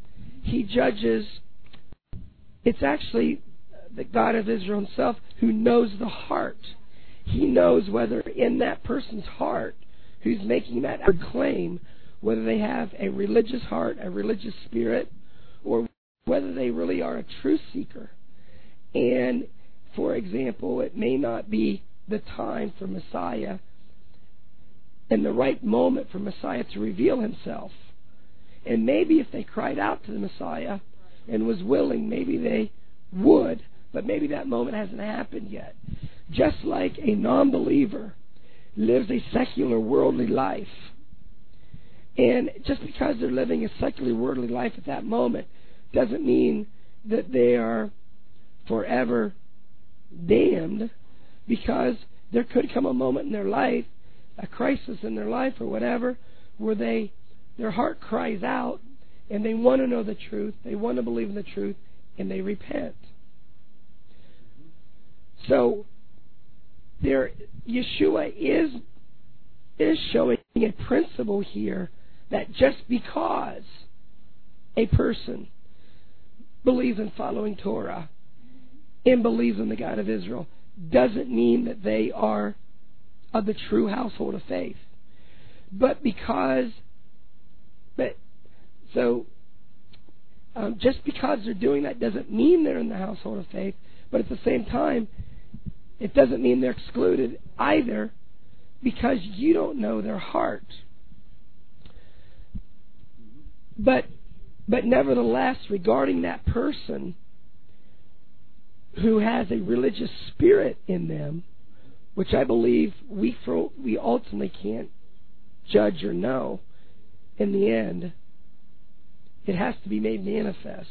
it's actually the God of Israel himself who knows the heart. He knows whether in that person's heart who's making that claim, whether they have a religious heart, a religious spirit, or whether they really are a truth seeker. And, for example, it may not be the time for Messiah and the right moment for Messiah to reveal himself. And maybe if they cried out to the Messiah and was willing, maybe they would. but maybe that moment hasn't happened yet. Just like a non-believer lives a secular, worldly life, and just because they're living a secular, worldly life at that moment doesn't mean that they are forever damned, because there could come a moment in their life, a crisis in their life or whatever, where their heart cries out and they want to know the truth, they want to believe in the truth, and they repent. So Yeshua is showing a principle here that just because a person believes in following Torah and believes in the God of Israel doesn't mean that they are of the true household of faith. Just because they're doing that doesn't mean they're in the household of faith, but at the same time, it doesn't mean they're excluded either, because you don't know their heart. But nevertheless, regarding that person who has a religious spirit in them, which I believe we ultimately can't judge or know in the end, it has to be made manifest.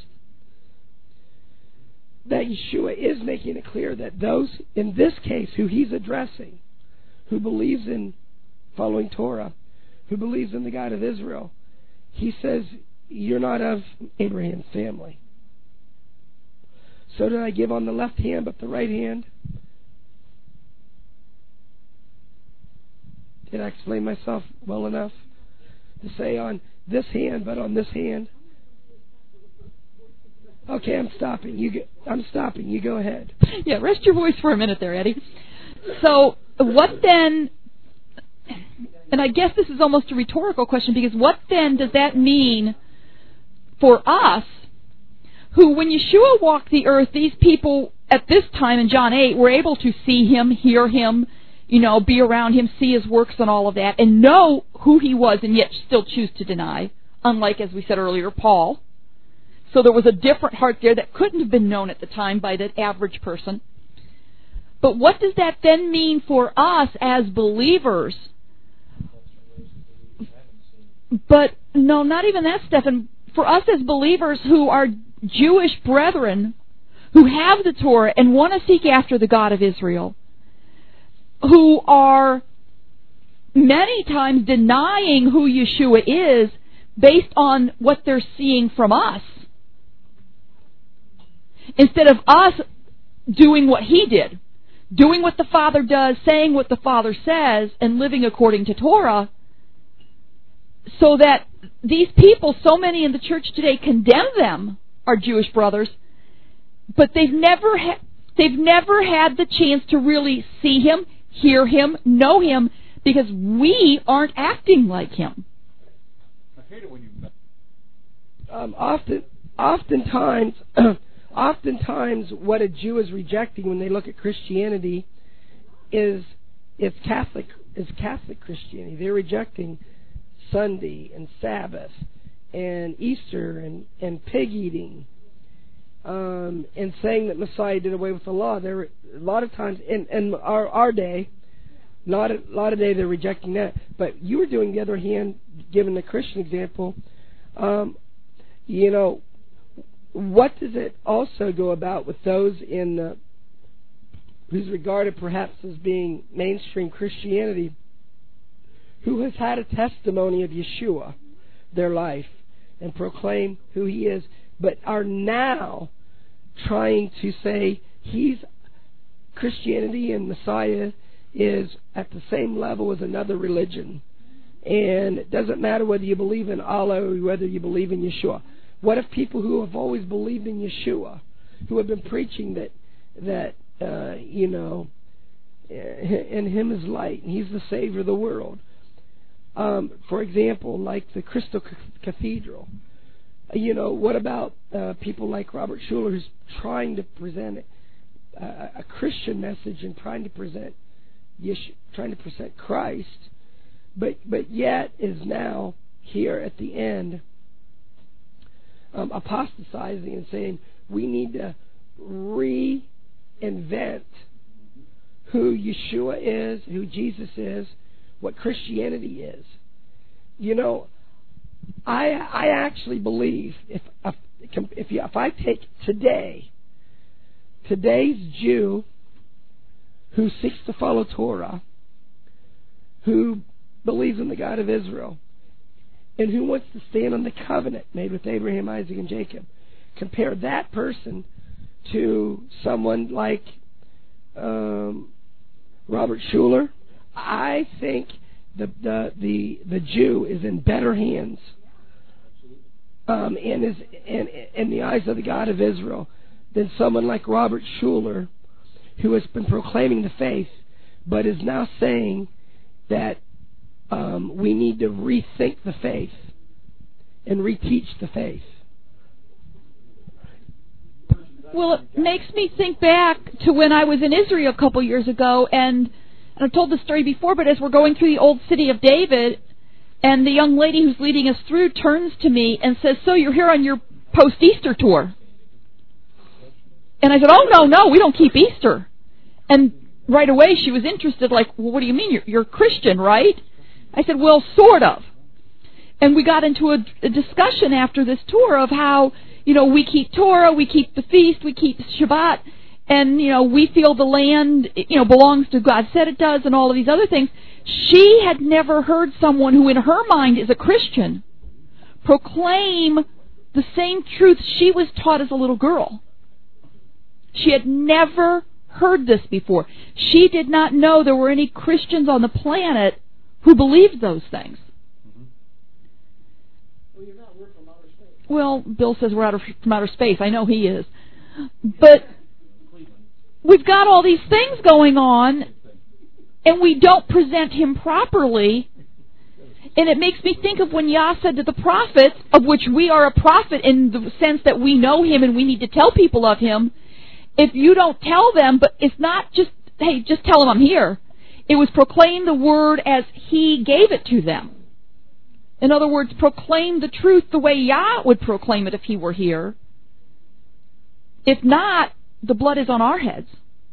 That Yeshua is making it clear that those, in this case, who he's addressing, who believes in following Torah, who believes in the God of Israel, he says, you're not of Abraham's family. So did I give on the left hand but the right hand? Did I explain myself well enough to say on this hand but on this hand? Okay, I'm stopping. You go ahead. Yeah, rest your voice for a minute there, Eddie. So what then, and I guess this is almost a rhetorical question, because what then does that mean for us, who when Yeshua walked the earth, these people at this time in John 8 were able to see him, hear him, be around him, see his works and all of that, and know who he was, and yet still choose to deny, unlike, as we said earlier, Paul. So there was a different heart there that couldn't have been known at the time by the average person. But what does that then mean for us as believers? But no, not even that, Stephan. For us as believers who are Jewish brethren, who have the Torah and want to seek after the God of Israel, who are many times denying who Yeshua is based on what they're seeing from us, instead of us doing what he did, doing what the Father does, saying what the Father says, and living according to Torah, so that these people, so many in the church today, condemn them, our Jewish brothers, but they've never had the chance to really see him, hear him, know him, because we aren't acting like him. I hate it when you. Oftentimes, what a Jew is rejecting when they look at Christianity is Catholic Christianity. They're rejecting Sunday and Sabbath and Easter and pig eating, and saying that Messiah did away with the law. There were a lot of times in our day, a lot of day they're rejecting that. But you were doing the other hand, giving the Christian example. What does it also go about with those who's regarded perhaps as being mainstream Christianity, who has had a testimony of Yeshua, their life, and proclaim who he is, but are now trying to say Christianity and Messiah is at the same level as another religion, and it doesn't matter whether you believe in Allah or whether you believe in Yeshua. What if people who have always believed in Yeshua, who have been preaching that in him is light and he's the Savior of the world? For example, like the Crystal Cathedral. What about people like Robert Schuller, who's trying to present a Christian message and trying to present Christ, but yet is now here at the end apostatizing and saying we need to reinvent who Yeshua is, who Jesus is, what Christianity is. You know, I actually believe if I take today's Jew who seeks to follow Torah, who believes in the God of Israel, and who wants to stand on the covenant made with Abraham, Isaac, and Jacob, compare that person to someone like Robert Schuller, I think the Jew is in better hands in the eyes of the God of Israel than someone like Robert Schuller, who has been proclaiming the faith, but is now saying that we need to rethink the faith and reteach the faith. Well, it makes me think back to when I was in Israel a couple years ago, and I've told the story before, but as we're going through the old city of David, and the young lady who's leading us through turns to me and says, "So you're here on your post-Easter tour?" And I said, "Oh, no, we don't keep Easter." And right away she was interested, like, "Well, what do you mean? You're Christian, right?" I said, "Well, sort of." And we got into a discussion after this tour of how, we keep Torah, we keep the feast, we keep Shabbat, and, we feel the land, belongs to God, said it does, and all of these other things. She had never heard someone who in her mind is a Christian proclaim the same truth she was taught as a little girl. She had never heard this before. She did not know there were any Christians on the planet who believed those things. Well, Bill says we're from outer space. I know he is. But we've got all these things going on, and we don't present him properly. And it makes me think of when Yah said to the prophets, of which we are a prophet in the sense that we know him and we need to tell people of him, if you don't tell them, but it's not just, hey, just tell them I'm here. It was proclaim the word as he gave it to them. In other words, proclaim the truth the way Yah would proclaim it if he were here. If not, the blood is on our heads.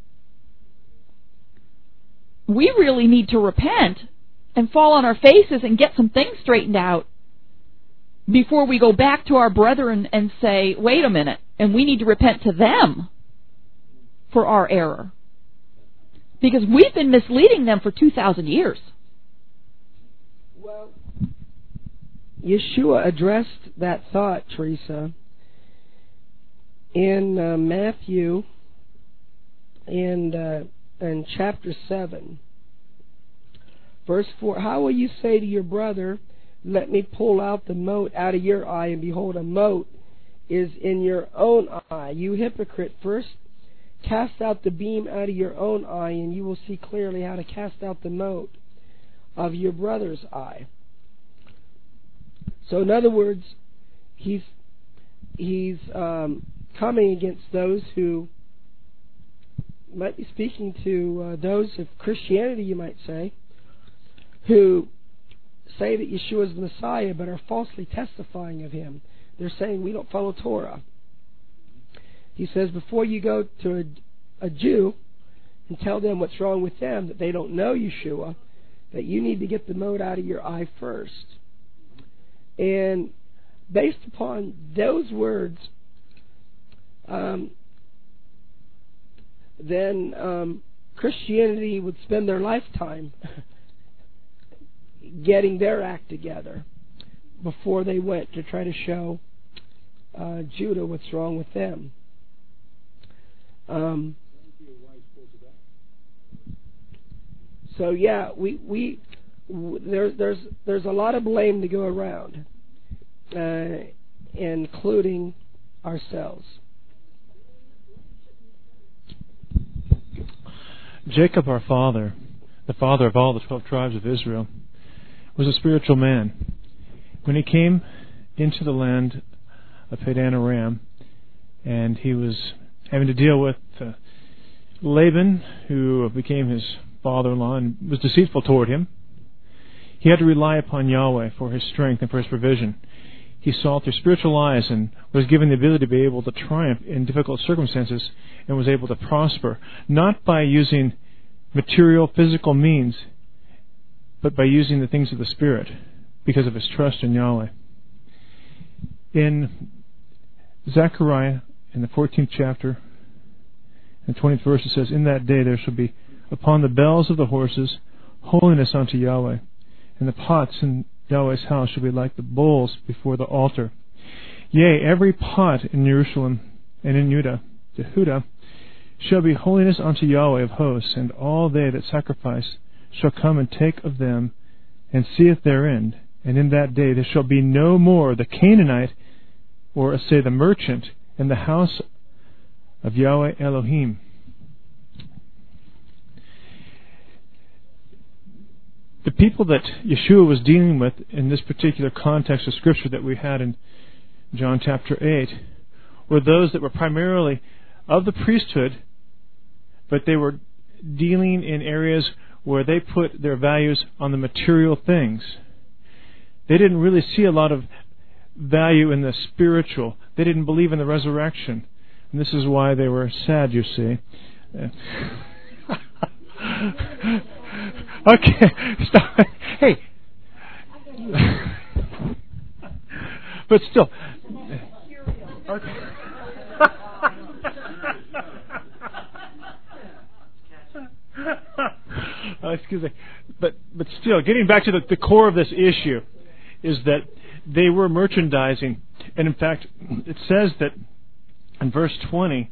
We really need to repent and fall on our faces and get some things straightened out before we go back to our brethren and say, wait a minute, and we need to repent to them for our error. Because we've been misleading them for 2,000 years. Well, Yeshua addressed that thought, Teresa, in Matthew and chapter 7. Verse 4, how will you say to your brother, let me pull out the mote out of your eye, and behold, a mote is in your own eye. You hypocrite, first cast out the beam out of your own eye, and you will see clearly how to cast out the mote of your brother's eye. So in other words, he's coming against those who might be speaking to those of Christianity, you might say, who say that Yeshua is the Messiah but are falsely testifying of him. They're saying we don't follow Torah. He says before you go to a Jew and tell them what's wrong with them, that they don't know Yeshua, that you need to get the mote out of your eye first. And based upon those words, then Christianity would spend their lifetime getting their act together before they went to try to show Judah what's wrong with them. So yeah, there's a lot of blame to go around, including ourselves. Jacob, our father, the father of all the 12 tribes of Israel, was a spiritual man. When he came into the land of Padan Aram, and he was having to deal with Laban, who became his father-in-law and was deceitful toward him, he had to rely upon Yahweh for his strength and for his provision. he saw through spiritual eyes and was given the ability to be able to triumph in difficult circumstances and was able to prosper, not by using material, physical means, but by using the things of the Spirit because of his trust in Yahweh. In Zechariah, in the 14th chapter, and 20th verse, it says, "In that day there shall be upon the bells of the horses holiness unto Yahweh, and the pots in Yahweh's house shall be like the bowls before the altar. Yea, every pot in Jerusalem and in Jehudah shall be holiness unto Yahweh of hosts, and all they that sacrifice shall come and take of them, and seeth therein. And in that day there shall be no more the Canaanite, or say the merchant, in the house of Yahweh Elohim." The people that Yeshua was dealing with in this particular context of Scripture that we had in John chapter 8 were those that were primarily of the priesthood, but they were dealing in areas where they put their values on the material things. They didn't really see a lot of value in the spiritual. They didn't believe in the resurrection. And this is why they were sad, you see. Okay, stop. Hey. But still. Okay. Excuse me. But still, getting back to the core of this issue is that they were merchandising. And in fact, it says that in verse 20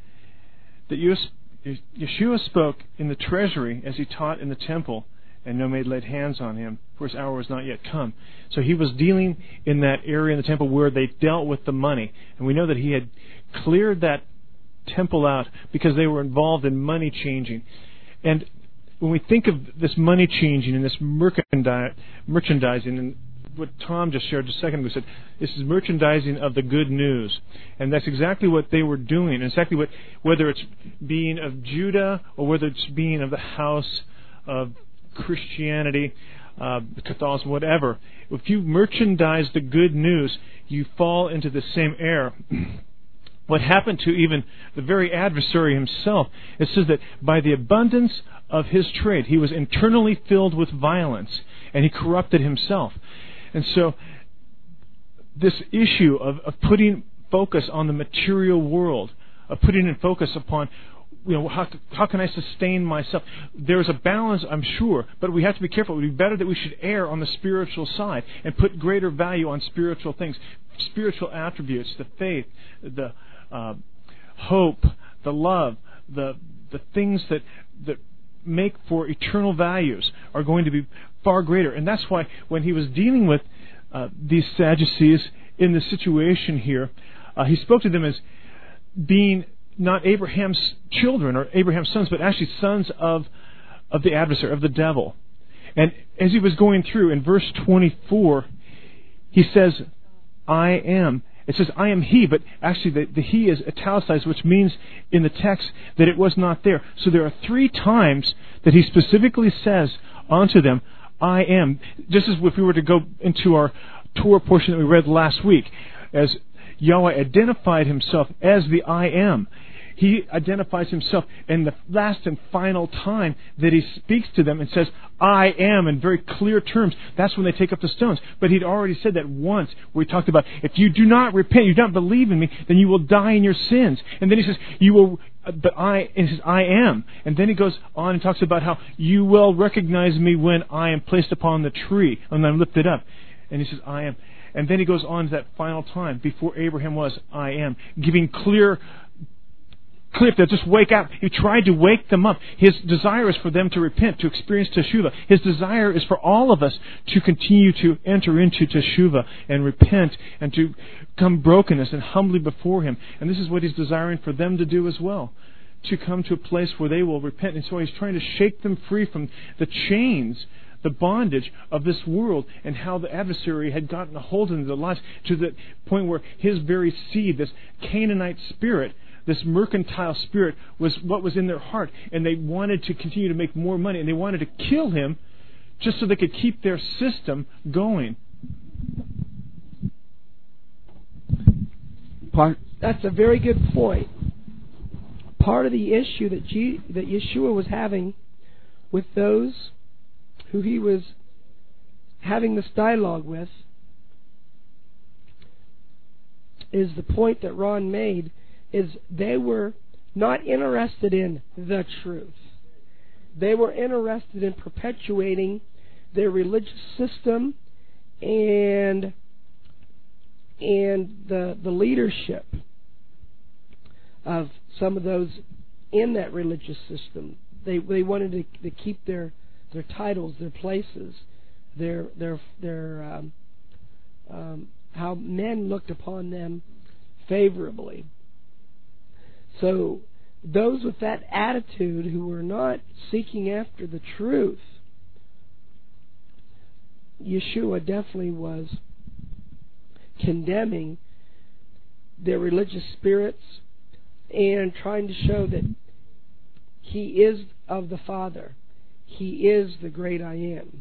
that Yeshua spoke in the treasury as he taught in the temple, and no man laid hands on him, for his hour was not yet come. So he was dealing in that area in the temple where they dealt with the money. And we know that he had cleared that temple out because they were involved in money changing. And when we think of this money changing and this merchandising, and what Tom just shared just a second ago, said this is merchandising of the good news, and that's exactly what they were doing. And exactly what, whether it's being of Judah or whether it's being of the house of Christianity, Catholicism, whatever. If you merchandise the good news, you fall into the same error. What happened to even the very adversary himself? It says that by the abundance of his trade, he was internally filled with violence, and he corrupted himself. And so this issue of putting focus on the material world, of putting in focus upon, how can I sustain myself? There's a balance, I'm sure, but we have to be careful. It would be better that we should err on the spiritual side and put greater value on spiritual things, spiritual attributes, the faith, the hope, the love, the things that make for eternal values are going to be far greater. And that's why when he was dealing with these Sadducees in the situation here, he spoke to them as being not Abraham's children or Abraham's sons, but actually sons of the adversary, of the devil. And as he was going through, in verse 24, he says, I am. It says, I am he, but actually the he is italicized, which means in the text that it was not there. So there are 3 times that he specifically says unto them, I am. Just as if we were to go into our Torah portion that we read last week, as Yahweh identified himself as the I am. He identifies himself in the last and final time that he speaks to them and says, I am, in very clear terms. That's when they take up the stones. But he'd already said that once, where he talked about, if you do not repent, you do not believe in me, then you will die in your sins. And then he says, you will, and he says, I am. And then he goes on and talks about how you will recognize me when I am placed upon the tree, and I'm lifted up. And he says, I am. And then he goes on to that final time, before Abraham was, I am, giving clear, they'll just wake up. He tried to wake them up. His desire is for them to repent, to experience teshuvah. His desire is for all of us to continue to enter into teshuvah and repent and to come brokenness and humbly before him. And this is what he's desiring for them to do as well, to come to a place where they will repent. And so he's trying to shake them free from the chains, the bondage of this world, and how the adversary had gotten a hold of their lives to the point where his very seed, this Canaanite spirit, this mercantile spirit, was what was in their heart. And they wanted to continue to make more money, and they wanted to kill him just so they could keep their system going. That's a very good point. Part of the issue that Yeshua was having with those who he was having this dialogue with is the point that Ron made, is they were not interested in the truth. They were interested in perpetuating their religious system and the leadership of some of those in that religious system. They wanted to keep their titles, their places, their how men looked upon them favorably. So those with that attitude who were not seeking after the truth, Yeshua definitely was condemning their religious spirits and trying to show that he is of the Father. He is the great I am.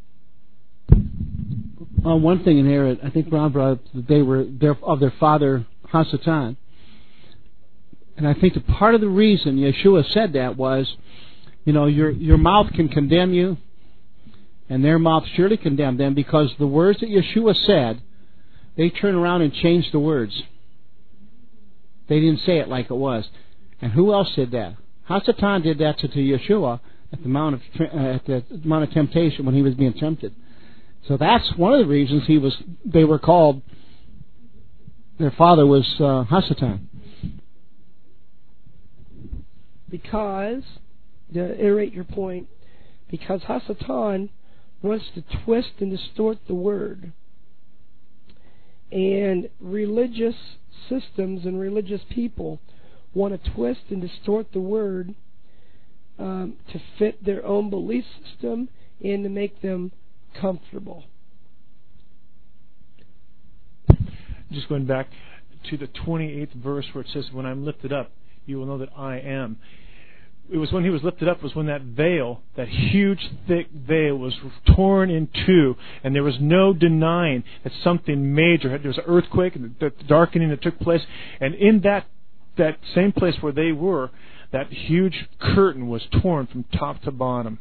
One thing in here, I think Ron brought up that they were of their father Hasatan. And I think that part of the reason Yeshua said that was, your mouth can condemn you, and their mouth surely condemned them, because the words that Yeshua said, they turned around and changed the words. They didn't say it like it was. And who else did that? Hasatan did that to Yeshua at the Mount of Temptation when he was being tempted. So that's one of the reasons they were called. Their father was Hasatan. Because, to iterate your point, because Hasatan wants to twist and distort the word. And religious systems and religious people want to twist and distort the word to fit their own belief system and to make them comfortable. Just going back to the 28th verse where it says, "When I'm lifted up, you will know that I am." It was when he was lifted up, was when that veil, that huge thick veil, was torn in two, and there was no denying that something major. There was an earthquake, the darkening that took place, and in that same place where they were, that huge curtain was torn from top to bottom.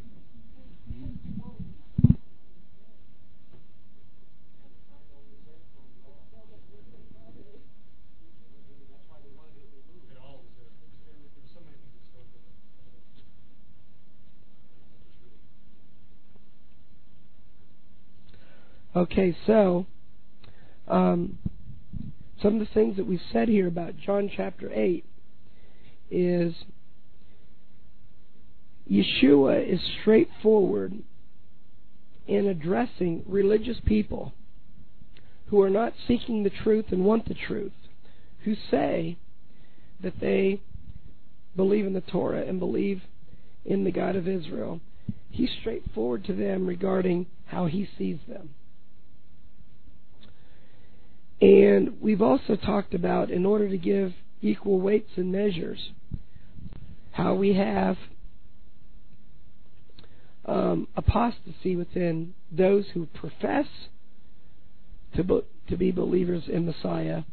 Okay, so some of the things that we've said here about John chapter 8 is Yeshua is straightforward in addressing religious people who are not seeking the truth and want the truth, who say that they believe in the Torah and believe in the God of Israel. He's straightforward to them regarding how he sees them. And we've also talked about, in order to give equal weights and measures, how we have apostasy within those who profess to be believers in Messiah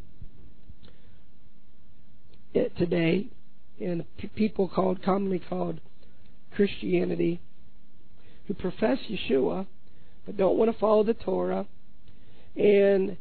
today, and people commonly called Christianity, who profess Yeshua but don't want to follow the Torah, and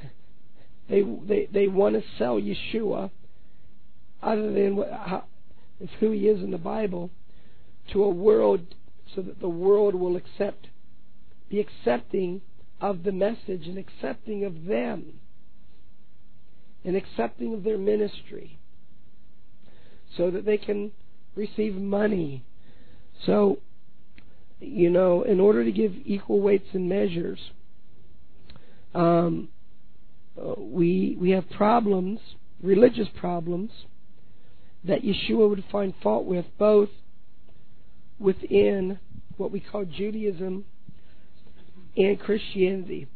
they want to sell Yeshua, other than who he is in the Bible, to a world, so that the world will be accepting of the message and accepting of them and accepting of their ministry, so that they can receive money. So, in order to give equal weights and measures, we have problems, religious problems, that Yeshua would find fault with, both within what we call Judaism and Christianity.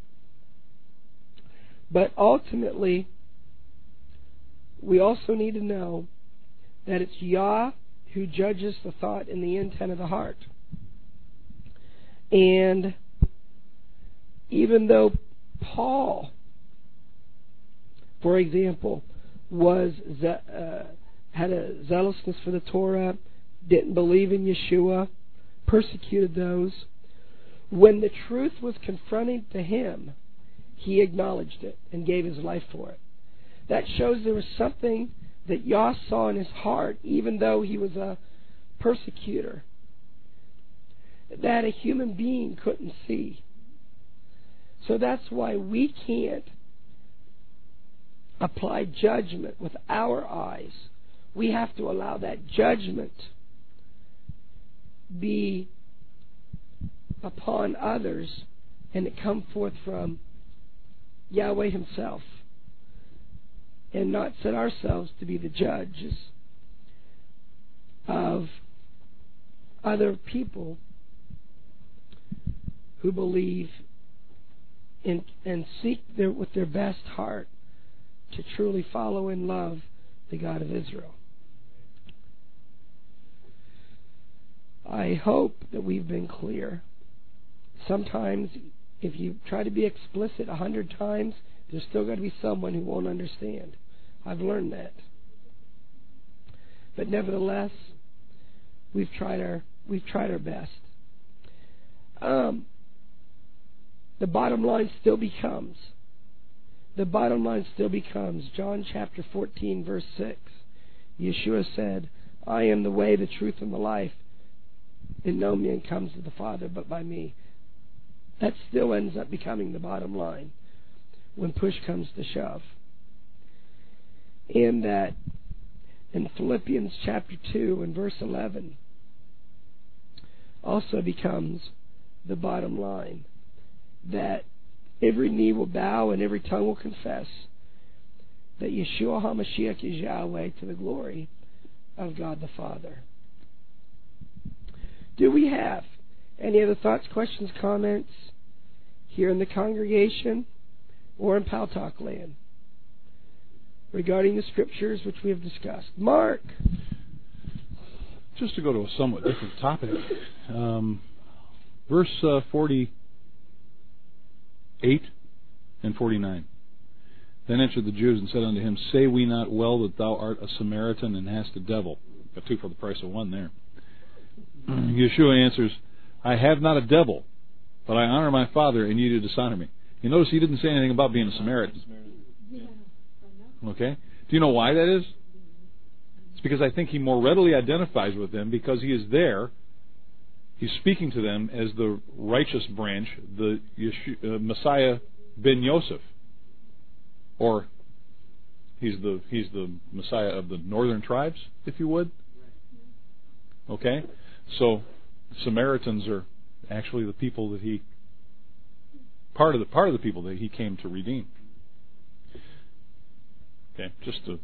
But ultimately, we also need to know that it's Yah who judges the thought and the intent of the heart. And even though Paul for example, had a zealousness for the Torah, didn't believe in Yeshua, persecuted those. When the truth was confronted to him, he acknowledged it and gave his life for it. That shows there was something that Yah saw in his heart, even though he was a persecutor, that a human being couldn't see. So that's why we can't apply judgment with our eyes. We have to allow that judgment be upon others and it come forth from Yahweh himself, and not set ourselves to be the judges of other people who believe in and seek with their best heart to truly follow and love the God of Israel. I hope that we've been clear. Sometimes, if you try to be explicit 100 times, there's still got to be someone who won't understand. I've learned that. But nevertheless, we've tried our best. The bottom line still becomes John chapter 14, verse 6. Yeshua said, I am the way, the truth, and the life, and no man comes to the Father but by me. That still ends up becoming the bottom line when push comes to shove. And that in Philippians chapter 2 and verse 11 also becomes the bottom line, that every knee will bow and every tongue will confess that Yeshua HaMashiach is Yahweh, to the glory of God the Father. Do we have any other thoughts, questions, comments here in the congregation or in Paltalk land regarding the scriptures which we have discussed? Mark? Just to go to a somewhat different topic, verse 48 and 49. Then answered the Jews and said unto him, Say we not well that thou art a Samaritan and hast a devil? Got two for the price of one there. Yeshua answers, I have not a devil, but I honor my Father, and you do dishonor me. You notice he didn't say anything about being a Samaritan. Okay? Do you know why that is? It's because I think he more readily identifies with them because he is there. He's speaking to them as the righteous branch, the Messiah ben Yosef. Or he's the Messiah of the northern tribes, if you would. Okay? So Samaritans are actually the people that he part of the people that he came to redeem. Okay, just to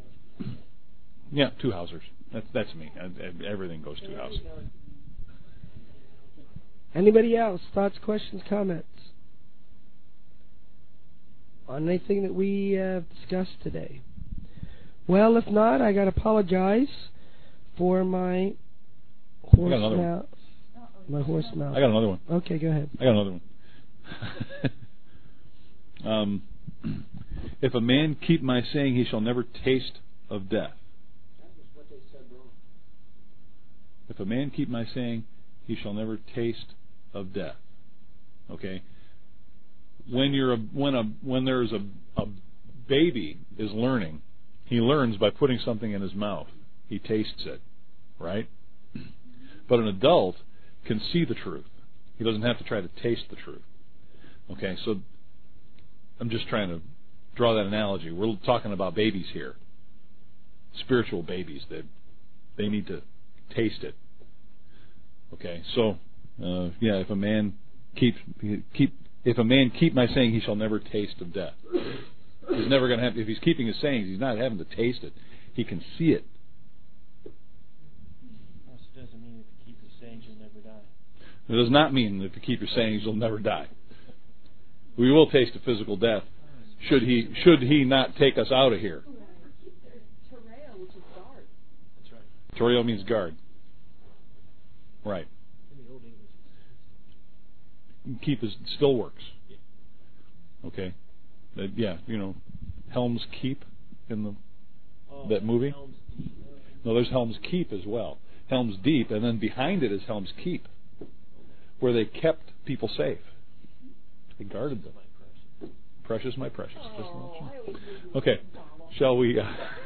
two housers. That's me. Everything goes two houses. Anybody else? Thoughts, questions, comments on anything that we have discussed today? Well, if not, I got to apologize for my horse mouth. My horse mouth. I got another one. Okay, go ahead. I got another one. If a man keep my saying, he shall never taste of death. If a man keep my saying, he shall never taste of death. Okay. When there's a baby is learning, he learns by putting something in his mouth. He tastes it, right? But an adult can see the truth. He doesn't have to try to taste the truth. Okay, so I'm just trying to draw that analogy. We're talking about babies here, spiritual babies that they need to taste it. Okay, so if a man keep my saying, he shall never taste of death. He's never going to have. If he's keeping his sayings, he's not having to taste it. He can see it. Doesn't mean if you keep your sayings you'll never die. It does not mean that if you keep your sayings you'll never die. We will taste a physical death should he not take us out of here. Tereo, which is guard. That's right. Tereo means guard. Right. Keep still works. Okay. Helm's Keep in that movie? No, there's Helm's Keep as well. Helm's Deep, and then behind it is Helm's Keep, where they kept people safe. They guarded them. Precious, my precious. Just to let you know. Okay, shall we...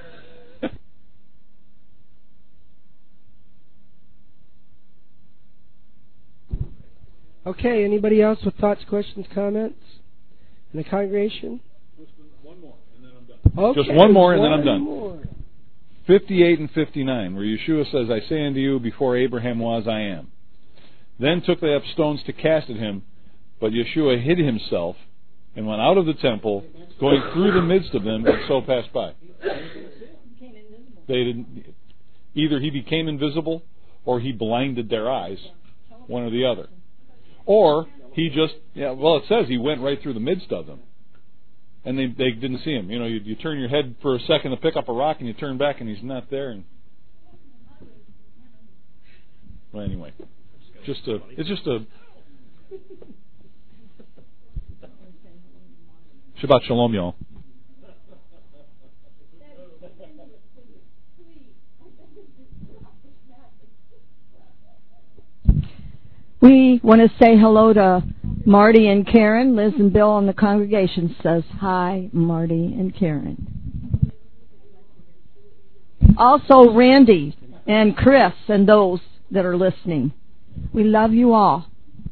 Okay, anybody else with thoughts, questions, comments in the congregation? Just one more, and then I'm done. Okay, just one more, and then I'm done. More. 58 and 59, where Yeshua says, I say unto you, before Abraham was, I am. Then took they up stones to cast at him, but Yeshua hid himself and went out of the temple, going through the midst of them, and so passed by. They didn't. Either he became invisible, or he blinded their eyes, one or the other. Or he just, it says he went right through the midst of them, and they didn't see him. You know, you turn your head for a second to pick up a rock, and you turn back, and he's not there. And well, anyway, it's just a Shabbat Shalom, y'all. We want to say hello to Marty and Karen. Liz and Bill on the congregation says hi, Marty and Karen. Also Randy and Chris and those that are listening. We love you all.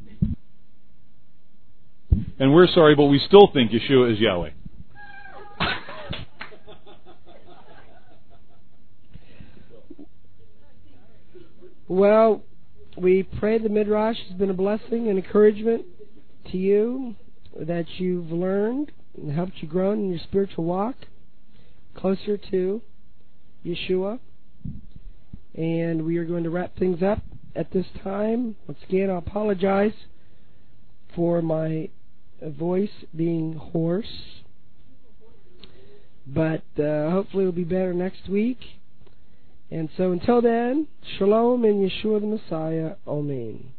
And we're sorry, but we still think Yeshua is Yahweh. Well, we pray the Midrash has been a blessing and encouragement to you, that you've learned and helped you grow in your spiritual walk closer to Yeshua. And we are going to wrap things up at this time. Once again, I apologize for my voice being hoarse, but hopefully it'll be better next week. And so until then, Shalom and Yeshua the Messiah. Amen.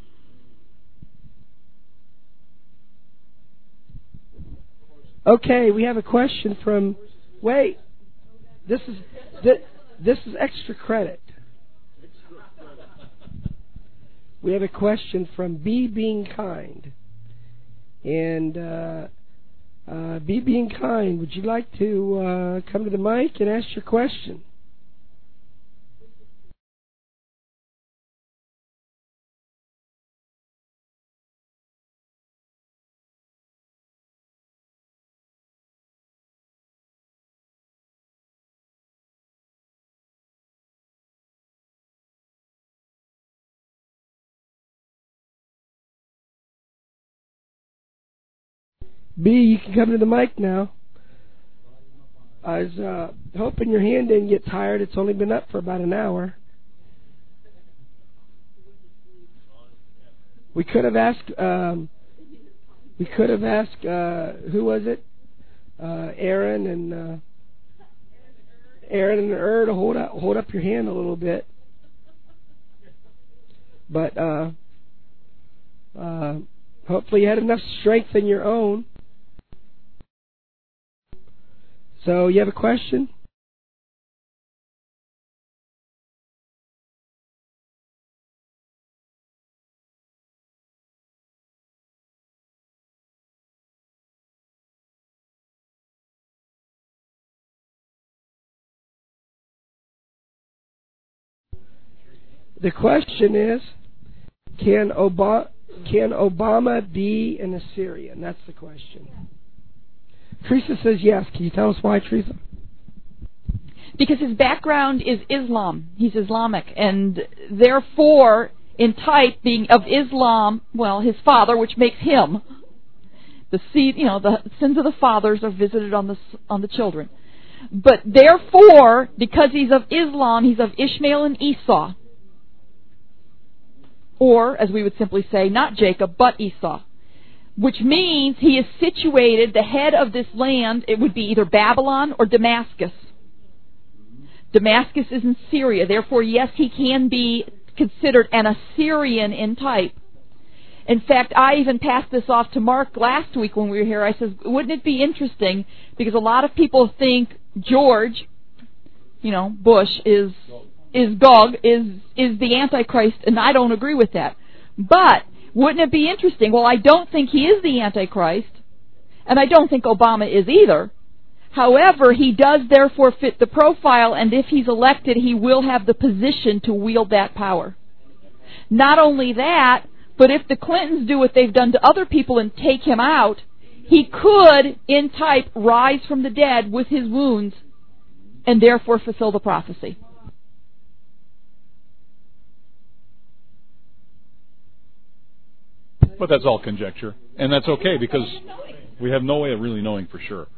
Okay, we have a question from... Wait, this is extra credit. We have a question from Be Being Kind. And Be Being Kind, would you like to come to the mic and ask your question? B, you can come to the mic now. I was hoping your hand didn't get tired. It's only been up for about an hour. We could have asked. Who was it? Aaron and Ur to hold up your hand a little bit. But hopefully you had enough strength in your own. So, you have a question? The question is, can Obama be an Assyrian? That's the question. Teresa says yes. Can you tell us why, Teresa? Because his background is Islam. He's Islamic. And therefore, in type, being of Islam, well, his father, which makes him, the seed, the sins of the fathers are visited on the children. But therefore, because he's of Islam, he's of Ishmael and Esau. Or, as we would simply say, not Jacob, but Esau. Which means he is situated, the head of this land, it would be either Babylon or Damascus. Damascus is in Syria. Therefore, yes, he can be considered an Assyrian in type. In fact, I even passed this off to Mark last week when we were here. I said, wouldn't it be interesting, because a lot of people think George, Bush is Gog, is the Antichrist, and I don't agree with that. But wouldn't it be interesting? Well, I don't think he is the Antichrist, and I don't think Obama is either. However, he does therefore fit the profile, and if he's elected, he will have the position to wield that power. Not only that, but if the Clintons do what they've done to other people and take him out, he could, in type, rise from the dead with his wounds and therefore fulfill the prophecy. But that's all conjecture, and that's okay because we have no way of really knowing for sure.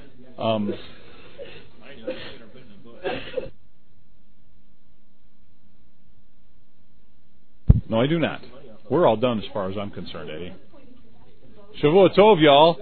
No, I do not. We're all done as far as I'm concerned, Eddie. Shavua Tov, y'all.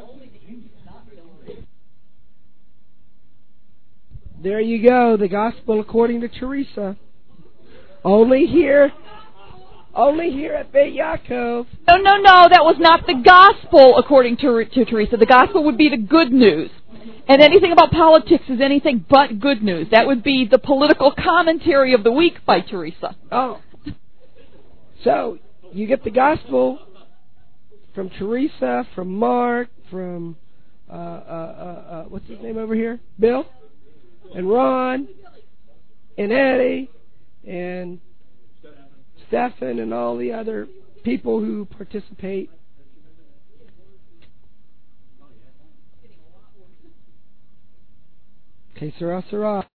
There you go, the gospel according to Teresa. Only here at Beit Yaakov. No, that was not the gospel according to Teresa. The gospel would be the good news. And anything about politics is anything but good news. That would be the political commentary of the week by Teresa. Oh. So, you get the gospel from Teresa, from Mark, from, what's his name over here? Bill? And Ron, and Eddie, and Stephan, and all the other people who participate. Okay, Sarah.